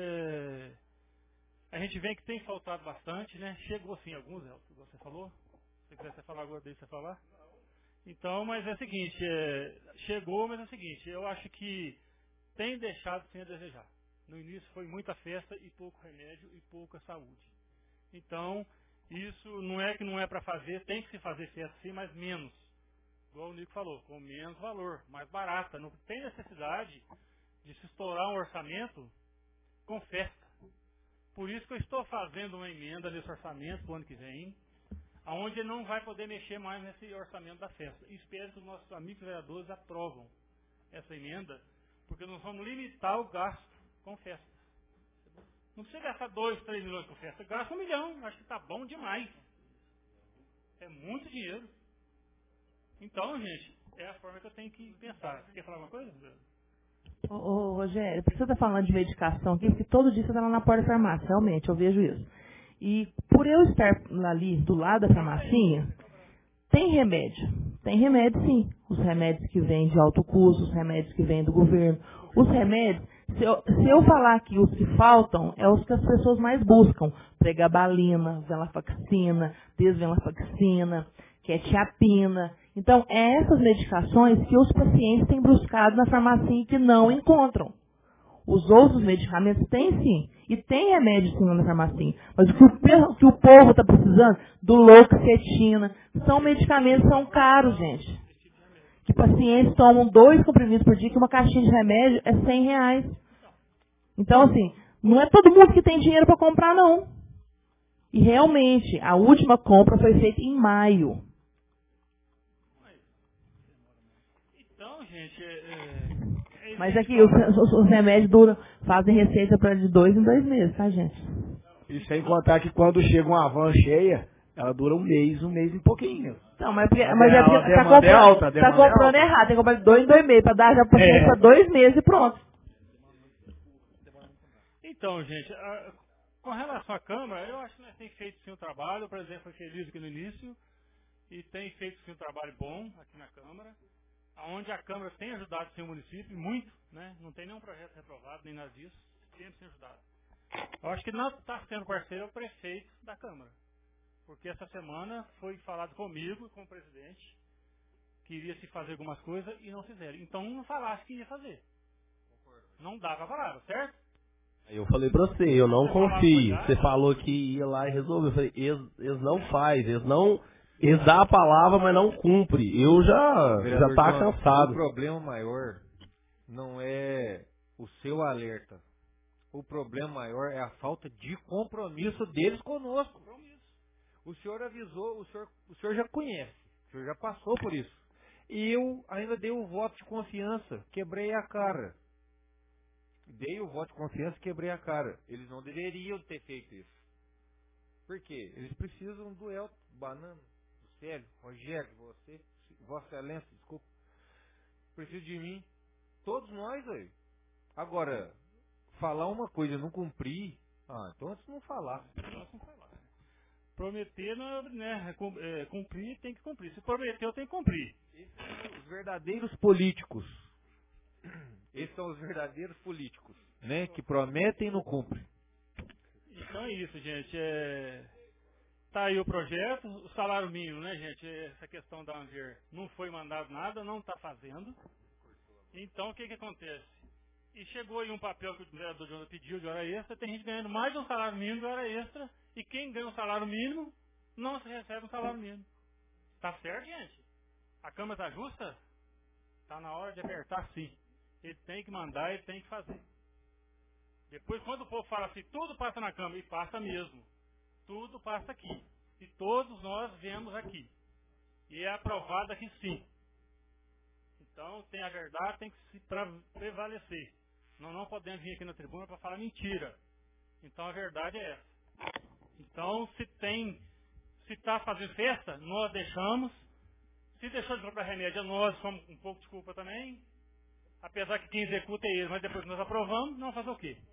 a gente vê que tem faltado bastante, né? Chegou sim alguns, Elton, que você falou. Se quiser você falar agora, deixa você falar. Então, mas é o seguinte, chegou, mas é o seguinte, eu acho que tem deixado sim a desejar. No início foi muita festa e pouco remédio e pouca saúde. Então, isso não é que não é para fazer, tem que se fazer festa sim, mas menos. Igual o Nico falou, com menos valor, mais barata. Não tem necessidade de se estourar um orçamento com festa. Por isso que eu estou fazendo uma emenda nesse orçamento para o ano que vem, onde ele não vai poder mexer mais nesse orçamento da festa. E espero que os nossos amigos vereadores aprovam essa emenda, porque nós vamos limitar o gasto com festa. Não precisa gastar 2, 3 milhões com festa, gasta 1 milhão, acho que está bom demais. É muito dinheiro. Então, gente, é a forma que eu tenho que pensar. Você quer falar alguma coisa? Ô, Rogério, por que você está falando de medicação aqui? Porque todo dia você está lá na porta da farmácia, realmente, eu vejo isso. E por eu estar ali do lado da farmacinha, tem remédio. Tem remédio, sim. Os remédios que vêm de alto custo, os remédios que vêm do governo. Os remédios, se eu falar que os que faltam, é os que as pessoas mais buscam. Pregabalina, venlafaxina, desvenlafaxina, quetiapina. Então, é essas medicações que os pacientes têm buscado na farmácia e que não encontram. Os outros medicamentos têm sim, e tem remédio sim na farmácia. Mas o que o povo está precisando, do Loxetina, são medicamentos que são caros, gente. Que pacientes tomam 2 comprimidos por dia, que uma caixinha de remédio é R$100. Então, assim, não é todo mundo que tem dinheiro para comprar, não. E realmente, a última compra foi feita em maio. Então, gente, mas aqui, os remédios fazem receita para de 2 em 2 meses, tá, gente? E sem contar que quando chega uma van cheia, ela dura um mês e pouquinho. Não, mas é porque tá comprando errado, tem que comprar de 2 em 2 meses, para dar já para 2 meses e pronto. Então, gente, com relação à Câmara, eu acho que nós temos feito sim um trabalho, o presidente foi feliz aqui no início, e tem feito sim um trabalho bom aqui na Câmara, onde a Câmara tem ajudado sim o município, muito, né? Não tem nenhum projeto reprovado, nem nada disso, sempre tem ajudado. Eu acho que não está sendo parceiro é o prefeito da Câmara, porque essa semana foi falado comigo, com o presidente, que iria se fazer algumas coisas e não fizeram. Então não falasse que ia fazer. Não dava a palavra, certo? Eu falei pra você, eu não confio. Você falou que ia lá e resolveu. Eu falei, eles não fazem, eles dão a palavra, mas não cumpre. Eu já tá cansado. O problema maior não é o seu alerta. O problema maior é a falta de compromisso deles conosco. O senhor avisou, o senhor já conhece, o senhor já passou por isso. E eu ainda dei o voto de confiança, quebrei a cara. Dei o voto de confiança, quebrei a cara. Eles não deveriam ter feito isso. Por quê? Eles precisam do Elton, Banana, do Célio, Rogério, você, Vossa Excelência, desculpa. Precisa de mim. Todos nós, aí. Agora, falar uma coisa e não cumprir, então antes não falar. Prometer, né, cumprir, tem que cumprir. Se prometeu, tem que cumprir. Esses são os verdadeiros políticos. Esses são os verdadeiros políticos, né, que prometem e não cumprem. Então é isso, gente. Tá aí o projeto, o salário mínimo, né, gente? Essa questão da Anver não foi mandado nada, não está fazendo. Então o que acontece? E chegou aí um papel que o vereador Jonathan pediu de hora extra, tem gente ganhando mais de um salário mínimo de hora extra, e quem ganha um salário mínimo não se recebe um salário mínimo. Tá certo, gente? A Câmara tá justa? Tá na hora de apertar, sim. Ele tem que mandar, ele tem que fazer. Depois, quando o povo fala assim, tudo passa na Câmara, e passa mesmo. Tudo passa aqui. E todos nós vemos aqui. E é aprovado aqui, sim. Então, tem a verdade, tem que se prevalecer. Nós não podemos vir aqui na tribuna para falar mentira. Então, a verdade é essa. Então, se está fazendo festa, nós deixamos. Se deixou de comprar remédio, nós somos um pouco de culpa também. Apesar que quem executa é eles, mas depois que nós aprovamos, não vamos fazer o quê?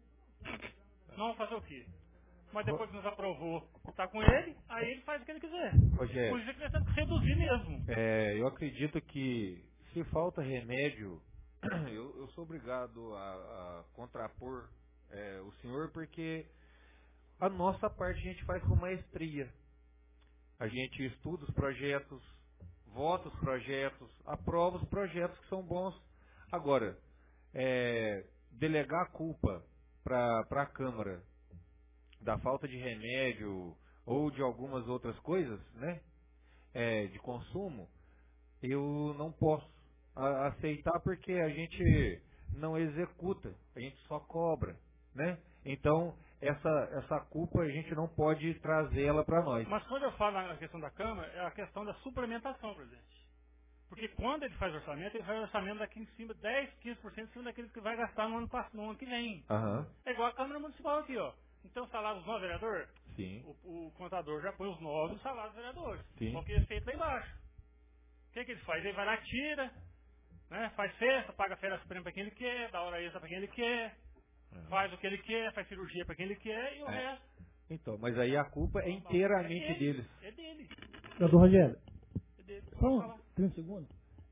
Não vamos fazer o quê? Mas depois que nos aprovou, está com ele, aí ele faz o que ele quiser. Rogério, por isso é que nós temos que reduzir mesmo. Eu acredito que se falta remédio, eu sou obrigado a contrapor o senhor, porque a nossa parte a gente faz com maestria. A gente estuda os projetos, vota os projetos, aprova os projetos que são bons. Agora, delegar a culpa para a Câmara da falta de remédio ou de algumas outras coisas, né, de consumo, eu não posso aceitar, porque a gente não executa, a gente só cobra, né? Então, essa culpa a gente não pode trazê-la para nós. Mas quando eu falo na questão da Câmara, é a questão da suplementação, presidente. Porque quando ele faz orçamento, ele faz orçamento daqui em cima, 10, 15% em cima daquilo que vai gastar no ano que vem. Uhum. É igual a Câmara Municipal aqui, ó. Então, o salário dos 9 vereadores, sim, o contador já põe os 9 salários dos vereadores. Sim. Porque é feito lá embaixo. O que ele faz? Ele vai lá, tira, né, faz festa, paga férias suprema para quem ele quer, dá hora extra para quem ele quer, faz o que ele quer, faz cirurgia para quem ele quer e o resto. Então, mas aí a culpa é inteiramente deles. É dele. Doutor Rogério, é dele. só 30 segundos.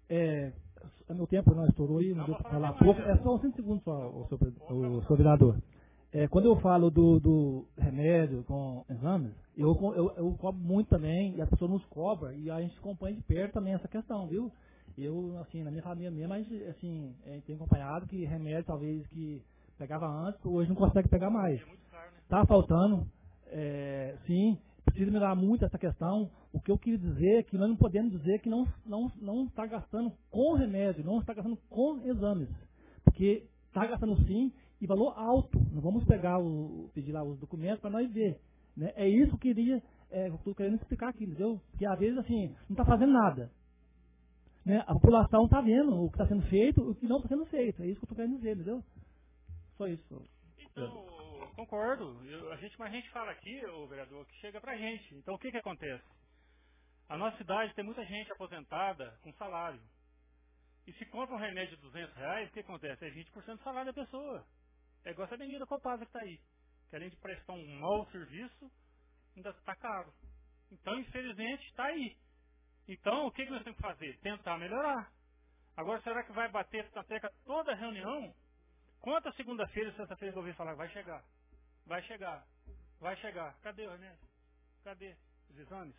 Meu tempo não estourou aí, não deu para falar pouco. É só 5 segundos só, o seu vereador. Quando eu falo do remédio com exames, eu cobro muito também, e a pessoa nos cobra, e a gente acompanha de perto também essa questão, viu? Eu, assim, na minha família mesmo, mas, assim, tenho acompanhado que remédio, talvez, que pegava antes, hoje não consegue pegar mais. Tá faltando, sim, precisa melhorar muito essa questão. O que eu queria dizer é que nós não podemos dizer que não está gastando com remédio, não está gastando com exames, porque está gastando sim, e valor alto. Não vamos pedir lá os documentos para nós ver. Né? É isso que eu estou querendo explicar aqui, entendeu? Porque às vezes assim, não está fazendo nada. Né? A população está vendo o que está sendo feito e o que não está sendo feito. É isso que eu estou querendo dizer, entendeu? Só isso. Então, concordo. Mas a gente fala aqui, o vereador, que chega pra gente. Então o que acontece? A nossa cidade tem muita gente aposentada com salário. E se compra um remédio de R$200, o que acontece? É 20% do salário da pessoa. É igual essa bendita Copasa que está aí. Que além de prestar um mau serviço, ainda está caro. Então, infelizmente, está aí. Então, o que nós temos que fazer? Tentar melhorar. Agora, será que vai bater na tecla toda reunião? Quantas segunda-feira e sexta-feira que eu ouvi falar? Vai chegar. Vai chegar. Vai chegar. Cadê o remédio? Cadê os exames?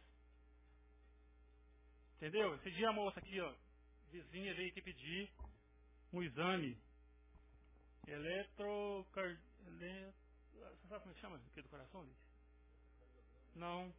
Entendeu? Esse dia a moça aqui, ó, vizinha veio aqui pedir um exame Você sabe como é que chama aqui do coração, Lídia? Não.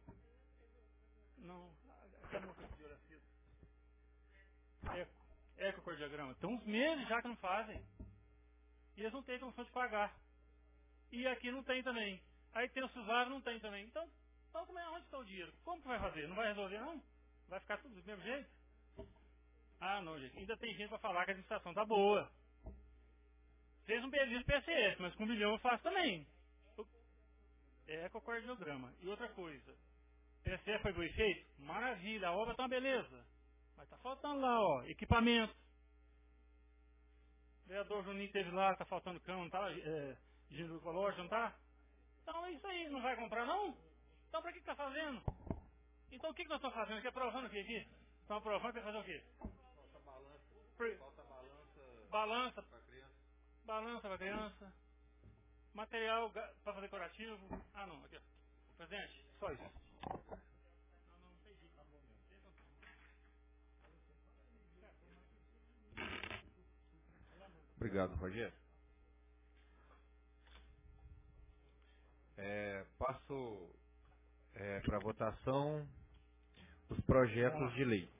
Ecocardiograma. Tem uns meses já que não fazem. E eles não têm condição de pagar. E aqui não tem também. Aí tem o Suzano, não tem também. Então como é, onde está o dinheiro? Como que vai fazer? Não vai resolver, não? Vai ficar tudo do mesmo jeito? Ah, não, gente. Ainda tem gente para falar que a administração tá boa. Fez um belíssimo PSS, mas com 1 milhão eu faço também. É ecocardiograma. E outra coisa. PSS foi bem feito? Maravilha, a obra tá uma beleza. Mas tá faltando lá, ó, equipamento. O vereador Juninho esteve lá, tá faltando cão, não tá? Ginecológico, não tá? Então é isso aí, não vai comprar não? Então pra que tá fazendo? Então o que nós estamos fazendo aqui? Aprovando o que aqui? Estamos aprovando para fazer o quê? Falta balança para criança. Balança para criança. Material para fazer curativo. Ah não, aqui ó. Presidente, só isso. Não entendi. Obrigado, Rogério. Passo para votação os projetos de lei.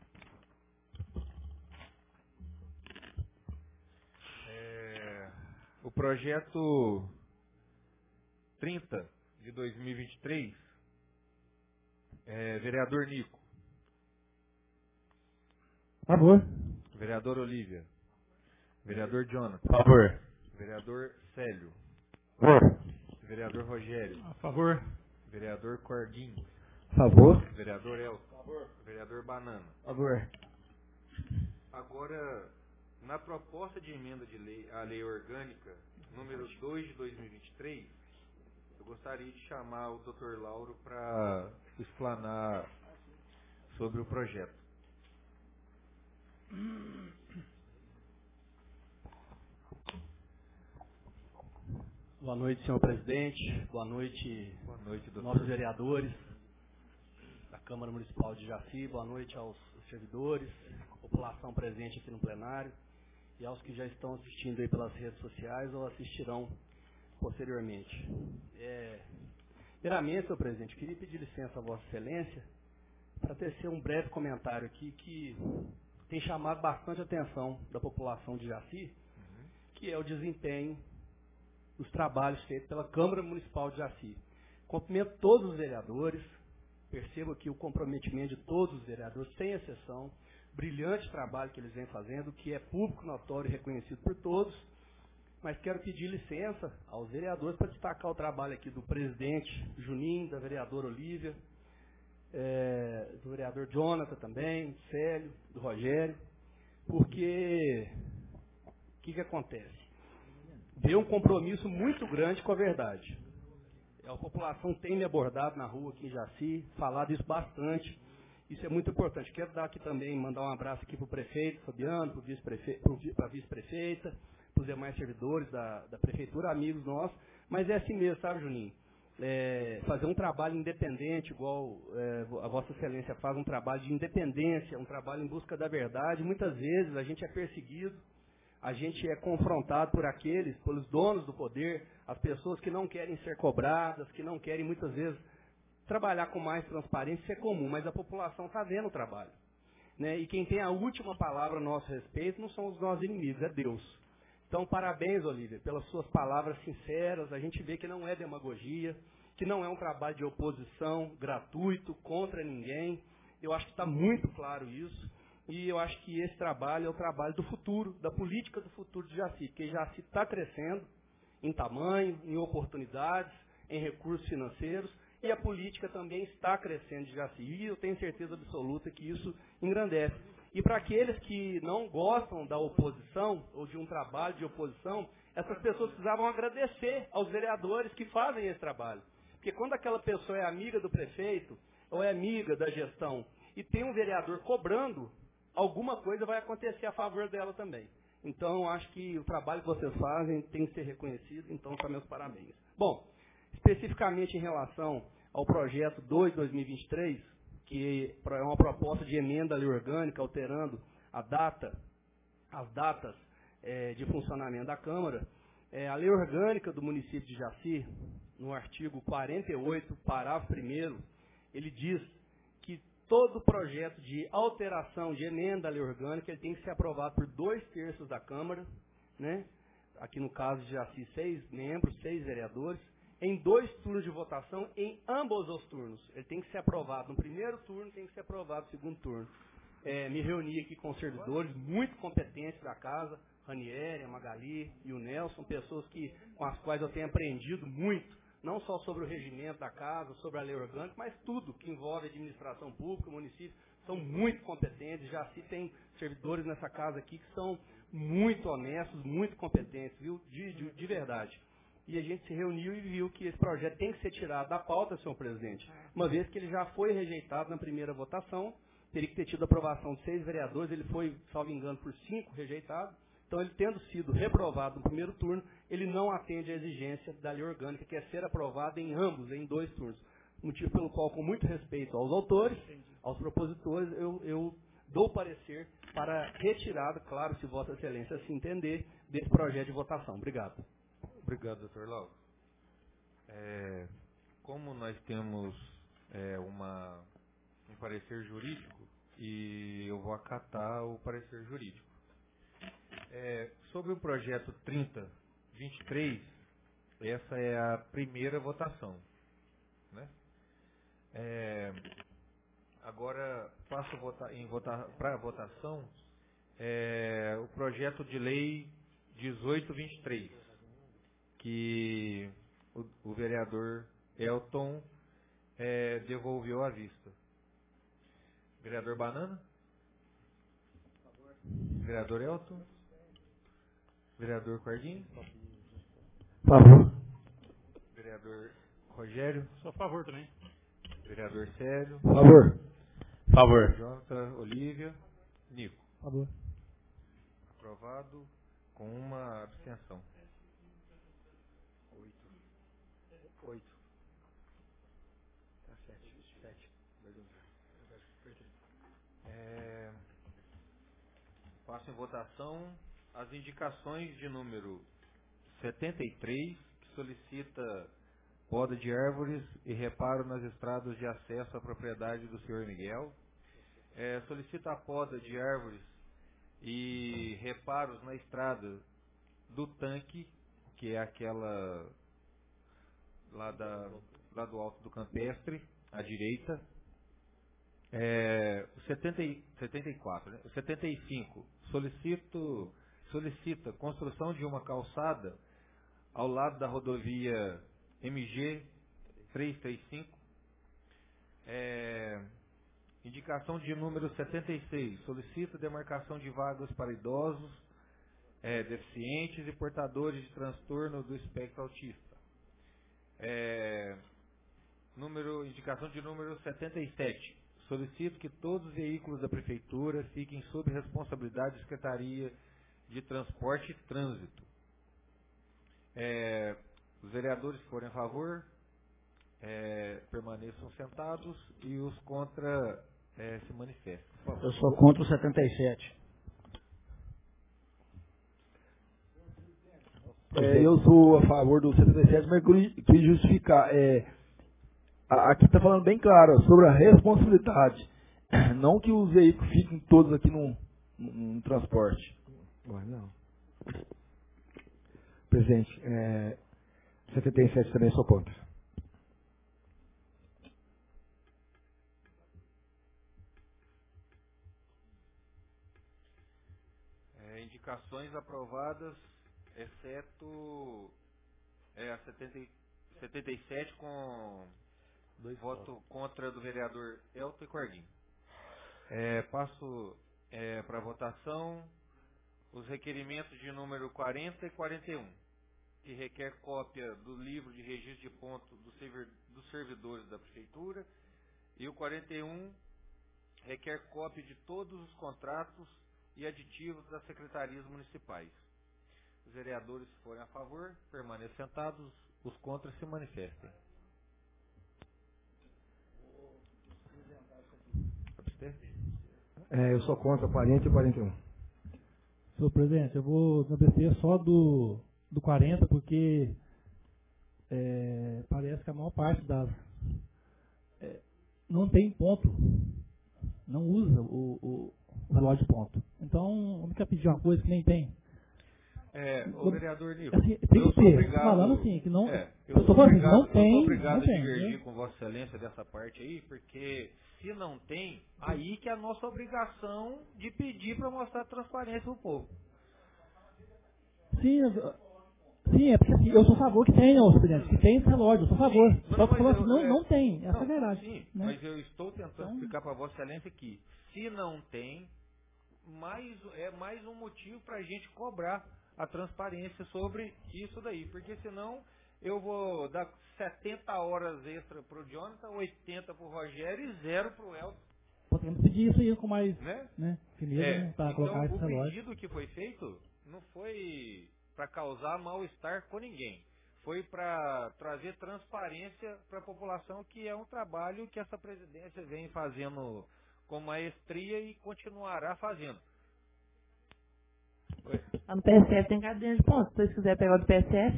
O projeto 30 de 2023, vereador Nico. Favor. Vereador Olívia. Vereador Jonathan. Favor. Vereador Célio. Favor. Vereador Rogério. A favor. Vereador Corguinho. Favor. Vereador Elton. Favor. Vereador Banana. Favor. Agora, na proposta de emenda de lei, à lei orgânica, número 2 de 2023, eu gostaria de chamar o Dr. Lauro para explanar sobre o projeto. Boa noite, senhor presidente. Boa noite, doutor. Nossos vereadores da Câmara Municipal de Jaci. Boa noite aos servidores, população presente aqui no plenário e aos que já estão assistindo aí pelas redes sociais ou assistirão posteriormente. Primeiramente, senhor presidente, queria pedir licença a Vossa Excelência para tecer um breve comentário aqui que tem chamado bastante a atenção da população de Jaci, que é o desempenho dos trabalhos feitos pela Câmara Municipal de Jaci. Cumprimento todos os vereadores, percebo aqui o comprometimento de todos os vereadores, sem exceção, brilhante trabalho que eles vêm fazendo, que é público, notório e reconhecido por todos, mas quero pedir licença aos vereadores para destacar o trabalho aqui do presidente Juninho, da vereadora Olívia, do vereador Jonathan também, do Célio, do Rogério, porque o que acontece? Vê um compromisso muito grande com a verdade. A população tem me abordado na rua aqui em Jaci, falado isso bastante. Isso é muito importante. Quero dar aqui também, mandar um abraço aqui para o prefeito Fabiano, para a vice-prefeita, para os demais servidores da prefeitura, amigos nossos. Mas é assim mesmo, sabe, Juninho? Fazer um trabalho independente, igual a Vossa Excelência faz, um trabalho de independência, um trabalho em busca da verdade. Muitas vezes a gente é perseguido, a gente é confrontado pelos donos do poder, as pessoas que não querem ser cobradas, que não querem muitas vezes trabalhar com mais transparência, isso é comum, mas a população está vendo o trabalho. Né? E quem tem a última palavra a nosso respeito não são os nossos inimigos, é Deus. Então, parabéns, Olívia, pelas suas palavras sinceras, a gente vê que não é demagogia, que não é um trabalho de oposição gratuito, contra ninguém. Eu acho que está muito claro isso. E eu acho que esse trabalho é o trabalho do futuro, da política do futuro de Jaci, porque Jaci está crescendo em tamanho, em oportunidades, em recursos financeiros, e a política também está crescendo de Jaci. E eu tenho certeza absoluta que isso engrandece. E para aqueles que não gostam da oposição, ou de um trabalho de oposição, essas pessoas precisavam agradecer aos vereadores que fazem esse trabalho. Porque quando aquela pessoa é amiga do prefeito, ou é amiga da gestão, e tem um vereador cobrando, alguma coisa vai acontecer a favor dela também. Então, acho que o trabalho que vocês fazem tem que ser reconhecido, então, para meus parabéns. Bom, especificamente em relação ao projeto 2 de 2023, que é uma proposta de emenda à lei orgânica, alterando as datas de funcionamento da Câmara, A lei orgânica do município de Jaci, no artigo 48, parágrafo 1º, ele diz que todo projeto de alteração, de emenda à lei orgânica, ele tem que ser aprovado por 2/3 da Câmara, né? Aqui no caso de Jaci, 6 membros, 6 vereadores, em 2 turnos de votação, em ambos os turnos. Ele tem que ser aprovado no primeiro turno, tem que ser aprovado no segundo turno. Me reuni aqui com servidores muito competentes da casa, Ranieri, a Magali e o Nelson, pessoas com as quais eu tenho aprendido muito, não só sobre o regimento da casa, sobre a lei orgânica, mas tudo que envolve administração pública, o município, são muito competentes. Já se tem servidores nessa casa aqui que são muito honestos, muito competentes, viu? De verdade. E a gente se reuniu e viu que esse projeto tem que ser tirado da pauta, senhor presidente, uma vez que ele já foi rejeitado na primeira votação, teria que ter tido aprovação de 6 vereadores, ele foi, salvo engano, por 5 rejeitados. Então, ele tendo sido reprovado no primeiro turno, ele não atende à exigência da lei orgânica, que é ser aprovado em ambos, em 2 turnos. Motivo pelo qual, com muito respeito aos autores, aos propositores, eu dou parecer para retirada, claro, se Vossa Excelência assim entender, desse projeto de votação. Obrigado. Obrigado, doutor Lauro. Como nós temos um parecer jurídico, e eu vou acatar o parecer jurídico. Sobre o projeto 3023, essa é a primeira votação, né? Agora passo para a votação o projeto de lei 1823, que o vereador Elton devolveu à vista. Vereador Banana? Vereador Elton? Vereador Quardini? Favor. Vereador Rogério? Sou a favor também. Vereador Célio? Favor. Favor. Jonathan, Olívia? Nico? Favor. Aprovado com uma abstenção. 8. Tá certo. 7. Passo em votação as indicações de número 73, que solicita poda de árvores e reparo nas estradas de acesso à propriedade do senhor Miguel. Solicita a poda de árvores e reparos na estrada do tanque, que é aquela lá do alto do Campestre, à direita. O 74, né? O 75 solicita construção de uma calçada ao lado da rodovia MG 335. Indicação de número 76 solicita demarcação de vagas para idosos, deficientes e portadores de transtorno do espectro autista. Indicação de número 77 solicito que todos os veículos da Prefeitura fiquem sob responsabilidade da Secretaria de Transporte e Trânsito. Os vereadores que forem a favor, permaneçam sentados, e os contra se manifestem. Eu sou contra o 77. Eu sou a favor do 77, mas queria justificar. Aqui está falando bem claro sobre a responsabilidade. Não que os veículos fiquem todos aqui no transporte. Não. Presidente, 77 também sou contra. Indicações aprovadas, exceto a 77 com voto contra do vereador Elton e Quardini. Passo para votação os requerimentos de número 40 e 41, que requer cópia do livro de registro de ponto dos servidores da Prefeitura, e o 41 requer cópia de todos os contratos e aditivos das secretarias municipais. Os vereadores que forem a favor, permaneçam sentados, os contras se manifestem. Eu sou contra 40 e 41. Senhor presidente, eu vou me abster só do do 40, porque parece que a maior parte das... não tem ponto, não usa o relógio de ponto. Então, vamos pedir uma coisa que nem tem. O vereador Nico, assim, tem que ter, falando assim, que não... eu estou falando assim, não tem, eu sou obrigado não a tem, divergir com Vossa Excelência dessa parte aí, porque se não tem, aí que é a nossa obrigação de pedir para mostrar transparência para o povo. Sim, é porque assim, eu sou a favor que tenha, presidente, que tenha esse relógio, eu sou a favor. Só que assim, não tem, essa é a verdade. Sim, né? Mas eu estou tentando explicar para Vossa Excelência que, se não tem, é mais um motivo para a gente cobrar a transparência sobre isso daí, porque senão eu vou dar 70 horas extra para o Jonathan, 80 para o Rogério e 0 para o Elton. Podemos pedir isso aí com mais firmeza, para colocar esse Então, o relógio. pedido que foi feito não foi para causar mal-estar com ninguém. Foi para trazer transparência para a população, que é um trabalho que essa presidência vem fazendo com maestria e continuará fazendo. Lá no PSF tem caderno de pontos. Se vocês quiserem pegar o do PSF,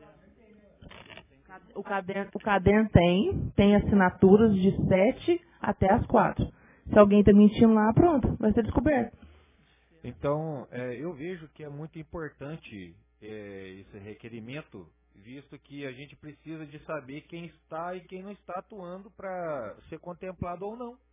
o caderno tem assinaturas de 7 até as 4. Se alguém está mentindo lá, pronto, vai ser descoberto. Então, eu vejo que é muito importante esse requerimento, visto que a gente precisa de saber quem está e quem não está atuando para ser contemplado ou não.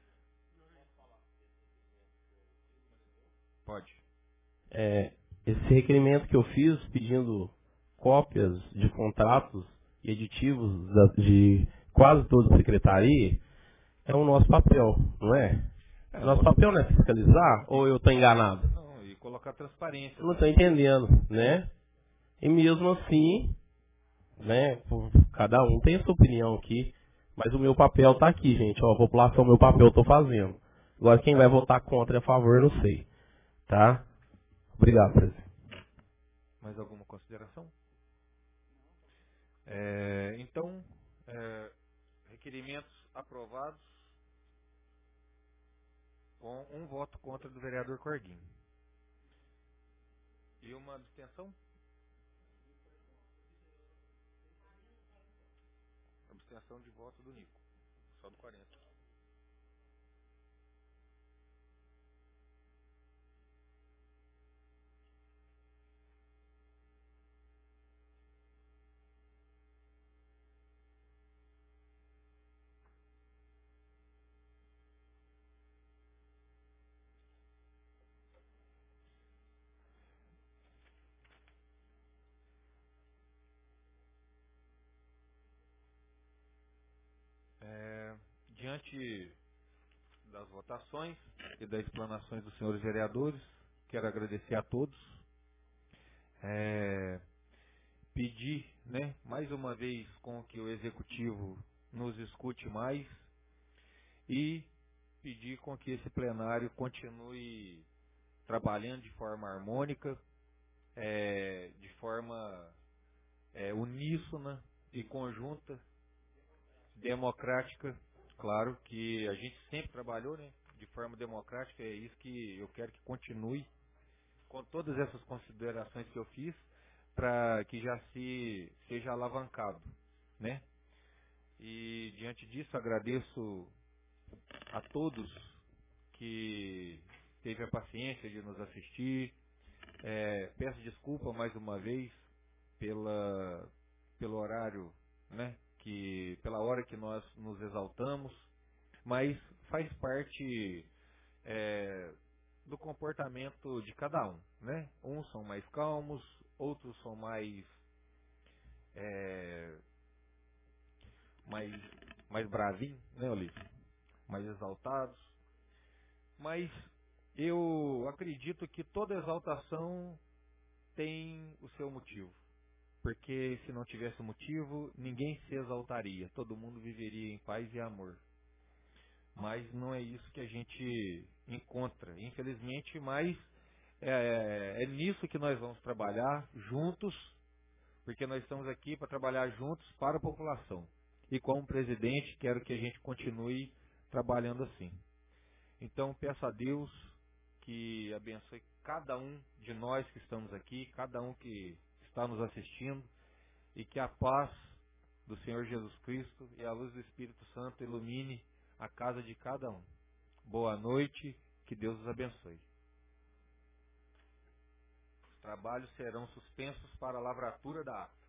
Pode. Esse requerimento que eu fiz pedindo cópias de contratos e aditivos de quase toda a secretaria é o nosso papel, não é? Nosso papel não é fiscalizar ou eu estou enganado? Não, e colocar transparência. Eu não estou entendendo, né? E mesmo assim, né? Cada um tem a sua opinião aqui, mas o meu papel está aqui, gente. Ó, a população, meu papel eu estou fazendo. Agora quem vai votar contra e a favor, eu não sei. Tá? Obrigado, presidente. Mais alguma consideração? Então, requerimentos aprovados com um voto contra do vereador Corguinho. E uma abstenção? Abstenção de voto do Nico. Só do 40. Diante das votações e das explanações dos senhores vereadores, quero agradecer a todos. Pedir, mais uma vez, com que o Executivo nos escute mais e pedir com que esse plenário continue trabalhando de forma harmônica, de forma uníssona e conjunta, democrática. Claro que a gente sempre trabalhou, de forma democrática, é isso que eu quero que continue, com todas essas considerações que eu fiz, para que já seja alavancado, E diante disso, agradeço a todos que teve a paciência de nos assistir. Peço desculpa mais uma vez pelo horário, pela hora que nós nos exaltamos, mas faz parte do comportamento de cada um, Uns são mais calmos, outros são mais bravinhos, Ulisses? Mais exaltados. Mas eu acredito que toda exaltação tem o seu motivo. Porque se não tivesse motivo, ninguém se exaltaria. Todo mundo viveria em paz e amor. Mas não é isso que a gente encontra, infelizmente, mas é nisso que nós vamos trabalhar juntos, porque nós estamos aqui para trabalhar juntos para a população. E como presidente, quero que a gente continue trabalhando assim. Então, peço a Deus que abençoe cada um de nós que estamos aqui, cada um que está nos assistindo e que a paz do Senhor Jesus Cristo e a luz do Espírito Santo ilumine a casa de cada um. Boa noite, que Deus os abençoe. Os trabalhos serão suspensos para a lavratura da arte.